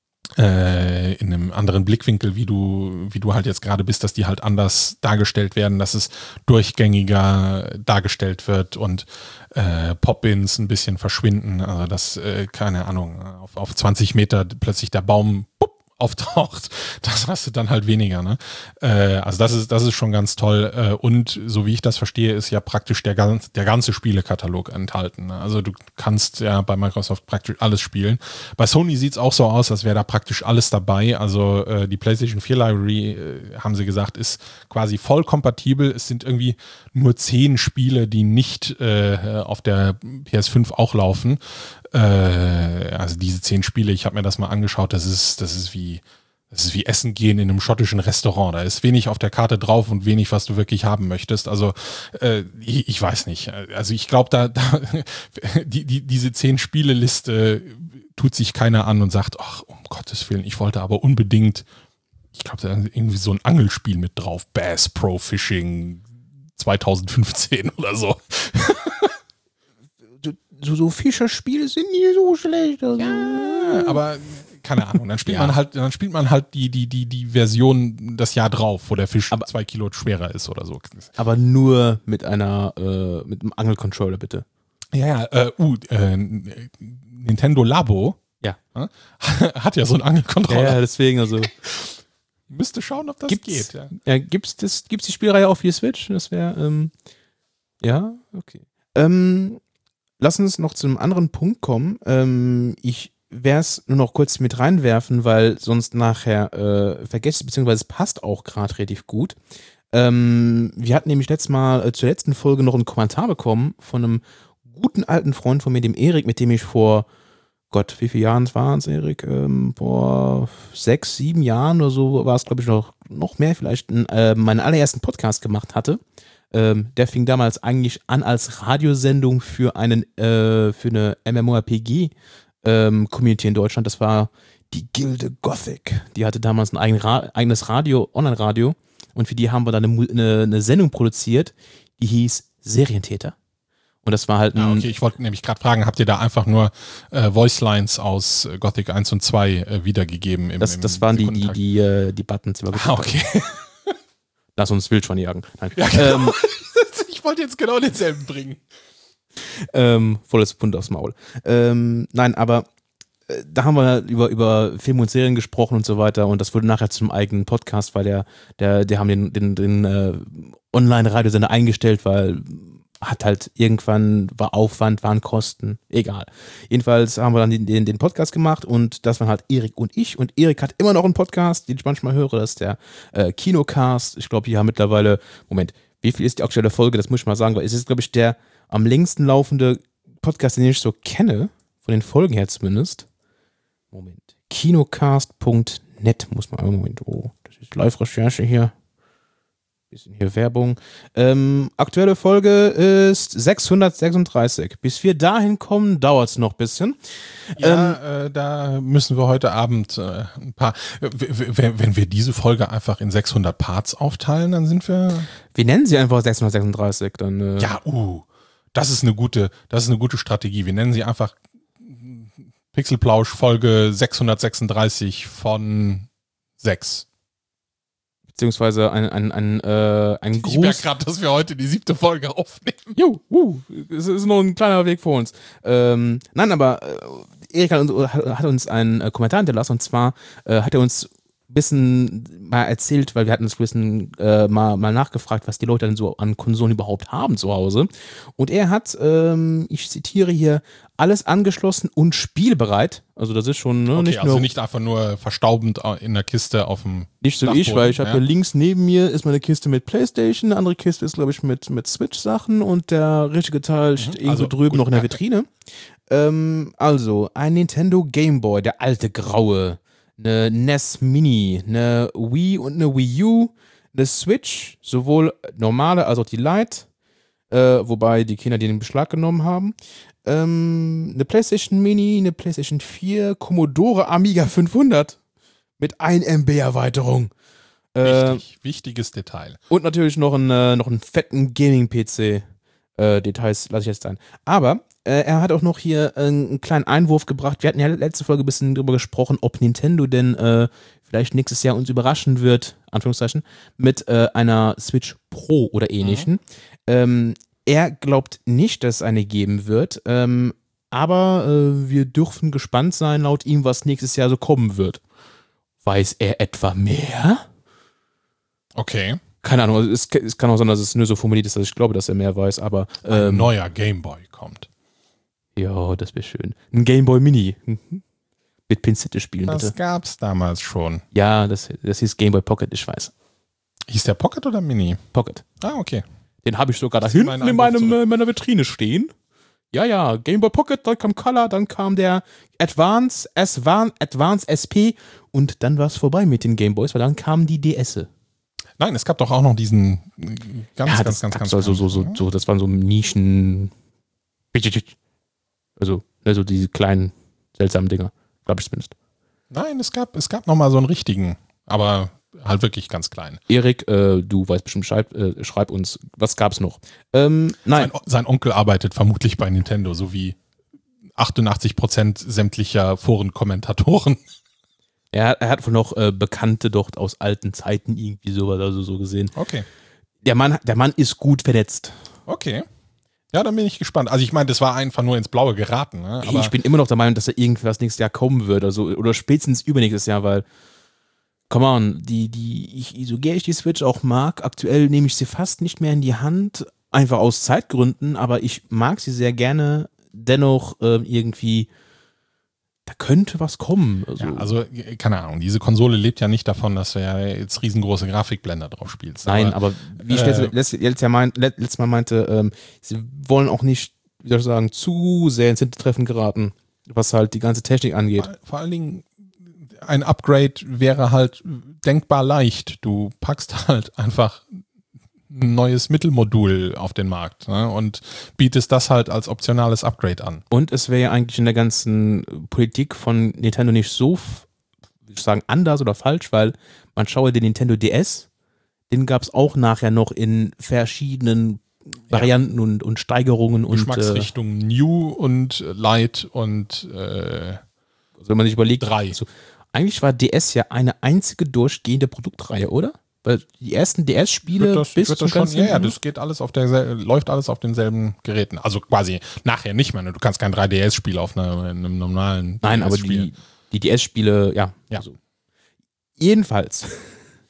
S3: äh, in einem anderen Blickwinkel, wie du, wie du halt jetzt gerade bist, dass die halt anders dargestellt werden, dass es durchgängiger dargestellt wird und äh, Pop-ins ein bisschen verschwinden, also dass, äh, keine Ahnung, auf, auf zwanzig Meter plötzlich der Baum pup, auftaucht, das hast du dann halt weniger, ne? Äh, also das ist, das ist schon ganz toll. Äh, und so wie ich das verstehe, ist ja praktisch der, ganz, der ganze Spielekatalog enthalten. Ne? Also du kannst ja bei Microsoft praktisch alles spielen. Bei Sony sieht es auch so aus, als wäre da praktisch alles dabei. Also äh, die PlayStation vier Library, äh, haben sie gesagt, ist quasi voll kompatibel. Es sind irgendwie nur zehn Spiele, die nicht äh, auf der P S fünf auch laufen. Äh, also diese zehn Spiele, ich habe mir das mal angeschaut, das ist, das ist wie das ist wie Essen gehen in einem schottischen Restaurant. Da ist wenig auf der Karte drauf und wenig, was du wirklich haben möchtest. Also äh, ich, ich weiß nicht. Also ich glaube, da, da die, die, diese zehn Spieleliste tut sich keiner an und sagt, ach, um Gottes Willen, ich wollte aber unbedingt, ich glaube, da ist irgendwie so ein Angelspiel mit drauf, Bass Pro Fishing zwanzig fünfzehn oder so.
S2: So, so Fischerspiele sind nie so schlecht. Also.
S3: Ja, aber keine Ahnung, dann spielt ja. man halt, dann spielt man halt die, die, die, die Version das Jahr drauf, wo der Fisch aber, zwei Kilo schwerer ist oder so.
S2: Aber nur mit einer, äh, mit einem Angelcontroller, bitte.
S3: Ja, ja, äh, uh, äh, Nintendo Labo
S2: ja.
S3: äh, hat ja so einen Angelcontroller.
S2: Ja, deswegen, also.
S3: Müsste schauen, ob das
S2: gibt's,
S3: geht. Ja,
S2: ja gibt's, das, gibt's die Spielreihe auch für die Switch? Das wäre, ähm, ja, okay. Ähm, lass uns noch zu einem anderen Punkt kommen. Ähm, ich werde es nur noch kurz mit reinwerfen, weil sonst nachher äh, vergesst, beziehungsweise es passt auch gerade relativ gut. Ähm, wir hatten nämlich letztes Mal äh, zur letzten Folge noch einen Kommentar bekommen von einem guten alten Freund von mir, dem Erik, mit dem ich vor Gott, wie viele Jahren waren es, Erik? Ähm, vor sechs, sieben Jahren oder so war es, glaube ich, noch, noch mehr vielleicht, äh, meinen allerersten Podcast gemacht hatte. Ähm, der fing damals eigentlich an als Radiosendung für einen äh, für eine MMORPG ähm, Community in Deutschland. Das war die Gilde Gothic. Die hatte damals ein eigen Ra- eigenes Radio, Online-Radio, und für die haben wir dann eine, eine, eine Sendung produziert, die hieß Serientäter. Und das war halt ein...
S3: Ja, okay, ich wollte nämlich gerade fragen, habt ihr da einfach nur äh, Voicelines aus äh, Gothic eins und zwei äh, wiedergegeben? Im,
S2: das,
S3: im
S2: das waren die, die, die, äh, die Buttons. Die
S3: ah, okay.
S2: Lass uns Wild schon jagen. Nein.
S3: Ja, genau.
S2: ähm,
S3: ich wollte jetzt genau denselben bringen.
S2: Ähm, volles Pfund aufs Maul. Ähm, nein, aber äh, da haben wir über, über Filme und Serien gesprochen und so weiter, und das wurde nachher zum eigenen Podcast, weil der, der, der haben den, den, den äh, Online-Radiosender eingestellt, weil hat halt irgendwann, war Aufwand, waren Kosten, egal. Jedenfalls haben wir dann den, den, den Podcast gemacht und das waren halt Erik und ich und Erik hat immer noch einen Podcast, den ich manchmal höre, das ist der äh, Kinocast. Ich glaube, die haben mittlerweile, Moment, wie viel ist die aktuelle Folge, das muss ich mal sagen, weil es ist, glaube ich, der am längsten laufende Podcast, den ich so kenne, von den Folgen her zumindest. Moment, kinocast punkt net muss man, Moment, oh, das ist Live-Recherche hier. Bisschen hier Werbung. Ähm, aktuelle Folge ist sechshundertsechsunddreißig. Bis wir dahin kommen, dauert es noch ein bisschen.
S3: Ja,
S2: ähm,
S3: äh, da müssen wir heute Abend äh, ein paar, w- w- wenn wir diese Folge einfach in sechshundert Parts aufteilen, dann sind wir...
S2: Wir nennen sie einfach sechshundertsechsunddreißig. Dann, äh,
S3: Ja, uh, das ist eine gute, das ist eine gute Strategie. Wir nennen sie einfach Pixelplausch Folge sechshundertsechsunddreißig von sechs.
S2: Beziehungsweise ein, ein, ein, äh, ein
S3: Ich merke
S2: Gruß.
S3: gerade, dass wir heute die siebte Folge aufnehmen.
S2: Jo, uh, es ist noch ein kleiner Weg vor uns. Ähm, nein, aber äh, Erik hat uns, hat uns einen äh, Kommentar hinterlassen und zwar äh, hat er uns ein bisschen mal erzählt, weil wir hatten das ein bisschen äh, mal, mal nachgefragt, was die Leute denn so an Konsolen überhaupt haben zu Hause. Und er hat, ähm, ich zitiere hier, alles angeschlossen und spielbereit. Also das ist schon ne,
S3: Okay,
S2: nicht
S3: also
S2: nur
S3: nicht einfach nur verstaubend in der Kiste auf dem
S2: nicht so wie ich,
S3: Dachboden,
S2: weil ich habe
S3: ja.
S2: hier links neben mir ist meine Kiste mit PlayStation, eine andere Kiste ist glaube ich mit, mit Switch-Sachen und der richtige Teil steht irgendwo
S3: also
S2: drüben
S3: gut,
S2: noch in der
S3: ja.
S2: Vitrine. Ähm, also ein Nintendo Game Boy, der alte graue, eine N E S Mini, eine Wii und eine Wii U, eine Switch, sowohl normale als auch die Lite, äh, wobei die Kinder die in Beschlag genommen haben. Ähm, eine PlayStation Mini, eine PlayStation vier, Commodore Amiga fünfhundert mit ein Megabyte Erweiterung. Äh,
S3: Wichtig, wichtiges Detail.
S2: und natürlich noch einen, äh, noch einen fetten Gaming-P C. Äh, Details lasse ich jetzt sein. Aber äh, er hat auch noch hier äh, einen kleinen Einwurf gebracht. Wir hatten ja letzte Folge ein bisschen drüber gesprochen, ob Nintendo denn äh, vielleicht nächstes Jahr uns überraschen wird, Anführungszeichen, mit äh, einer Switch Pro oder ähnlichen. Mhm. Ähm, er glaubt nicht, dass es eine geben wird, ähm, aber äh, wir dürfen gespannt sein, laut ihm, was nächstes Jahr so kommen wird. Weiß er etwa mehr?
S3: Okay.
S2: Keine Ahnung, also es, es kann auch sein, dass es nur so formuliert ist, dass ich glaube, dass er mehr weiß, aber
S3: Ein
S2: ähm,
S3: neuer Gameboy kommt.
S2: ja, das wäre schön. Ein Game Boy Mini. Mhm. Mit Pinzette spielen,
S3: Das
S2: bitte.
S3: gab's damals schon.
S2: Ja, das, das hieß Game Boy Pocket, ich weiß.
S3: Hieß der Pocket oder Mini?
S2: Pocket.
S3: Ah, okay.
S2: Den habe ich sogar da
S3: Zieh
S2: hinten
S3: meinen
S2: in meinem,
S3: Einwurf zurück.
S2: äh, meiner Vitrine stehen. Ja, ja, Game Boy Pocket, dann kam Color, dann kam der Advance, S-Wan, Advance S P und dann war es vorbei mit den Game Boys, weil dann kamen die D S.
S3: Nein, es gab doch auch noch diesen ganz,
S2: Ja,
S3: ganz,
S2: das
S3: ganz,
S2: gab's
S3: ganz,
S2: also so, so,
S3: ganz-
S2: so, das waren so Nischen. Also, also diese kleinen, seltsamen Dinger. Glaube ich zumindest.
S3: Nein, es gab, es gab noch mal so einen richtigen, aber halt wirklich ganz klein.
S2: Erik, äh, du weißt bestimmt Bescheid, äh, schreib uns, was gab's noch? Ähm, nein,
S3: Sein, sein Onkel arbeitet vermutlich bei Nintendo, so wie achtundachtzig Prozent sämtlicher Forenkommentatoren.
S2: er, er hat wohl noch äh, Bekannte dort aus alten Zeiten irgendwie sowas, also so gesehen.
S3: Okay.
S2: Der Mann, der Mann ist gut vernetzt.
S3: Okay. Ja, dann bin ich gespannt. Also ich meine, das war einfach nur ins Blaue geraten. Ne? Aber
S2: ich bin immer noch der Meinung, dass da irgendwas nächstes Jahr kommen wird, also, oder spätestens übernächstes Jahr, weil, come on, die, die, ich, so gerne ich die Switch auch mag, aktuell nehme ich sie fast nicht mehr in die Hand, einfach aus Zeitgründen, aber ich mag sie sehr gerne, dennoch äh, irgendwie, da könnte was kommen. Also,
S3: ja, also keine Ahnung, diese Konsole lebt ja nicht davon, dass du ja jetzt riesengroße Grafikblender drauf spielst.
S2: nein, aber, wie ich
S3: äh,
S2: letztes, letztes, letztes, Jahr mein, letztes Mal meinte, ähm, sie wollen auch nicht, wie soll ich sagen, zu sehr ins Hintertreffen geraten, was halt die ganze Technik angeht.
S3: Vor, vor allen Dingen, ein Upgrade wäre halt denkbar leicht. Du packst halt einfach ein neues Mittelmodul auf den Markt, ne, und bietest das halt als optionales Upgrade an.
S2: Und es wäre ja eigentlich in der ganzen Politik von Nintendo nicht so, würde ich sagen, anders oder falsch, weil man schaue den Nintendo D S, den gab es auch nachher noch in verschiedenen Varianten und, und Steigerungen und
S3: Geschmacksrichtung New und Light und äh,
S2: äh, also wenn man sich überlegt,
S3: drei.
S2: also, eigentlich war D S ja eine einzige durchgehende Produktreihe, oder? Weil die ersten D S-Spiele
S3: Wird das,
S2: bis
S3: wird
S2: zum
S3: das schon,
S2: ganzen
S3: ja, ja, das geht alles auf der, läuft alles auf denselben Geräten. Also quasi nachher nicht mehr. Ne? Du kannst kein drei D S-Spiel auf einer, einem normalen
S2: Nein,
S3: D S
S2: aber
S3: spielen.
S2: die, die D S-Spiele, ja.
S3: Ja.
S2: Also. Jedenfalls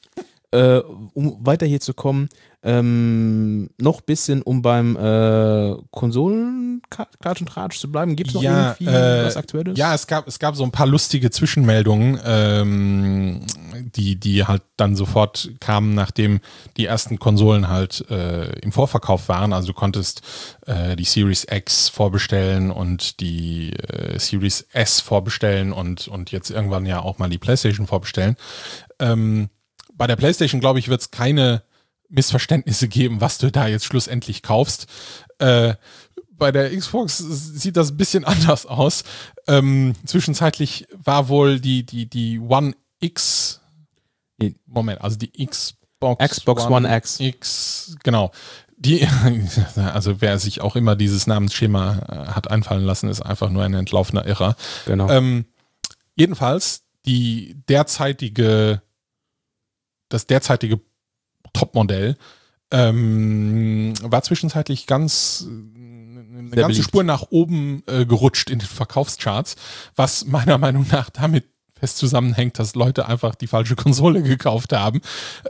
S2: äh, um weiter hier zu kommen, ähm, noch ein bisschen, um beim äh, Konsolen-Klatsch und Tratsch zu bleiben. Gibt es noch
S3: ja,
S2: irgendwie
S3: äh,
S2: was Aktuelles?
S3: Ja, es gab, es gab so ein paar lustige Zwischenmeldungen, ähm, die, die halt dann sofort kamen, nachdem die ersten Konsolen halt äh, im Vorverkauf waren. Also du konntest äh, die Series X vorbestellen und die äh, Series S vorbestellen und, und jetzt irgendwann ja auch mal die PlayStation vorbestellen. Ähm, bei der PlayStation, glaube ich, wird es keine Missverständnisse geben, was du da jetzt schlussendlich kaufst. Äh, bei der Xbox sieht das ein bisschen anders aus. Ähm, zwischenzeitlich war wohl die, die, die One X, Moment, also die Xbox,
S2: Xbox One, One X.
S3: X, genau. Die, also wer sich auch immer dieses Namensschema hat einfallen lassen, ist einfach nur ein entlaufener Irrer.
S2: Genau.
S3: Ähm, jedenfalls die derzeitige, das derzeitige Topmodell ähm, war zwischenzeitlich ganz eine
S2: Sehr
S3: ganze
S2: beliebt.
S3: Spur nach oben äh, gerutscht in den Verkaufscharts, was meiner Meinung nach damit fest zusammenhängt, dass Leute einfach die falsche Konsole gekauft haben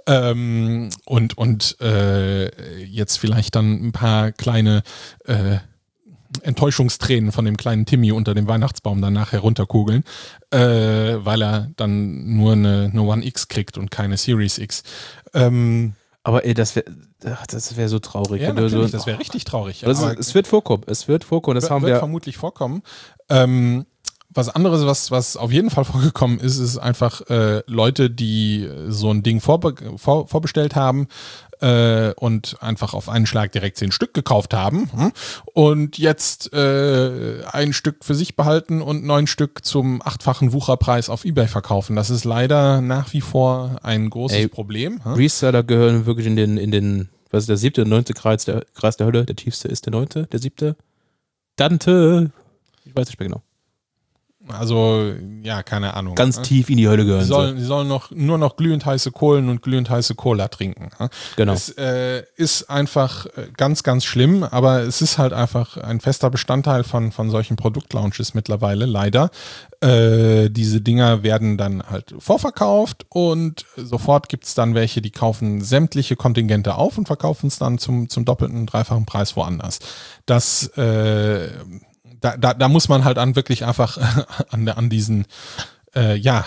S3: ähm, und, und äh, jetzt vielleicht dann ein paar kleine äh, Enttäuschungstränen von dem kleinen Timmy unter dem Weihnachtsbaum danach herunterkugeln, äh, weil er dann nur eine, eine One X kriegt und keine Series X. Ähm,
S2: Aber ey, das wäre das wär so traurig.
S3: ja,
S2: wenn du
S3: natürlich,
S2: so,
S3: das wäre richtig traurig.
S2: Das
S3: aber
S2: ist, es wird vorkommen, es wird vorkommen, das
S3: wird,
S2: haben
S3: wird
S2: wir.
S3: vermutlich vorkommen. Ähm, was anderes, was, was auf jeden Fall vorgekommen ist, ist einfach äh, Leute, die so ein Ding vorbe vor, vorbestellt haben, äh, und einfach auf einen Schlag direkt zehn Stück gekauft haben hm? und jetzt äh, ein Stück für sich behalten und neun Stück zum achtfachen Wucherpreis auf eBay verkaufen. Das ist leider nach wie vor ein großes
S2: Ey,
S3: Problem. Hm?
S2: Reseller gehören wirklich in den, in den, was ist der siebte, der neunte Kreis der, Kreis der Hölle, der tiefste ist der neunte, der siebte. Dante, ich weiß nicht mehr genau.
S3: Also, ja, keine Ahnung.
S2: Ganz
S3: ne?
S2: tief in die Hölle gehören
S3: Sie sollen, sie sollen noch, nur noch glühend heiße Kohlen und glühend heiße Cola trinken. Ne?
S2: Genau.
S3: Es äh, ist einfach ganz, ganz schlimm, aber es ist halt einfach ein fester Bestandteil von, von solchen Produktlaunches mittlerweile, leider. Äh, diese Dinger werden dann halt vorverkauft und sofort gibt es dann welche, die kaufen sämtliche Kontingente auf und verkaufen es dann zum, zum doppelten, dreifachen Preis woanders. Das äh, Da, da, da muss man halt an wirklich einfach an, an diesen äh, ja,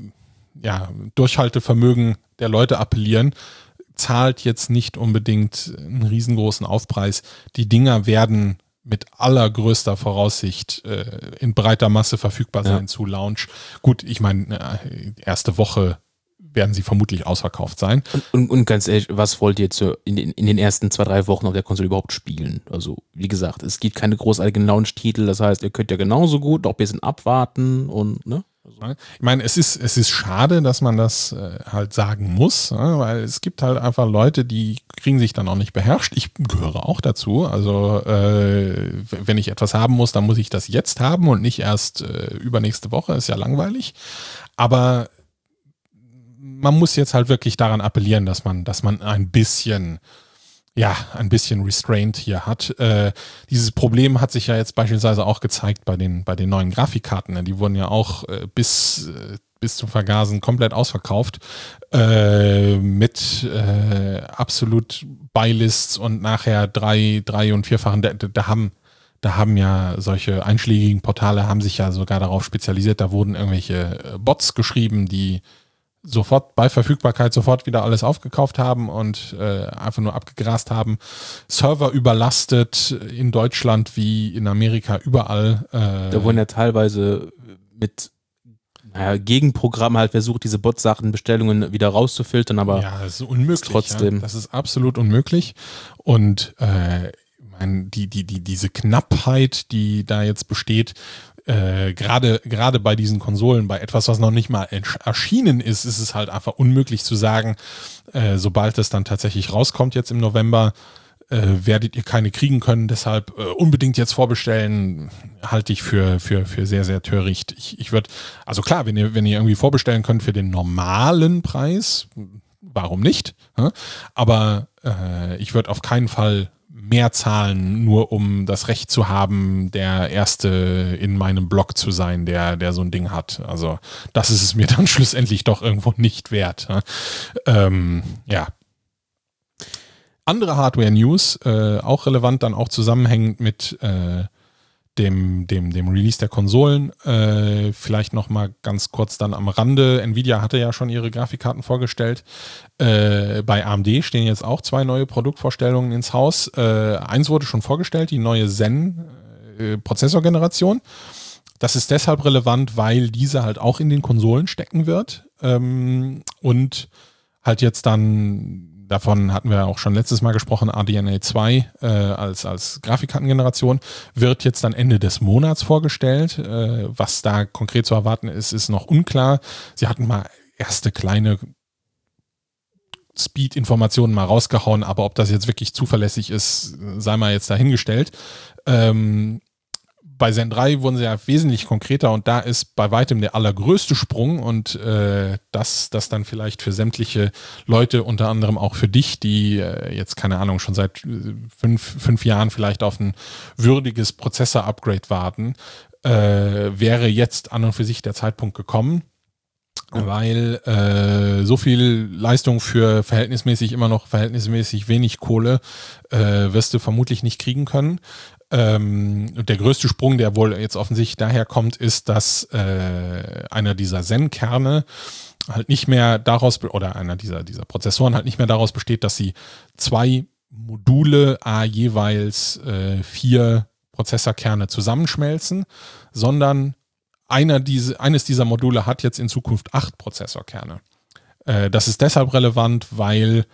S3: ja, Durchhaltevermögen der Leute appellieren. Zahlt jetzt nicht unbedingt einen riesengroßen Aufpreis. Die Dinger werden mit allergrößter Voraussicht äh, in breiter Masse verfügbar sein ja. zu Launch. Gut, ich meine, äh, erste Woche werden sie vermutlich ausverkauft sein.
S2: Und, und, und ganz ehrlich, was wollt ihr zu, in, in, in den ersten zwei, drei Wochen auf der Konsole überhaupt spielen? Also, wie gesagt, es gibt keine großartigen Launch-Titel, das heißt, ihr könnt ja genauso gut noch ein bisschen abwarten und, ne?
S3: Also. Ich meine, es ist, es ist schade, dass man das äh, halt sagen muss, ja, weil es gibt halt einfach Leute, die kriegen sich dann auch nicht beherrscht. Ich gehöre auch dazu. Also, äh, wenn ich etwas haben muss, dann muss ich das jetzt haben und nicht erst äh, übernächste Woche. Ist ja langweilig. Aber man muss jetzt halt wirklich daran appellieren, dass man, dass man ein bisschen, ja, ein bisschen Restraint hier hat. Äh, dieses Problem hat sich ja jetzt beispielsweise auch gezeigt bei den, bei den neuen Grafikkarten. Die wurden ja auch äh, bis, äh, bis zum Vergasen komplett ausverkauft, äh, mit äh, absolut Buy-Lists und nachher drei, drei und vierfachen. Da, da haben Da haben ja solche einschlägigen Portale haben sich ja sogar darauf spezialisiert. Da wurden irgendwelche Bots geschrieben, die sofort bei Verfügbarkeit sofort wieder alles aufgekauft haben und äh, einfach nur abgegrast haben. Server überlastet in Deutschland wie in Amerika überall. Äh,
S2: da wurden ja teilweise mit naja, Gegenprogrammen halt versucht, diese Bot-Sachen, Bestellungen wieder rauszufiltern, aber
S3: ja, das ist unmöglich.
S2: Trotzdem.
S3: Ja. Das ist absolut unmöglich. Und äh, die, die, die, diese Knappheit, die da jetzt besteht, äh, gerade, gerade bei diesen Konsolen, bei etwas, was noch nicht mal erschienen ist, ist es halt einfach unmöglich zu sagen, äh, sobald es dann tatsächlich rauskommt jetzt im November, äh, werdet ihr keine kriegen können, deshalb äh, unbedingt jetzt vorbestellen, halte ich für, für, für sehr, sehr töricht. Ich, ich würde, also klar, wenn ihr, wenn ihr irgendwie vorbestellen könnt für den normalen Preis, warum nicht? Aber äh, ich würde auf keinen Fall mehr zahlen, nur um das Recht zu haben, der Erste in meinem Blog zu sein, der, der so ein Ding hat. Also das ist es mir dann schlussendlich doch irgendwo nicht wert. Ne? Ähm, ja. Andere Hardware-News, äh, auch relevant, dann auch zusammenhängend mit äh, dem, dem, dem Release der Konsolen. Äh, vielleicht nochmal ganz kurz dann am Rande. Nvidia hatte ja schon ihre Grafikkarten vorgestellt. Äh, bei A M D stehen jetzt auch zwei neue Produktvorstellungen ins Haus. Äh, eins wurde schon vorgestellt, die neue Zen äh, Prozessorgeneration. Das ist deshalb relevant, weil diese halt auch in den Konsolen stecken wird. Ähm, und halt jetzt dann, davon hatten wir auch schon letztes Mal gesprochen, R D N A zwei äh, als, als Grafikkartengeneration, wird jetzt dann Ende des Monats vorgestellt. Äh, was da konkret zu erwarten ist, ist noch unklar. Sie hatten mal erste kleine Speed-Informationen mal rausgehauen, aber ob das jetzt wirklich zuverlässig ist, sei mal jetzt dahingestellt. Ähm, Bei Zen drei wurden sie ja wesentlich konkreter und da ist bei weitem der allergrößte Sprung und äh, das, das dann vielleicht für sämtliche Leute, unter anderem auch für dich, die äh, jetzt, keine Ahnung, schon seit fünf, fünf Jahren vielleicht auf ein würdiges Prozessor-Upgrade warten, äh, wäre jetzt an und für sich der Zeitpunkt gekommen, weil äh, so viel Leistung für verhältnismäßig immer noch verhältnismäßig wenig Kohle äh, wirst du vermutlich nicht kriegen können. Ähm, der größte Sprung, der wohl jetzt offensichtlich daher kommt, ist, dass äh, einer dieser Zen-Kerne halt nicht mehr daraus, be- oder einer dieser, dieser Prozessoren halt nicht mehr daraus besteht, dass sie zwei Module, a jeweils äh, vier Prozessorkerne zusammenschmelzen, sondern einer diese, eines dieser Module hat jetzt in Zukunft acht Prozessorkerne. Äh, das ist deshalb relevant, weil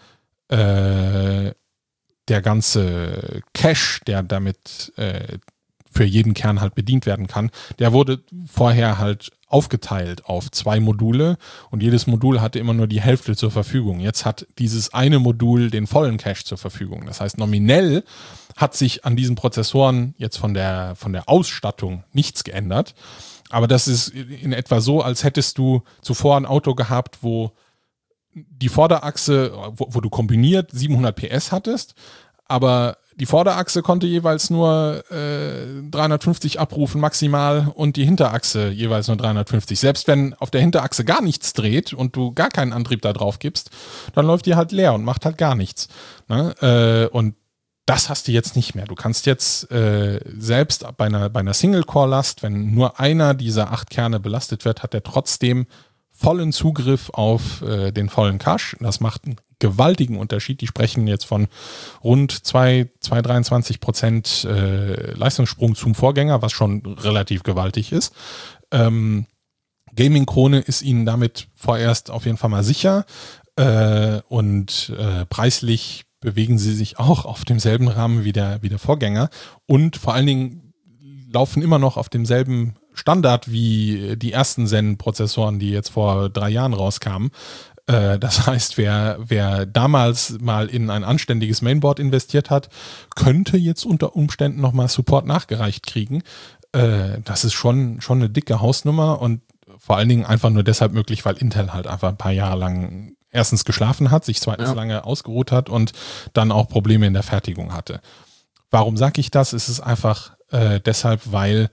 S3: äh, der ganze Cache, der damit äh, für jeden Kern halt bedient werden kann, der wurde vorher halt aufgeteilt auf zwei Module und jedes Modul hatte immer nur die Hälfte zur Verfügung. Jetzt hat dieses eine Modul den vollen Cache zur Verfügung. Das heißt, nominell hat sich an diesen Prozessoren jetzt von der, von der Ausstattung nichts geändert. Aber das ist in etwa so, als hättest du zuvor ein Auto gehabt, wo die Vorderachse, wo, wo du kombiniert siebenhundert P S hattest, aber die Vorderachse konnte jeweils nur äh, dreihundertfünfzig abrufen maximal und die Hinterachse jeweils nur dreihundertfünfzig. Selbst wenn auf der Hinterachse gar nichts dreht und du gar keinen Antrieb da drauf gibst, dann läuft die halt leer und macht halt gar nichts. Ne? Äh, und das hast du jetzt nicht mehr. Du kannst jetzt äh, selbst bei einer, bei einer Single-Core-Last, wenn nur einer dieser acht Kerne belastet wird, hat er trotzdem vollen Zugriff auf äh, den vollen Cache. Das macht einen gewaltigen Unterschied. Die sprechen jetzt von rund zwei Komma dreiundzwanzig Prozent äh, Leistungssprung zum Vorgänger, was schon relativ gewaltig ist. Ähm, Gaming-Krone ist ihnen damit vorerst auf jeden Fall mal sicher äh, und äh, preislich bewegen sie sich auch auf demselben Rahmen wie der, wie der Vorgänger und vor allen Dingen laufen immer noch auf demselben Standard wie die ersten Zen-Prozessoren, die jetzt vor drei Jahren rauskamen. Äh, das heißt, wer, wer damals mal in ein anständiges Mainboard investiert hat, könnte jetzt unter Umständen nochmal Support nachgereicht kriegen. Äh, das ist schon, schon eine dicke Hausnummer und vor allen Dingen einfach nur deshalb möglich, weil Intel halt einfach ein paar Jahre lang erstens geschlafen hat, sich zweitens ja. lange ausgeruht hat und dann auch Probleme in der Fertigung hatte. Warum sage ich das? Es ist einfach äh, deshalb, weil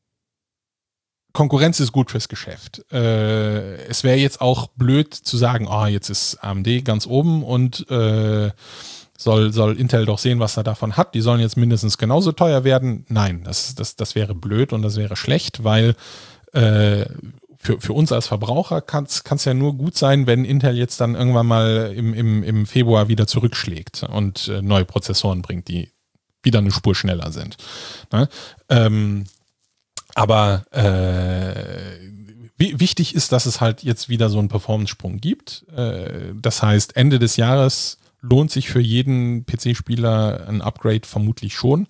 S3: Konkurrenz ist gut fürs Geschäft. Äh, es wäre jetzt auch blöd zu sagen, oh, jetzt ist A M D ganz oben und äh, soll, soll Intel doch sehen, was er davon hat. Die sollen jetzt mindestens genauso teuer werden. Nein, das, das, das wäre blöd und das wäre schlecht, weil äh, Für, für uns als Verbraucher kann es ja nur gut sein, wenn Intel jetzt dann irgendwann mal im, im, im Februar wieder zurückschlägt und äh, neue Prozessoren bringt, die wieder eine Spur schneller sind. Ne? Ähm, aber äh, w- wichtig ist, dass es halt jetzt wieder so einen Performance-Sprung gibt. Äh, das heißt, Ende des Jahres lohnt sich für jeden P C-Spieler ein Upgrade vermutlich schon.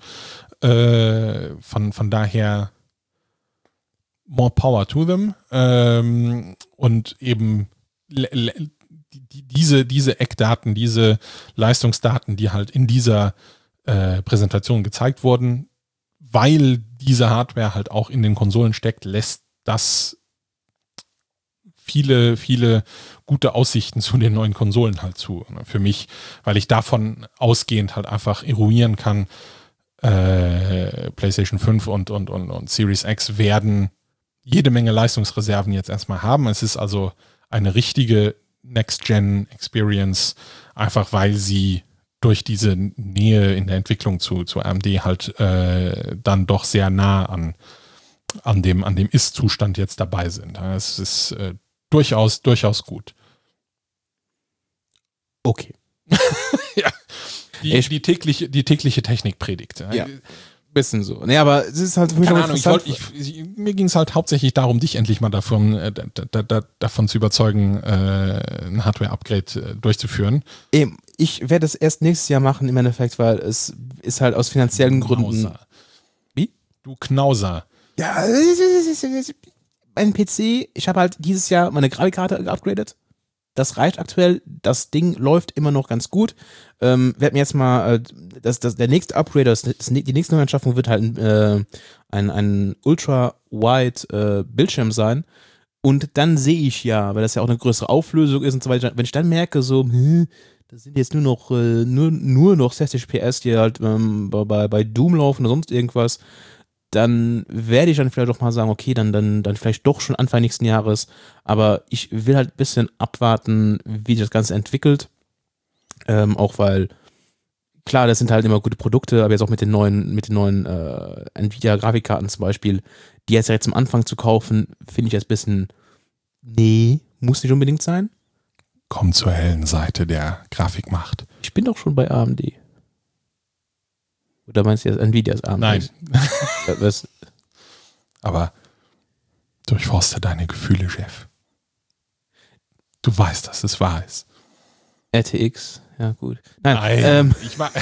S3: Äh, von, von daher more power to them ähm, und eben le- le- die, diese, diese Eckdaten, diese Leistungsdaten, die halt in dieser äh, Präsentation gezeigt wurden, weil diese Hardware halt auch in den Konsolen steckt, lässt das viele, viele gute Aussichten zu den neuen Konsolen halt zu. Ne? Für mich, weil ich davon ausgehend halt einfach eruieren kann, äh, PlayStation fünf und, und, und, und Series X werden jede Menge Leistungsreserven jetzt erstmal haben. Es ist also eine richtige Next-Gen-Experience, einfach weil sie durch diese Nähe in der Entwicklung zu, zu A M D halt äh, dann doch sehr nah an, an dem, an dem Ist-Zustand jetzt dabei sind. Es ist äh, durchaus, durchaus gut.
S2: Okay.
S3: Ja. Die, die, tägliche, die tägliche Technikpredigt.
S2: Ja. Bisschen so. Nee, aber es ist halt für mich
S3: Keine
S2: auch
S3: Ahnung, ich
S2: interessant.
S3: wollt, ich, ich, mir ging es halt hauptsächlich darum, dich endlich mal davon, äh, da, da, davon zu überzeugen, äh, ein Hardware-Upgrade äh, durchzuführen.
S2: Eben, ich werde es erst nächstes Jahr machen im Endeffekt, weil es ist halt aus finanziellen Gründen.
S3: Knauser.
S2: Wie?
S3: Du Knauser.
S2: Ja, mein P C, ich habe halt dieses Jahr meine Grafikkarte geupgradet. Das reicht aktuell. Das Ding läuft immer noch ganz gut. Ähm, werd mir jetzt mal, äh, das, das, der nächste Upgrade, das, das, die nächste Neuanschaffung wird halt äh, ein, ein Ultra-Wide äh, Bildschirm sein. Und dann sehe ich ja, weil das ja auch eine größere Auflösung ist und so weiter, wenn ich dann merke, so, hm, das sind jetzt nur noch, äh, nur, nur noch sechzig P S, die halt ähm, bei, bei Doom laufen oder sonst irgendwas, dann werde ich dann vielleicht doch mal sagen, okay, dann, dann, dann vielleicht doch schon Anfang nächsten Jahres. Aber ich will halt ein bisschen abwarten, wie sich das Ganze entwickelt. Ähm, auch weil, klar, das sind halt immer gute Produkte, aber jetzt auch mit den neuen, mit den neuen äh, Nvidia-Grafikkarten zum Beispiel, die jetzt direkt zum Anfang zu kaufen, finde ich jetzt ein bisschen, nee, muss nicht unbedingt sein.
S3: Komm zur hellen Seite der Grafikmacht.
S2: Ich bin doch schon bei A M D. Oder meinst du jetzt Nvidias A M D?
S3: Nein.
S2: Was?
S3: Aber durchforste deine Gefühle, Chef. Du weißt, dass es wahr ist.
S2: R T X, ja gut. Nein,
S3: Nein,
S2: ähm,
S3: ich war.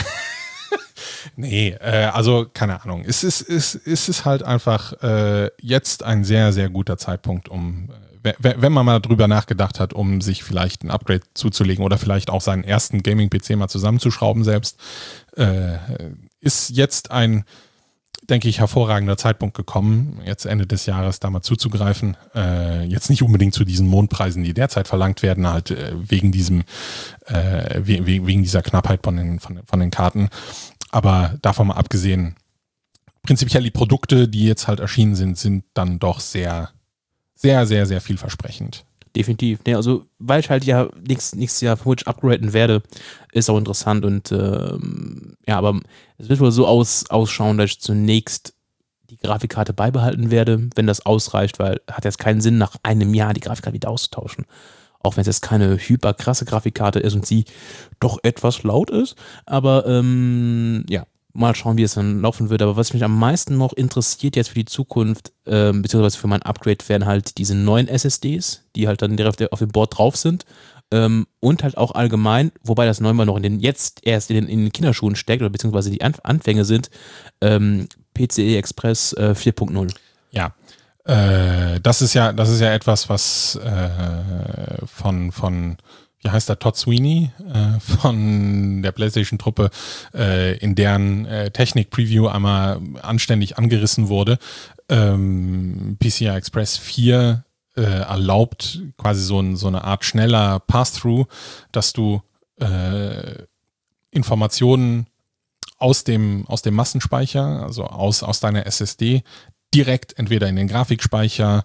S3: Nee, äh, also keine Ahnung. Es ist, es, es ist halt einfach äh, jetzt ein sehr, sehr guter Zeitpunkt, um, äh, wenn man mal drüber nachgedacht hat, um sich vielleicht ein Upgrade zuzulegen oder vielleicht auch seinen ersten Gaming-P C mal zusammenzuschrauben selbst, äh, ist jetzt ein, denke ich, hervorragender Zeitpunkt gekommen, jetzt Ende des Jahres da mal zuzugreifen. Äh, jetzt nicht unbedingt zu diesen Mondpreisen, die derzeit verlangt werden, halt äh, wegen diesem, äh, we- wegen dieser Knappheit von den, von, von den Karten. Aber davon mal abgesehen, prinzipiell die Produkte, die jetzt halt erschienen sind, sind dann doch sehr, sehr, sehr, sehr vielversprechend.
S2: definitiv. Nee, also, weil ich halt ja nächstes, nächstes Jahr vermutlich upgraden werde, ist auch interessant und ähm, ja, aber es wird wohl so aus, ausschauen, dass ich zunächst die Grafikkarte beibehalten werde, wenn das ausreicht, weil hat jetzt keinen Sinn, nach einem Jahr die Grafikkarte wieder auszutauschen. Auch wenn es jetzt keine hyper krasse Grafikkarte ist und sie doch etwas laut ist. Aber ähm, ja, mal schauen, wie es dann laufen wird. Aber was mich am meisten noch interessiert jetzt für die Zukunft, ähm, beziehungsweise für mein Upgrade, wären halt diese neuen S S Ds, die halt dann direkt auf dem Board drauf sind. Ähm, und halt auch allgemein, wobei das neunmal noch in den jetzt erst in den, in den Kinderschuhen steckt, oder beziehungsweise die Anf- Anfänge sind, ähm, P C I Express äh, vier Punkt null.
S3: Ja, äh, das ist ja, das ist ja etwas, was äh, von, von, wie heißt der, Todd Sweeney äh, von der PlayStation-Truppe äh, in deren äh, Technik-Preview einmal anständig angerissen wurde. Ähm, P C I Express vier äh, erlaubt quasi so, ein, so eine Art schneller Pass-Through, dass du äh, Informationen aus dem, aus dem Massenspeicher, also aus, aus deiner S S D, direkt entweder in den Grafikspeicher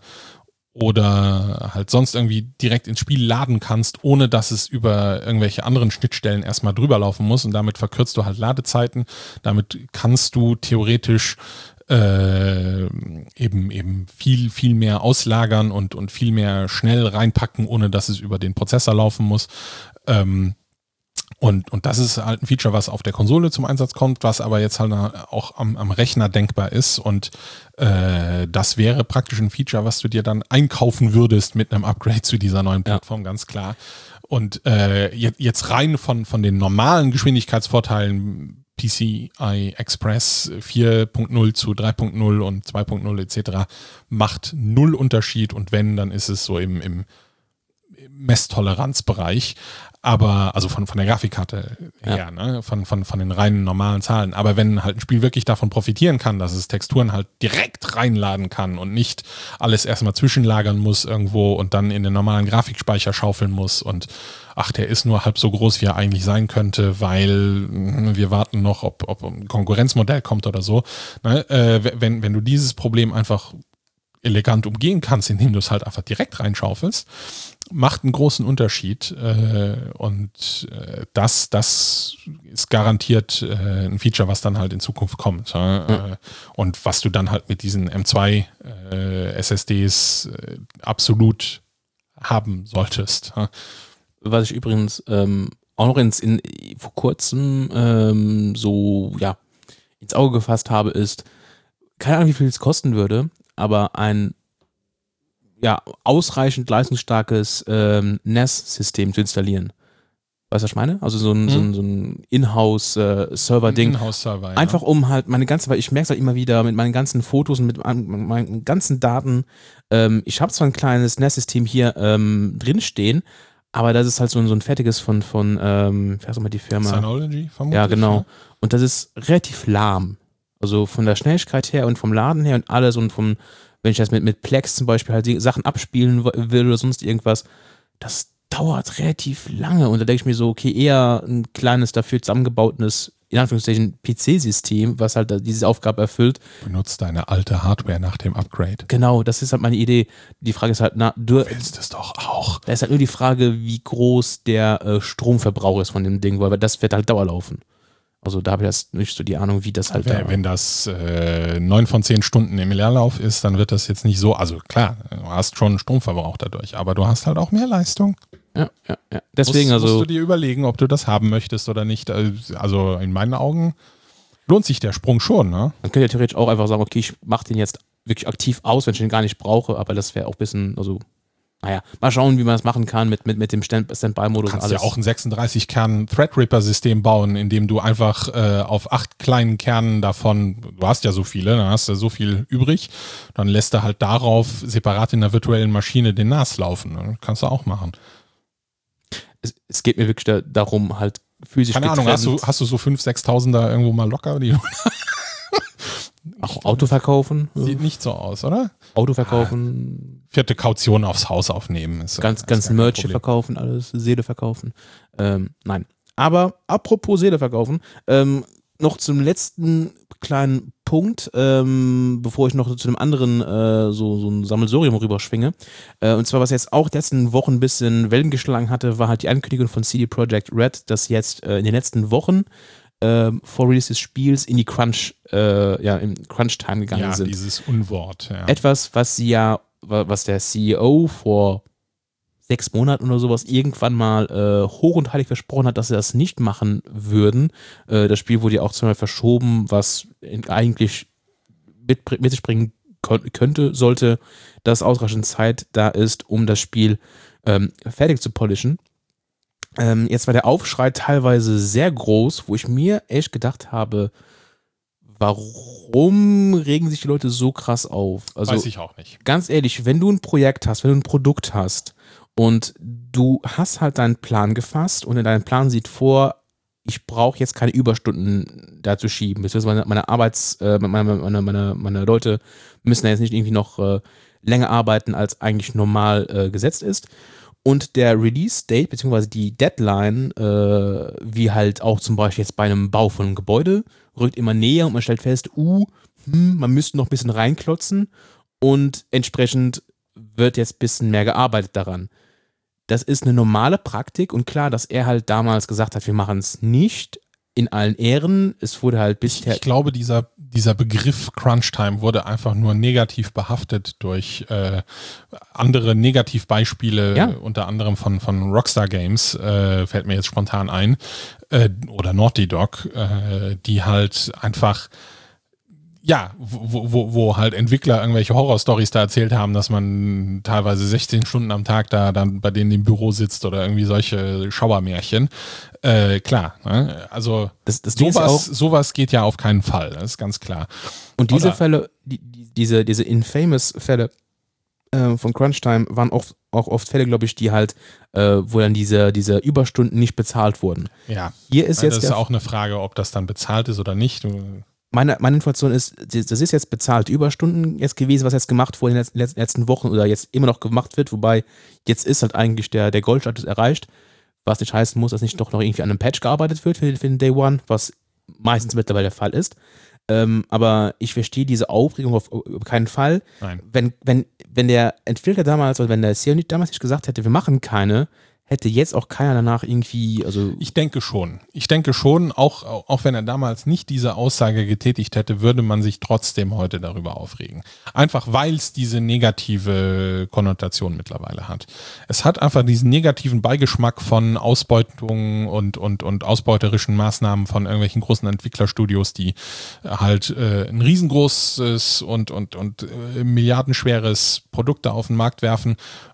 S3: oder halt sonst irgendwie direkt ins Spiel laden kannst, ohne dass es über irgendwelche anderen Schnittstellen erstmal drüber laufen muss, und damit verkürzt du halt Ladezeiten. Damit kannst du theoretisch äh, eben eben viel, viel mehr auslagern und, und viel mehr schnell reinpacken, ohne dass es über den Prozessor laufen muss. Ähm, Und, und das ist halt ein Feature, was auf der Konsole zum Einsatz kommt, was aber jetzt halt auch am, am Rechner denkbar ist. Und äh, das wäre praktisch ein Feature, was du dir dann einkaufen würdest mit einem Upgrade zu dieser neuen Plattform, ja. Ganz klar. Und äh, jetzt rein von, von den normalen Geschwindigkeitsvorteilen, P C I Express vier Punkt null zu drei Punkt null und zwei Punkt null et cetera, macht null Unterschied. Und wenn, dann ist es so im, im Messtoleranzbereich, aber also von, von der Grafikkarte her,
S2: Ja.
S3: ne? von, von, von den reinen normalen Zahlen. Aber wenn halt ein Spiel wirklich davon profitieren kann, dass es Texturen halt direkt reinladen kann und nicht alles erstmal zwischenlagern muss irgendwo und dann in den normalen Grafikspeicher schaufeln muss und ach, der ist nur halb so groß, wie er eigentlich sein könnte, weil wir warten noch, ob, ob ein Konkurrenzmodell kommt oder so. Ne? Äh, wenn, wenn du dieses Problem einfach elegant umgehen kannst, indem du es halt einfach direkt reinschaufelst, macht einen großen Unterschied äh, und äh, das, das ist garantiert äh, ein Feature, was dann halt in Zukunft kommt. Ja? Mhm. Äh, und was du dann halt mit diesen M zwei äh, S S Ds äh, absolut haben solltest. Ja?
S2: Was ich übrigens ähm, auch noch ins, in, vor kurzem ähm, so ja, ins Auge gefasst habe, ist, keine Ahnung, wie viel es kosten würde, aber ein ja, ausreichend leistungsstarkes ähm, N E S-System zu installieren. Weißt du, was ich meine? Also so ein, hm. so ein, so ein Inhouse-Server-Ding.
S3: Inhouse-Server, ja.
S2: Einfach um halt meine ganze, weil ich merke es halt immer wieder mit meinen ganzen Fotos und mit meinen, meinen ganzen Daten. Ähm, ich habe zwar ein kleines N E S-System hier ähm, drinstehen, aber das ist halt so ein, so ein fertiges von, von ähm, ich weiß nicht mal die Firma.
S3: Synology, vermutlich.
S2: Ja, genau.
S3: Ne?
S2: Und das ist relativ lahm. Also von der Schnelligkeit her und vom Laden her und alles und vom, wenn ich das mit, mit Plex zum Beispiel halt die Sachen abspielen will oder sonst irgendwas, das dauert relativ lange. Und da denke ich mir so, okay, eher ein kleines, dafür zusammengebautes, in Anführungszeichen, P C-System, was halt diese Aufgabe erfüllt.
S3: Benutzt deine alte Hardware nach dem Upgrade.
S2: Genau, das ist halt meine Idee. Die Frage ist halt, na, du
S3: willst es doch auch.
S2: Da ist halt nur die Frage, wie groß der äh, Stromverbrauch ist von dem Ding, weil das wird halt dauerlaufen. Also da habe ich jetzt nicht so die Ahnung, wie das halt
S3: Wenn,
S2: da...
S3: wenn das äh, neun von zehn Stunden im Leerlauf ist, dann wird das jetzt nicht so, also klar, du hast schon einen Stromverbrauch dadurch, aber du hast halt auch mehr Leistung.
S2: Ja, ja, ja. Deswegen
S3: musst,
S2: also...
S3: musst du dir überlegen, ob du das haben möchtest oder nicht. Also in meinen Augen lohnt sich der Sprung schon, ne?
S2: Man könnte ja theoretisch auch einfach sagen, okay, ich mache den jetzt wirklich aktiv aus, wenn ich den gar nicht brauche, aber das wäre auch ein bisschen, also... Naja, mal schauen, wie man das machen kann mit, mit, mit dem Standby-Modus.
S3: Du kannst ja auch ein sechsunddreißig Kern Threadripper-System bauen, in dem du einfach äh, auf acht kleinen Kernen davon, du hast ja so viele, dann hast du so viel übrig, dann lässt du halt darauf separat in der virtuellen Maschine den N A S laufen. Ne? Kannst du auch machen.
S2: Es, es geht mir wirklich da, darum, halt physisch
S3: Keine Ahnung, hast du, hast du so fünftausend, sechstausend da irgendwo mal locker? Die
S2: auch Auto verkaufen?
S3: Sieht nicht so aus, oder?
S2: Auto verkaufen.
S3: Ah, vierte Kaution aufs Haus aufnehmen. Ist,
S2: ganz
S3: ist
S2: ganz Merch verkaufen, alles, Seele verkaufen. Ähm, nein. Aber apropos Seele verkaufen, ähm, noch zum letzten kleinen Punkt, ähm, bevor ich noch zu einem anderen äh, so, so ein Sammelsurium rüberschwinge. Äh, und zwar, was jetzt auch die letzten Wochen ein bisschen Wellen geschlagen hatte, war halt die Ankündigung von C D Projekt Red, dass jetzt äh, in den letzten Wochen Ähm, vor Release des Spiels in die Crunch, äh, ja, in Crunch-Time gegangen
S3: ja,
S2: sind.
S3: Dieses Unwort. Ja.
S2: Etwas, was sie ja, was der C E O vor sechs Monaten oder sowas irgendwann mal äh, hoch und heilig versprochen hat, dass sie das nicht machen würden. Äh, das Spiel wurde ja auch zweimal verschoben, was eigentlich mit, mit sich bringen könnte, sollte, dass ausreichend Zeit da ist, um das Spiel ähm, fertig zu polischen. Ähm, jetzt war der Aufschrei teilweise sehr groß, wo ich mir echt gedacht habe, warum regen sich die Leute so krass auf? Also,
S3: weiß ich auch nicht.
S2: Ganz ehrlich, wenn du ein Projekt hast, wenn du ein Produkt hast und du hast halt deinen Plan gefasst und in deinem Plan sieht vor, ich brauche jetzt keine Überstunden dazu schieben, beziehungsweise meine, meine Arbeits-, äh, meine, meine, meine, meine Leute müssen da jetzt nicht irgendwie noch äh, länger arbeiten, als eigentlich normal äh, gesetzt ist. Und der Release-Date, beziehungsweise die Deadline, äh, wie halt auch zum Beispiel jetzt bei einem Bau von einem Gebäude, rückt immer näher und man stellt fest, uh, hm, man müsste noch ein bisschen reinklotzen und entsprechend wird jetzt ein bisschen mehr gearbeitet daran. Das ist eine normale Praktik und klar, dass er halt damals gesagt hat, wir machen es nicht, in allen Ehren. Es wurde halt bisher...
S3: Ich glaube, dieser, dieser Begriff Crunch-Time wurde einfach nur negativ behaftet durch äh, andere Negativbeispiele,
S2: ja.
S3: unter anderem von, von Rockstar Games, äh, fällt mir jetzt spontan ein, äh, oder Naughty Dog, äh, die halt einfach... Ja, wo, wo, wo halt Entwickler irgendwelche Horrorstories da erzählt haben, dass man teilweise sechzehn Stunden am Tag da dann bei denen im Büro sitzt oder irgendwie solche Schauermärchen. Äh, klar, ne? Also
S2: das, das
S3: sowas,
S2: auch,
S3: sowas geht ja auf keinen Fall, das ist ganz klar.
S2: Und diese
S3: oder,
S2: Fälle, die, die, diese, diese infamous Fälle äh, von Crunchtime waren oft auch oft Fälle, glaube ich, die halt, äh, wo dann diese, diese Überstunden nicht bezahlt wurden.
S3: Ja,
S2: hier ist
S3: Nein,
S2: jetzt
S3: das ist auch eine Frage, ob das dann bezahlt ist oder nicht. Du
S2: Meine, meine Information ist, das ist jetzt bezahlt Überstunden jetzt gewesen, was jetzt gemacht wurde in den letzten, letzten Wochen oder jetzt immer noch gemacht wird, wobei jetzt ist halt eigentlich der, der Goldstatus erreicht, was nicht heißen muss, dass nicht doch noch irgendwie an einem Patch gearbeitet wird für, für den Day One, was meistens mittlerweile der Fall ist. Ähm, aber ich verstehe diese Aufregung auf, auf keinen Fall.
S3: Nein.
S2: Wenn, wenn, wenn der Entwickler damals, oder wenn der C E O nicht damals nicht gesagt hätte, wir machen keine, hätte jetzt auch keiner danach irgendwie, also.
S3: Ich denke schon. Ich denke schon, auch, auch wenn er damals nicht diese Aussage getätigt hätte, würde man sich trotzdem heute darüber aufregen. Einfach weil es diese negative Konnotation mittlerweile hat. Es hat einfach diesen negativen Beigeschmack von Ausbeutung und, und, und ausbeuterischen Maßnahmen von irgendwelchen großen Entwicklerstudios, die halt äh, ein riesengroßes und, und, und äh, milliardenschweres Produkt da auf den Markt werfen,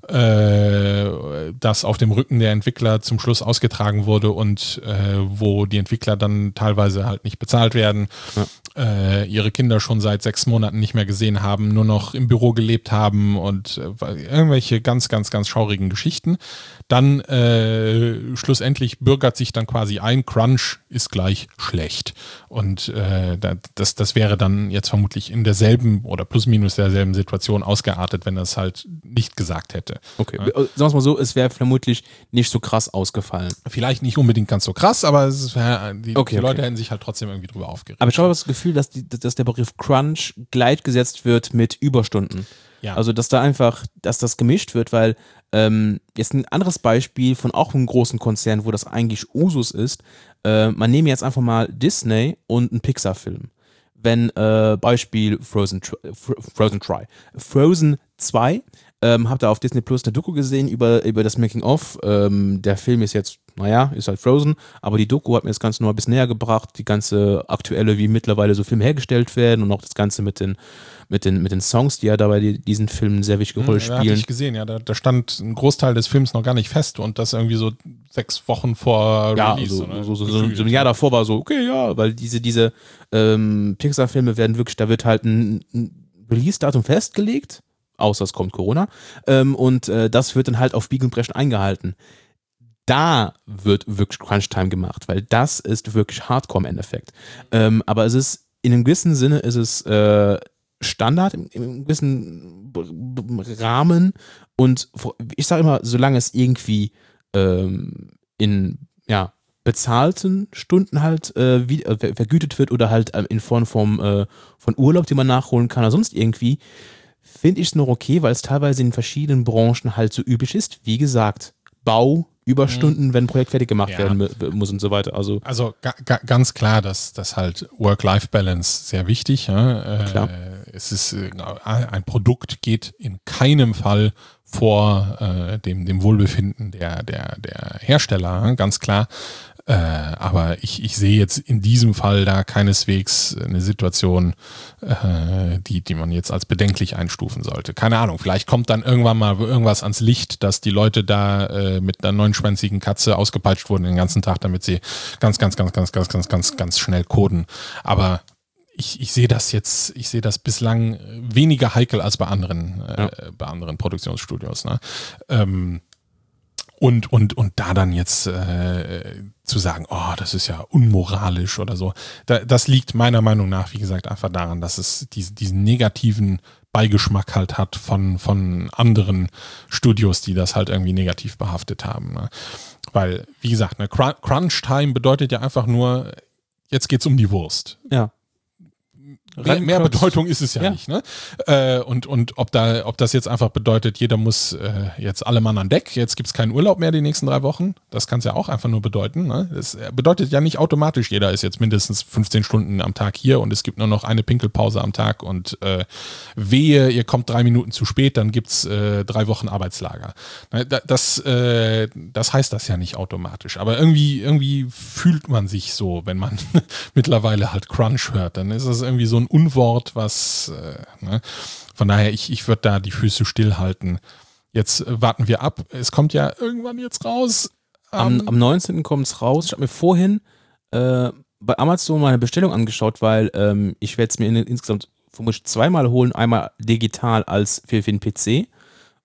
S3: äh, das auf dem Rücken der Entwickler zum Schluss ausgetragen wurde und äh, wo die Entwickler dann teilweise halt nicht bezahlt werden, ja. äh, ihre Kinder schon seit sechs Monaten nicht mehr gesehen haben, nur noch im Büro gelebt haben und äh, irgendwelche ganz, ganz, ganz schaurigen Geschichten. Dann äh, schlussendlich bürgert sich dann quasi ein, Crunch ist gleich schlecht. Und äh, das, das wäre dann jetzt vermutlich in derselben oder plus minus derselben Situation ausgeartet, wenn er es halt nicht gesagt hätte.
S2: Okay, ja. Sagen wir es mal so, es wäre vermutlich nicht so krass ausgefallen.
S3: Vielleicht nicht unbedingt ganz so krass, aber es wär, die,
S2: okay,
S3: die Leute
S2: okay.
S3: hätten sich halt trotzdem irgendwie drüber aufgeregt.
S2: Aber ich habe das Gefühl, dass, die, dass der Begriff Crunch gleichgesetzt wird mit Überstunden.
S3: Ja.
S2: Also, dass da einfach, dass das gemischt wird, weil ähm, jetzt ein anderes Beispiel von auch einem großen Konzern, wo das eigentlich Usus ist, äh, man nehme jetzt einfach mal Disney und einen Pixar-Film. Wenn äh, Beispiel Frozen, Frozen Try. Frozen zwei, ähm, habt ihr auf Disney Plus eine Doku gesehen über, über das Making-of. Ähm, der Film ist jetzt, naja, ist halt Frozen, aber die Doku hat mir das Ganze noch ein bisschen näher gebracht, die ganze aktuelle, wie mittlerweile so Filme hergestellt werden und auch das Ganze mit den, mit den, mit den Songs, die ja dabei die, diesen Filmen eine sehr wichtige Rolle
S3: ja,
S2: spielen.
S3: Da hatte ich gesehen, ja, da, da stand ein Großteil des Films noch gar nicht fest und das irgendwie so sechs Wochen vor
S2: ja,
S3: Release.
S2: so,
S3: ne?
S2: so, so, so, so ein Jahr davor war so, okay, ja, weil diese, diese ähm, Pixar-Filme werden wirklich, da wird halt ein, ein Release-Datum festgelegt, außer es kommt Corona, ähm, und äh, das wird dann halt auf Biegen und Brechen eingehalten. Da wird wirklich Crunch-Time gemacht, weil das ist wirklich Hardcore im Endeffekt. Ähm, aber es ist, in einem gewissen Sinne ist es äh, Standard, im, im gewissen Rahmen und ich sage immer, solange es irgendwie ähm, in, ja, bezahlten Stunden halt äh, wie, äh, vergütet wird oder halt äh, in Form vom, äh, von Urlaub, den man nachholen kann oder sonst irgendwie, finde ich es noch okay, weil es teilweise in verschiedenen Branchen halt so üblich ist. Wie gesagt, Bau, Überstunden, mhm. wenn ein Projekt fertig gemacht ja. werden muss und so weiter. Also,
S3: also ga, ga, ganz klar, dass das halt Work-Life-Balance sehr wichtig. Ja? Äh,
S2: klar.
S3: Es ist äh, ein Produkt geht in keinem Fall vor äh, dem, dem Wohlbefinden der, der, der Hersteller, ganz klar. Äh, aber ich, ich sehe jetzt in diesem Fall da keineswegs eine Situation, äh, die, die man jetzt als bedenklich einstufen sollte. Keine Ahnung, vielleicht kommt dann irgendwann mal irgendwas ans Licht, dass die Leute da äh, mit einer neunschwänzigen Katze ausgepeitscht wurden den ganzen Tag, damit sie ganz, ganz, ganz, ganz, ganz, ganz, ganz, ganz schnell coden. Aber ich, ich sehe das jetzt, ich sehe das bislang weniger heikel als bei anderen, äh, ja. bei anderen Produktionsstudios. Ne? Ähm, Und, und, und da dann jetzt äh, zu sagen, oh, das ist ja unmoralisch oder so, da, das liegt meiner Meinung nach, wie gesagt, einfach daran, dass es diese, diesen negativen Beigeschmack halt hat von, von anderen Studios, die das halt irgendwie negativ behaftet haben. Ne? Weil, wie gesagt, ne, Crunch-Time bedeutet ja einfach nur, jetzt geht's um die Wurst.
S2: Ja.
S3: Mehr, mehr Bedeutung ist es ja,
S2: ja.
S3: nicht, ne? Äh, und und ob da, ob das jetzt einfach bedeutet, jeder muss äh, jetzt alle Mann an Deck, jetzt gibt es keinen Urlaub mehr die nächsten drei Wochen, das kann es ja auch einfach nur bedeuten. Ne? Das bedeutet ja nicht automatisch, jeder ist jetzt mindestens fünfzehn Stunden am Tag hier und es gibt nur noch eine Pinkelpause am Tag und äh, wehe, ihr kommt drei Minuten zu spät, dann gibt es äh, drei Wochen Arbeitslager. Das, äh, das heißt das ja nicht automatisch, aber irgendwie, irgendwie fühlt man sich so, wenn man mittlerweile halt Crunch hört, dann ist das irgendwie so ein Unwort, was, äh, ne? Von daher, ich, ich würde da die Füße stillhalten. Jetzt äh, warten wir ab. Es kommt ja irgendwann jetzt raus.
S2: Am, am neunzehnten kommt es raus. Ich habe mir vorhin äh, bei Amazon meine Bestellung angeschaut, weil ähm, ich werde es mir in, insgesamt vermutlich zweimal holen. Einmal digital als für, für den P C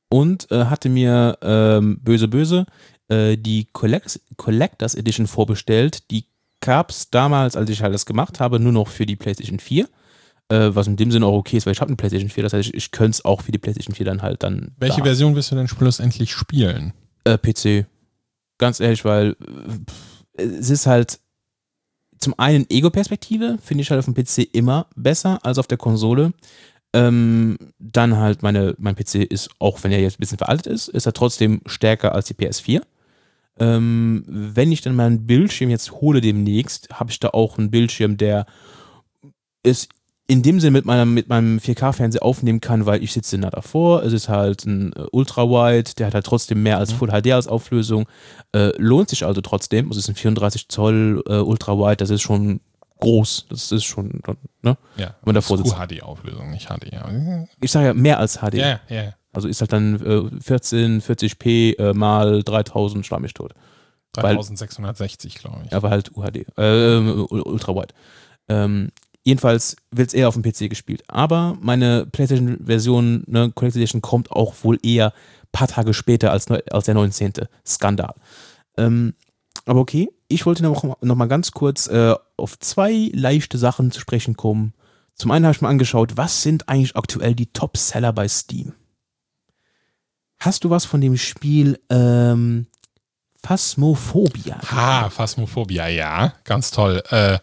S2: und äh, hatte mir ähm, böse, böse äh, die Collect- Collectors Edition vorbestellt. Die gab es damals, als ich halt das gemacht habe, nur noch für die PlayStation vier. Äh, was in dem Sinne auch okay ist, weil ich habe eine PlayStation vier, das heißt, ich, ich könnte es auch für die PlayStation vier dann halt dann.
S3: Welche
S2: da.
S3: Version wirst du denn schlussendlich spielen?
S2: Äh, P C. Ganz ehrlich, weil äh, es ist halt zum einen Ego-Perspektive, finde ich halt auf dem P C immer besser als auf der Konsole. Ähm, dann halt meine, mein P C ist, auch wenn er jetzt ein bisschen veraltet ist, ist er trotzdem stärker als die P S vier. Ähm, wenn ich dann meinen Bildschirm jetzt hole demnächst, habe ich da auch einen Bildschirm, der ist in dem Sinne mit, meiner, mit meinem vier K-Fernseher aufnehmen kann, weil ich sitze nah davor. Es ist halt ein äh, Ultra-Wide, der hat halt trotzdem mehr als Full H D als Auflösung. Äh, lohnt sich also trotzdem. Es ist ein vierunddreißig Zoll äh, Ultra-Wide, das ist schon groß. Das ist schon, ne?
S3: Ja,
S2: wenn man davor
S3: das
S2: sitzt.
S3: ist Q H D-Auflösung, nicht H D. Ja,
S2: Ich sage ja mehr als H D.
S3: ja, ja. ja.
S2: Also ist halt dann äh, vierzehn vierzig p äh, mal dreitausend, schlag mich tot.
S3: dreitausendsechshundertsechzig, glaube ich.
S2: Aber halt U H D, äh, Ultra-Wide. Ähm, Jedenfalls wird es eher auf dem P C gespielt. Aber meine PlayStation-Version, ne, Collector's Edition, kommt auch wohl eher ein paar Tage später als, als der neunzehnte Skandal. Ähm, aber okay, ich wollte noch, noch mal ganz kurz äh, auf zwei leichte Sachen zu sprechen kommen. Zum einen habe ich mir angeschaut, was sind eigentlich aktuell die Top-Seller bei Steam? Hast du was von dem Spiel ähm, Phasmophobia?
S3: Ha, Phasmophobia, ja, ganz toll. Äh,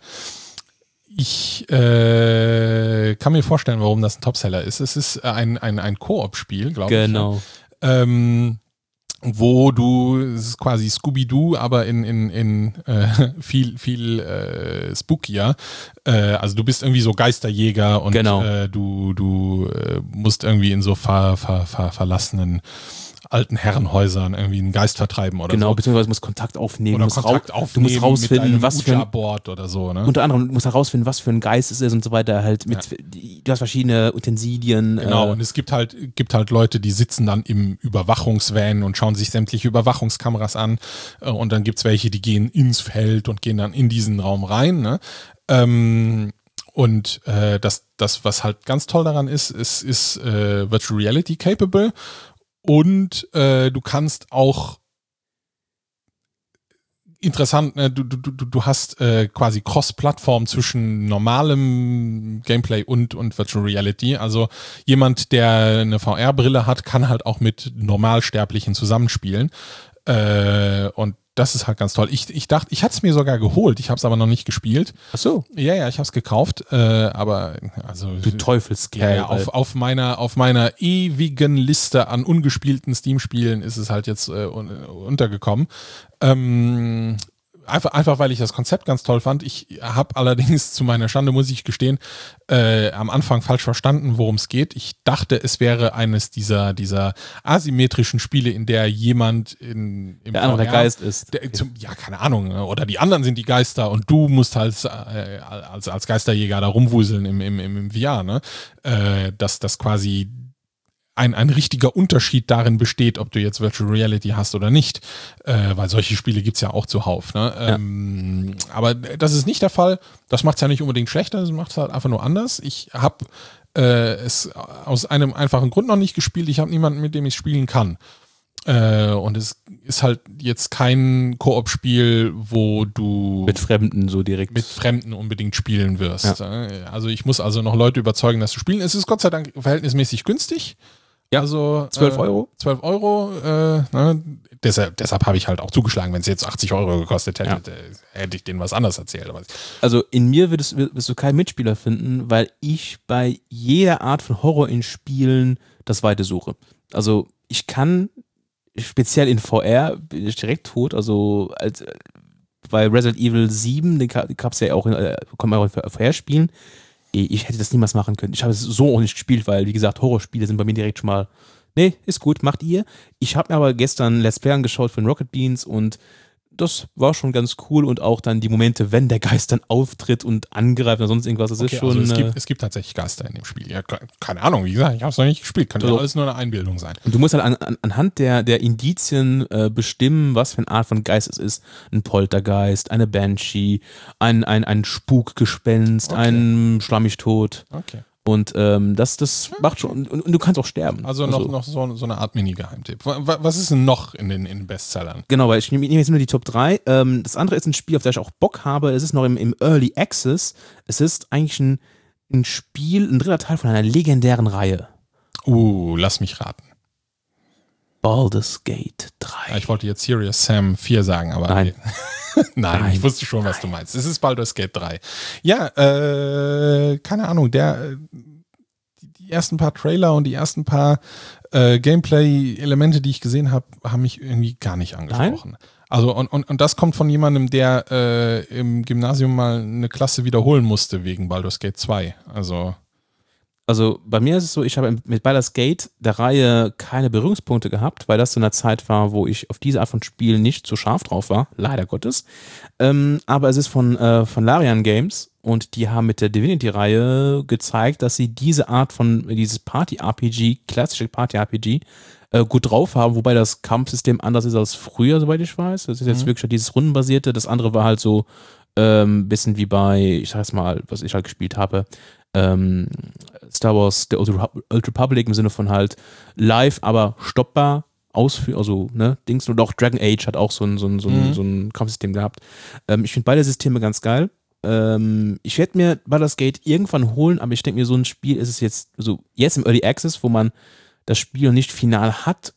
S3: Ich äh, kann mir vorstellen, warum das ein Topseller ist. Es ist ein, ein, ein Koop-Spiel, glaube
S2: Genau.
S3: ich. Genau. Ähm, wo du, es ist quasi Scooby-Doo, aber in, in, in äh, viel, viel äh, spookier. Äh, also du bist irgendwie so Geisterjäger und
S2: Genau.
S3: äh, du, du äh, musst irgendwie in so ver, ver, ver, verlassenen alten Herrenhäusern irgendwie einen Geist vertreiben oder
S2: genau,
S3: so.
S2: beziehungsweise musst Kontakt aufnehmen.
S3: Oder
S2: musst
S3: Kontakt
S2: rau-
S3: aufnehmen
S2: du musst rausfinden,
S3: mit
S2: was für ein,
S3: Ouija-Board oder so, ne?
S2: unter anderem musst du herausfinden, was für ein Geist es ist und so weiter. Halt mit,
S3: Ja.
S2: du hast verschiedene Utensilien.
S3: Genau,
S2: äh,
S3: und es gibt halt, gibt halt Leute, die sitzen dann im Überwachungsvan und schauen sich sämtliche Überwachungskameras an. Äh, und dann gibt's welche, die gehen ins Feld und gehen dann in diesen Raum rein. Ne? Ähm, und äh, das, das, was halt ganz toll daran ist, es ist äh, Virtual Reality capable. Und äh, du kannst auch interessant, ne, du, du, du, du hast äh, quasi Cross-Plattform zwischen normalem Gameplay und, und Virtual Reality. Also jemand, der eine V R-Brille hat, kann halt auch mit Normalsterblichen zusammenspielen. Äh, und das ist halt ganz toll. Ich, ich dachte, ich hatte es mir sogar geholt, ich habe es aber noch nicht gespielt.
S2: Ach so.
S3: Ja, ja, ich habe es gekauft, äh, aber also
S2: Du Teufelskerl.
S3: ja, ja, auf, auf meiner auf meiner ewigen Liste an ungespielten Steam-Spielen ist es halt jetzt äh, un, untergekommen. Ähm, einfach, einfach, weil ich das Konzept ganz toll fand. Ich habe allerdings zu meiner Schande, muss ich gestehen, äh, am Anfang falsch verstanden, worum es geht. Ich dachte, es wäre eines dieser, dieser asymmetrischen Spiele, in der jemand in, im
S2: der andere der
S3: V R
S2: Geist ist.
S3: Der, zum, ja, keine Ahnung. Oder die anderen sind die Geister und du musst halt äh, als, als Geisterjäger da rumwuseln im, im, im, im V R, ne? Äh, dass das quasi ein, ein richtiger Unterschied darin besteht, ob du jetzt Virtual Reality hast oder nicht. Äh, weil solche Spiele gibt's ja auch zuhauf. Ne?
S2: Ja.
S3: Ähm, aber das ist nicht der Fall. Das macht's ja nicht unbedingt schlechter, das macht's halt einfach nur anders. Ich habe äh, es aus einem einfachen Grund noch nicht gespielt. Ich habe niemanden, mit dem ich spielen kann. Äh, und es ist halt jetzt kein Koop-Spiel, wo du
S2: Mit Fremden so direkt.
S3: mit Fremden unbedingt spielen wirst.
S2: Ja.
S3: Also ich muss also noch Leute überzeugen, das zu spielen. Es ist Gott sei Dank verhältnismäßig günstig.
S2: Ja,
S3: also
S2: zwölf Euro.
S3: Äh, zwölf Euro. Äh, ne? Deshalb, deshalb habe ich halt auch zugeschlagen. Wenn es jetzt achtzig Euro gekostet hätte, ja. äh, hätte ich denen was anderes erzählt. Aber
S2: Also in mir würdest, wirst du keinen Mitspieler finden, weil ich bei jeder Art von Horror in Spielen das Weite suche. Also ich kann, speziell in V R, bin ich direkt tot. Also als bei Resident Evil sieben, den gab es ja auch, in, äh, kann man auch in V R spielen. Ich hätte das niemals machen können. Ich habe es so auch nicht gespielt, weil, wie gesagt, Horrorspiele sind bei mir direkt schon mal, nee, ist gut, macht ihr. Ich habe mir aber gestern Let's Play angeschaut von Rocket Beans und das war schon ganz cool und auch dann die Momente, wenn der Geist dann auftritt und angreift oder sonst irgendwas, das
S3: okay,
S2: ist schon...
S3: Also es,
S2: äh,
S3: gibt, es gibt tatsächlich Geister in dem Spiel. Ja, keine Ahnung, wie gesagt, ich habe es noch nicht gespielt. Könnte
S2: Also,
S3: ja alles nur eine Einbildung sein.
S2: Und du musst halt an, an, anhand der, der Indizien äh, bestimmen, was für eine Art von Geist es ist. Ein Poltergeist, eine Banshee, ein, ein, ein Spukgespenst,
S3: Okay.
S2: ein Schlammigtod.
S3: Okay.
S2: Und ähm, das, das macht schon, und, und du kannst auch sterben.
S3: Also noch, noch so, so eine Art Mini-Geheimtipp. Was ist denn noch in den, in den Bestsellern?
S2: Genau, weil ich nehme jetzt nur die Top drei. Ähm, das andere ist ein Spiel, auf das ich auch Bock habe. Es ist noch im, im Early Access. Es ist eigentlich ein, ein Spiel, ein dritter Teil von einer legendären Reihe.
S3: Uh, lass mich raten.
S2: Baldur's Gate drei.
S3: Ja, ich wollte jetzt Serious Sam vier sagen, aber
S2: Nein.
S3: Nein,
S2: Nein.
S3: ich wusste schon, was du meinst. Es ist Baldur's Gate drei. Ja, äh, keine Ahnung, der die, die ersten paar Trailer und die ersten paar äh, Gameplay-Elemente, die ich gesehen habe, haben mich irgendwie gar nicht angesprochen. Nein? Also und, und, und das kommt von jemandem, der äh, im Gymnasium mal eine Klasse wiederholen musste wegen Baldur's Gate zwei. Also
S2: Also bei mir ist es so, ich habe mit Baldur's Gate der Reihe keine Berührungspunkte gehabt, weil das zu einer Zeit war, wo ich auf diese Art von Spielen nicht so scharf drauf war, leider Gottes. Ähm, aber es ist von, äh, von Larian Games und die haben mit der Divinity-Reihe gezeigt, dass sie diese Art von, dieses Party-R P G, klassische Party-R P G, äh, gut drauf haben, wobei das Kampfsystem anders ist als früher, soweit ich weiß. Das ist jetzt mhm. wirklich dieses rundenbasierte, das andere war halt so ein ähm, bisschen wie bei, ich sag jetzt mal, was ich halt gespielt habe, ähm, Star Wars The Old Republic im Sinne von halt live, aber stoppbar ausführen, also ne, Dings. Und auch Dragon Age hat auch so ein, so ein, so ein, mhm. so ein Kampfsystem gehabt. Ähm, ich finde beide Systeme ganz geil. Ähm, ich werde mir Baldur's Gate irgendwann holen, aber ich denke mir, so ein Spiel ist es jetzt, also jetzt im Early Access, wo man das Spiel nicht final hat.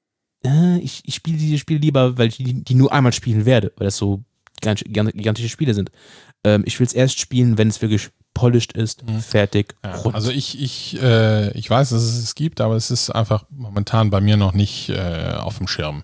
S2: Äh, ich ich spiele diese Spiele lieber, weil ich die, die nur einmal spielen werde, weil das so gigantische Spiele sind. Ähm, ich will es erst spielen, wenn es wirklich polished ist, mhm. fertig,
S3: ja,
S2: rund.
S3: Also ich, ich, äh, ich weiß, dass es es gibt, aber es ist einfach momentan bei mir noch nicht äh, auf dem Schirm.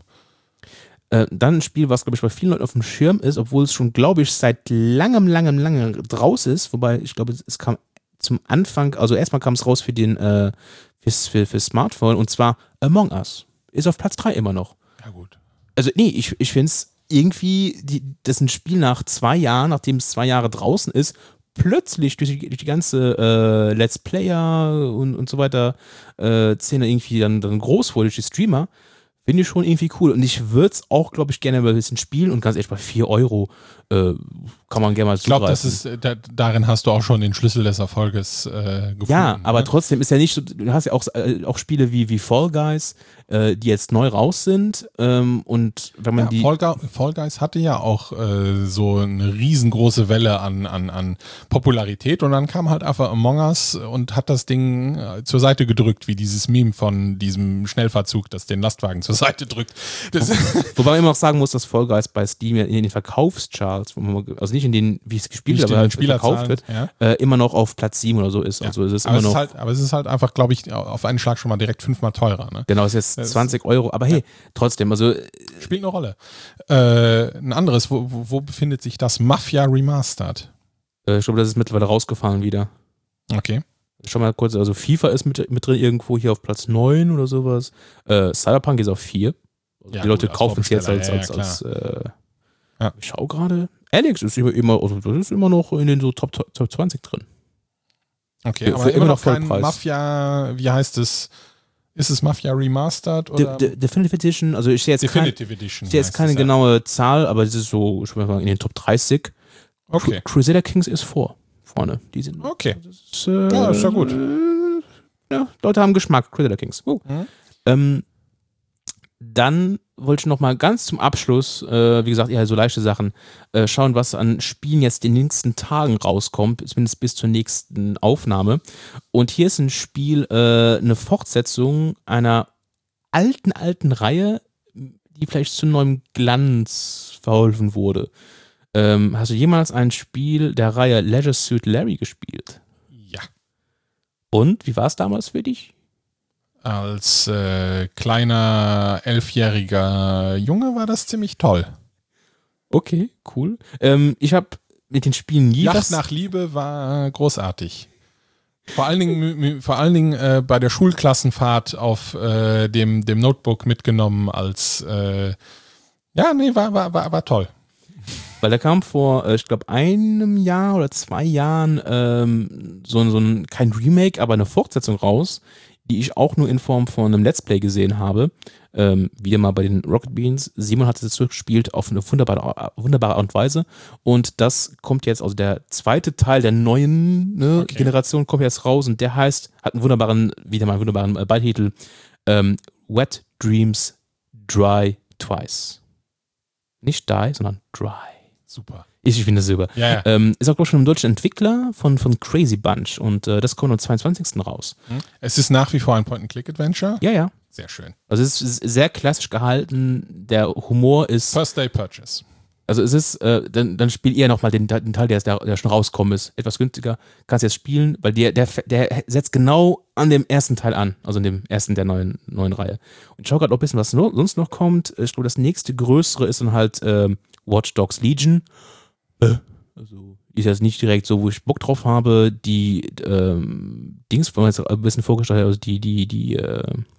S2: Äh, dann ein Spiel, was, glaube ich, bei vielen Leuten auf dem Schirm ist, obwohl es schon, glaube ich, seit langem, langem, langem draus ist, wobei ich glaube, es kam zum Anfang, also erstmal kam es raus für den äh, fürs, für, für Smartphone, und zwar Among Us. Ist auf Platz drei immer noch.
S3: Ja gut.
S2: Also nee, ich, ich finde es irgendwie, die, das ist ein Spiel nach zwei Jahren, nachdem es zwei Jahre draußen ist, plötzlich durch die, durch die ganze äh, Let's Player und, und so weiter äh, Szene irgendwie dann, dann groß wurde durch die Streamer, finde ich schon irgendwie cool. Und ich würde es auch, glaube ich, gerne mal ein bisschen spielen, und ganz ehrlich, bei vier Euro äh, kann man gerne mal zugreifen.
S3: Ich glaube, das ist, da, darin hast du auch schon den Schlüssel des Erfolges äh, gefunden.
S2: Ja, aber
S3: ne?
S2: Trotzdem ist ja nicht so, du hast ja auch, äh, auch Spiele wie, wie Fall Guys, äh, die jetzt neu raus sind, ähm, und wenn man
S3: ja,
S2: die...
S3: Fall, Fall Guys hatte ja auch äh, so eine riesengroße Welle an, an, an Popularität, und dann kam halt einfach Among Us und hat das Ding äh, zur Seite gedrückt, wie dieses Meme von diesem Schnellfahrzug, das den Lastwagen zur Seite drückt. Das
S2: Wobei man immer auch sagen muss, dass Fall Guys bei Steam in den Verkaufscharts, wo man, also nicht in den, wie es gespielt wird, aber halt verkauft wird,
S3: ja.
S2: äh, immer noch auf Platz sieben oder so ist.
S3: Ja.
S2: Also es ist
S3: aber,
S2: immer
S3: es
S2: noch,
S3: ist halt, aber es ist halt einfach, glaube ich, auf einen Schlag schon mal direkt fünfmal teurer. Ne?
S2: Genau, es ist jetzt zwanzig Euro, aber hey, trotzdem, also
S3: spielt eine Rolle. Äh, ein anderes, wo, wo, wo befindet sich das? Mafia Remastered?
S2: Äh, ich glaube, das ist mittlerweile rausgefahren wieder.
S3: Okay.
S2: Schau mal kurz, also FIFA ist mit, mit drin irgendwo hier auf Platz neun oder sowas. Äh, Cyberpunk ist auf vier. Also
S3: ja,
S2: die Leute
S3: gut,
S2: kaufen es jetzt als,
S3: ja,
S2: als,
S3: ja,
S2: als äh,
S3: ja.
S2: ich schau gerade. Alex ist immer, immer, also das ist immer noch in den so Top, Top zwanzig drin.
S3: Okay,
S2: für,
S3: aber
S2: für
S3: immer, immer noch kein
S2: Vollpreis.
S3: Mafia, wie heißt es? Ist es Mafia Remastered oder?
S2: De, de, Definitive Edition, also ich sehe jetzt,
S3: Definitive
S2: kein,
S3: Edition
S2: ich sehe jetzt keine
S3: es, ja.
S2: genaue Zahl, aber es ist so, ich würde mal sagen, in den Top dreißig.
S3: Okay.
S2: Crusader Kings ist vor, vorne. Die sind,
S3: Okay.
S2: Das ist, äh,
S3: ja, ist ja gut.
S2: Äh, ja, Leute haben Geschmack, Crusader Kings. Uh.
S3: Mhm.
S2: Ähm, dann wollte ich noch mal ganz zum Abschluss, äh, wie gesagt, eher so leichte Sachen, äh, schauen, was an Spielen jetzt in den nächsten Tagen rauskommt, zumindest bis zur nächsten Aufnahme. Und hier ist ein Spiel, äh, eine Fortsetzung einer alten, alten Reihe, die vielleicht zu neuem Glanz verholfen wurde. Ähm, hast du jemals ein Spiel der Reihe Leisure Suit Larry gespielt?
S3: Ja.
S2: Und, wie war es damals für dich?
S3: Als äh, kleiner elfjähriger Junge war das ziemlich toll.
S2: Okay, cool. Ähm, ich habe mit den Spielen nie
S3: Yacht
S2: was...
S3: nach Liebe war großartig. Vor allen Dingen, vor allen Dingen äh, bei der Schulklassenfahrt auf äh, dem, dem Notebook mitgenommen als äh, ja, nee, war, war, war, war toll.
S2: Weil da kam vor, ich glaube, einem Jahr oder zwei Jahren ähm, so, so ein, kein Remake, aber eine Fortsetzung raus. die ich auch nur in Form von einem Let's Play gesehen habe. Ähm, wieder mal bei den Rocket Beans. Simon hat es zurückgespielt auf eine wunderbare, wunderbare Art und Weise. Und das kommt jetzt, also der zweite Teil der neuen ne,
S3: Okay.
S2: Generation kommt jetzt raus und der heißt, hat einen wunderbaren, wieder mal einen wunderbaren äh, Beititel, ähm, Wet Dreams Dry Twice. Nicht die, sondern dry.
S3: Super.
S2: Ich finde das super.
S3: Ja, ja.
S2: Ähm, ist auch, glaube ich, schon ein deutscher Entwickler von, von Crazy Bunch und äh, das kommt am zweiundzwanzigsten raus.
S3: Es ist nach wie vor ein Point-and-Click-Adventure.
S2: Ja, ja.
S3: Sehr schön.
S2: Also es ist sehr klassisch gehalten. Der Humor ist,
S3: First Day Purchase.
S2: also es ist, äh, dann, dann spiel eher nochmal den, den Teil, der, der, der schon rausgekommen ist. Etwas günstiger. Kannst jetzt spielen, weil der, der, der setzt genau an dem ersten Teil an. Also in dem ersten der neuen, neuen Reihe. Und ich schau gerade noch ein bisschen, was no, sonst noch kommt. Ich glaube, das nächste größere ist dann halt ähm, Watch Dogs Legion. Äh, also ist jetzt nicht direkt so, wo ich Bock drauf habe. Die ähm, Dings, wenn man jetzt ein bisschen vorgestellt hat, also die, die, die äh,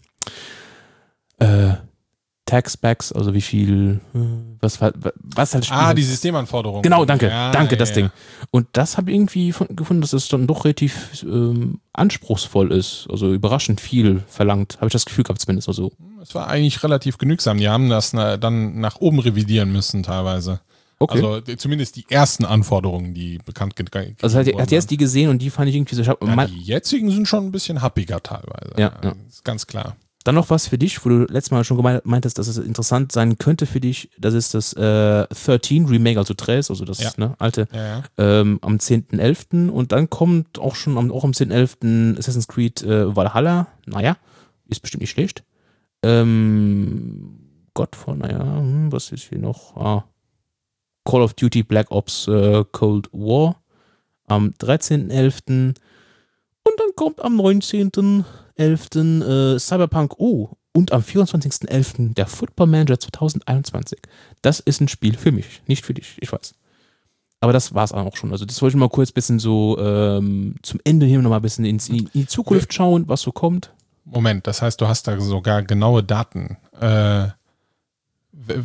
S2: äh, Tax-Backs, also wie viel, äh, was, was halt
S3: Ah, die Systemanforderungen.
S2: Genau, danke,
S3: Ja,
S2: danke, das
S3: ja,
S2: Ding.
S3: ja.
S2: Und das habe ich irgendwie von, gefunden, dass es dann doch relativ ähm, anspruchsvoll ist, also überraschend viel verlangt, habe ich das Gefühl gehabt zumindest. Also.
S3: Es war eigentlich relativ genügsam. Die haben das na, dann nach oben revidieren müssen teilweise.
S2: Okay.
S3: Also d- zumindest die ersten Anforderungen, die bekannt gegeben
S2: Also hat,
S3: wurden.
S2: hat jetzt die gesehen und die fand ich irgendwie so, ich hab,
S3: ja,
S2: mal,
S3: die jetzigen sind schon ein bisschen happiger teilweise.
S2: Ja, ja.
S3: Ist ganz klar.
S2: Dann noch was für dich, wo du letztes Mal schon gemeint, meintest, dass es interessant sein könnte für dich, das ist das äh, dreizehn Remake, also Tres, also das
S3: Ja.
S2: ne, alte,
S3: Ja, ja.
S2: ähm, am zehnten elften und dann kommt auch schon am, auch am zehnten elften Assassin's Creed äh, Valhalla, naja, ist bestimmt nicht schlecht. Ähm, Gott von, naja, hm, was ist hier noch? Ah, Call of Duty Black Ops äh, Cold War am dreizehnten elften und dann kommt am neunzehnten elften Äh, Cyberpunk, oh, und am vierundzwanzigsten elften der Football Manager zwanzig einundzwanzig. Das ist ein Spiel für mich, nicht für dich, ich weiß. Aber das war es auch schon. Also das wollte ich mal kurz ein bisschen so ähm, zum Ende hin nochmal ein bisschen ins, in die Zukunft schauen, was so kommt.
S3: Moment, das heißt, du hast da sogar genaue Daten. Äh, w- w-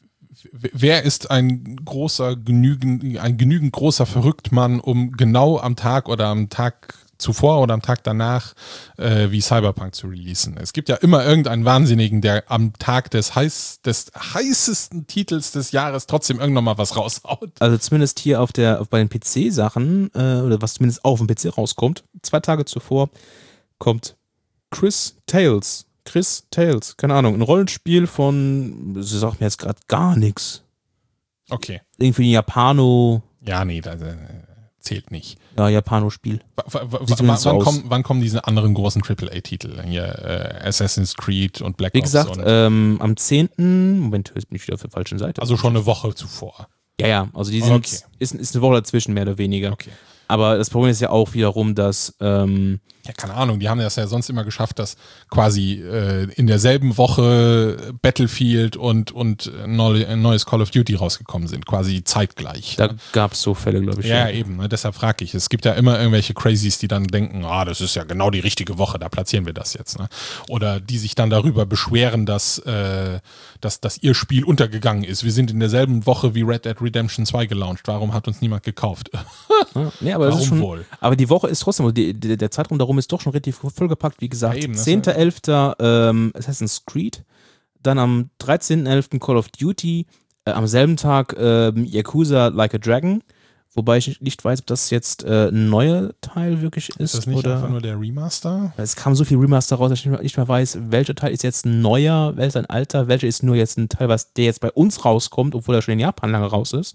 S3: w- wer ist ein großer, genügend, ein genügend großer Verrücktmann, um genau am Tag oder am Tag zuvor oder am Tag danach äh, wie Cyberpunk zu releasen? Es gibt ja immer irgendeinen Wahnsinnigen, der am Tag des, heiß, des heißesten Titels des Jahres trotzdem irgendwann mal was raushaut.
S2: Also zumindest hier auf der, auf bei den P C-Sachen, äh, oder was zumindest auf dem P C rauskommt, zwei Tage zuvor kommt Chris Tales. Chris Tales, keine Ahnung, ein Rollenspiel von, sie sagt mir jetzt gerade gar nichts.
S3: Okay.
S2: Irgendwie ein Japano,
S3: Ja, nee, das äh, zählt nicht.
S2: ja, Japano-Spiel.
S3: W- w- w-
S2: Sieht zumindest
S3: wann,
S2: so aus.
S3: kommen, wann kommen diese anderen großen Triple A-Titel? Hier, äh, Assassin's Creed und Black
S2: Wie
S3: Ops.
S2: gesagt,
S3: und,
S2: ähm, am zehnten Moment, jetzt bin ich wieder auf der falschen Seite.
S3: also schon eine Woche zuvor.
S2: Ja, ja, also die sind,
S3: Okay.
S2: ist, ist eine Woche dazwischen, mehr oder weniger.
S3: Okay.
S2: Aber das Problem ist ja auch wiederum, dass, ähm,
S3: Ja, keine Ahnung, die haben das ja sonst immer geschafft, dass quasi äh, in derselben Woche Battlefield und, und neu, ein neues Call of Duty rausgekommen sind, quasi zeitgleich.
S2: da gab es so Fälle, glaube ich.
S3: Ja, eben, ne? Deshalb frage ich. Es gibt ja immer irgendwelche Crazies, die dann denken, ah, das ist ja genau die richtige Woche, da platzieren wir das jetzt. Ne? Oder die sich dann darüber beschweren, dass, äh, dass, dass ihr Spiel untergegangen ist. Wir sind in derselben Woche wie Red Dead Redemption zwei gelauncht. Warum hat uns niemand gekauft?
S2: Ja, nee, aber das
S3: Warum
S2: ist schon,
S3: wohl?
S2: Aber die Woche ist trotzdem, die, die, der Zeitraum darum ist doch schon relativ vollgepackt. Wie gesagt,
S3: Ja, eben, das-
S2: zehnten elften Ähm, Assassin's Creed, dann am dreizehnten elften Call of Duty, äh, am selben Tag ähm, Yakuza Like a Dragon, wobei ich nicht weiß, ob das jetzt äh, ein neuer Teil wirklich ist.
S3: Ist das nicht
S2: oder
S3: einfach nur der Remaster?
S2: es kam so viel Remaster raus, dass ich nicht mehr, nicht mehr weiß, welcher Teil ist jetzt ein neuer, welcher ein alter, welcher ist nur jetzt ein Teil, was der jetzt bei uns rauskommt, obwohl er schon in Japan lange raus ist.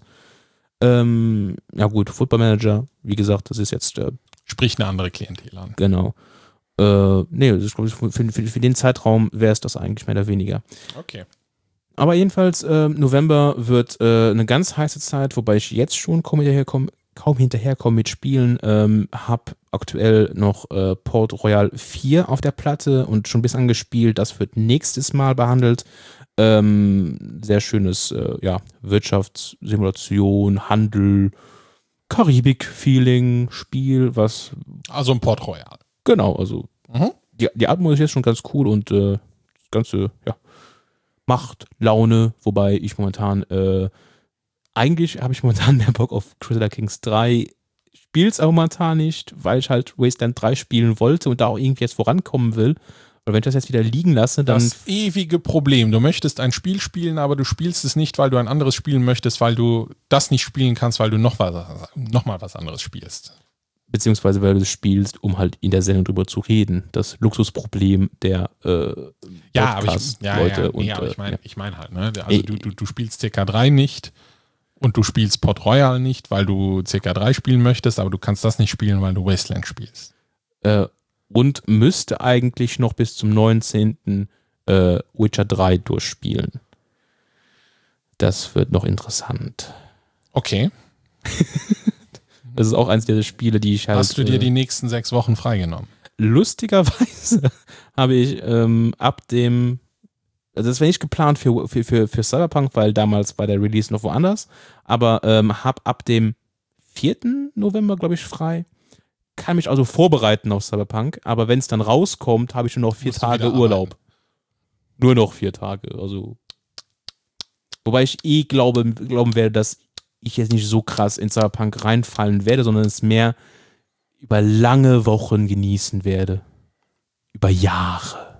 S2: Ähm, ja gut, Football Manager, wie gesagt, das ist jetzt äh,
S3: Sprich eine andere Klientel an.
S2: genau. Äh, nee, das ist, glaub ich, für, für, für den Zeitraum wäre es das eigentlich mehr oder weniger.
S3: Okay.
S2: Aber jedenfalls, äh, November wird äh, eine ganz heiße Zeit, wobei ich jetzt schon kaum hinterherkomme, kaum hinterherkomme mit Spielen. Ähm, hab aktuell noch äh, Port Royal vier auf der Platte und schon ein bisschen angespielt. Das wird nächstes Mal behandelt. Ähm, sehr schönes äh, ja, Wirtschaftssimulation, Handel, Karibik-Feeling, Spiel, was
S3: Also ein Port Royal.
S2: genau, also
S3: Mhm.
S2: die, die Atmo ist jetzt schon ganz cool und äh, das Ganze, ja, macht Laune, wobei ich momentan, äh, eigentlich habe ich momentan mehr Bock auf Crusader Kings drei spiele es auch momentan nicht, weil ich halt Wasteland drei spielen wollte und da auch irgendwie jetzt vorankommen will. Weil wenn ich das jetzt wieder liegen lasse, dann...
S3: Das ewige Problem. Du möchtest ein Spiel spielen, aber du spielst es nicht, weil du ein anderes spielen möchtest, weil du das nicht spielen kannst, weil du noch, was, noch mal was anderes spielst.
S2: Beziehungsweise weil du es spielst, um halt in der Sendung drüber zu reden. Das Luxusproblem der äh,
S3: ja, aber ich, ja,
S2: Leute.
S3: Ja,
S2: und,
S3: nee, aber ich
S2: äh,
S3: meine
S2: ja.
S3: ich mein halt, ne? Also du, du, du spielst C K drei nicht und du spielst Port Royal nicht, weil du C K drei spielen möchtest, aber du kannst das nicht spielen, weil du Wasteland spielst.
S2: Äh, und müsste eigentlich noch bis zum neunzehnten Äh, Witcher drei durchspielen. Das wird noch interessant.
S3: Okay.
S2: Das ist auch eins dieser Spiele, die ich halt...
S3: Hast du dir die nächsten sechs Wochen freigenommen?
S2: Lustigerweise habe ich ähm, ab dem... Also das wäre nicht geplant für, für, für, für Cyberpunk, weil damals war der Release noch woanders, aber ähm, habe ab dem vierten November, glaube ich, frei. Kann mich also vorbereiten auf Cyberpunk, aber wenn es dann rauskommt, habe ich nur noch vier
S3: Musst du
S2: Tage
S3: wieder
S2: Urlaub.
S3: arbeiten.
S2: Nur noch vier Tage, also. Wobei ich eh glaube, glauben werde, dass ich jetzt nicht so krass in Cyberpunk reinfallen werde, sondern es mehr über lange Wochen genießen werde. Über Jahre.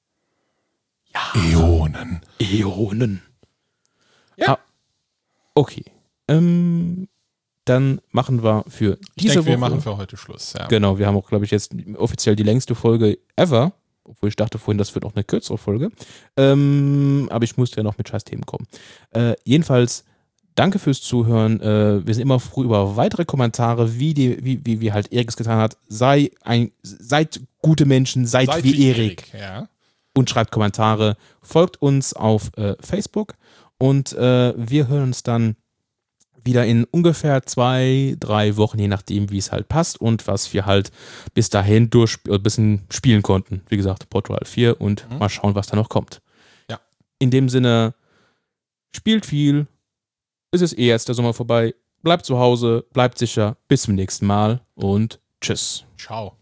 S2: Jahre.
S3: Äonen.
S2: Äonen.
S3: Ja.
S2: Ah, okay. Ähm, dann machen wir für
S3: Ich
S2: diese
S3: denke, wir
S2: Woche.
S3: machen für heute Schluss. Ja.
S2: Genau, wir haben auch, glaube ich, jetzt offiziell die längste Folge ever. Obwohl ich dachte vorhin, das wird auch eine kürzere Folge. Ähm, aber ich musste ja noch mit scheiß Themen kommen. Äh, jedenfalls, danke fürs Zuhören. Äh, wir sind immer froh über weitere Kommentare, wie, die, wie, wie, wie halt Erik es getan hat. Sei ein, seid gute Menschen, seid,
S3: Seid
S2: wie,
S3: wie
S2: Erik.
S3: Erik, ja.
S2: Und schreibt Kommentare. Folgt uns auf äh, Facebook. Und äh, wir hören uns dann wieder in ungefähr zwei, drei Wochen, je nachdem, wie es halt passt und was wir halt bis dahin durch ein bisschen spielen konnten. Wie gesagt, Port Royal vier und
S3: Mhm.
S2: mal schauen, was da noch kommt.
S3: Ja.
S2: In dem Sinne, spielt viel. Es ist eh jetzt der Sommer vorbei. Bleibt zu Hause, bleibt sicher. Bis zum nächsten Mal und tschüss.
S3: Ciao.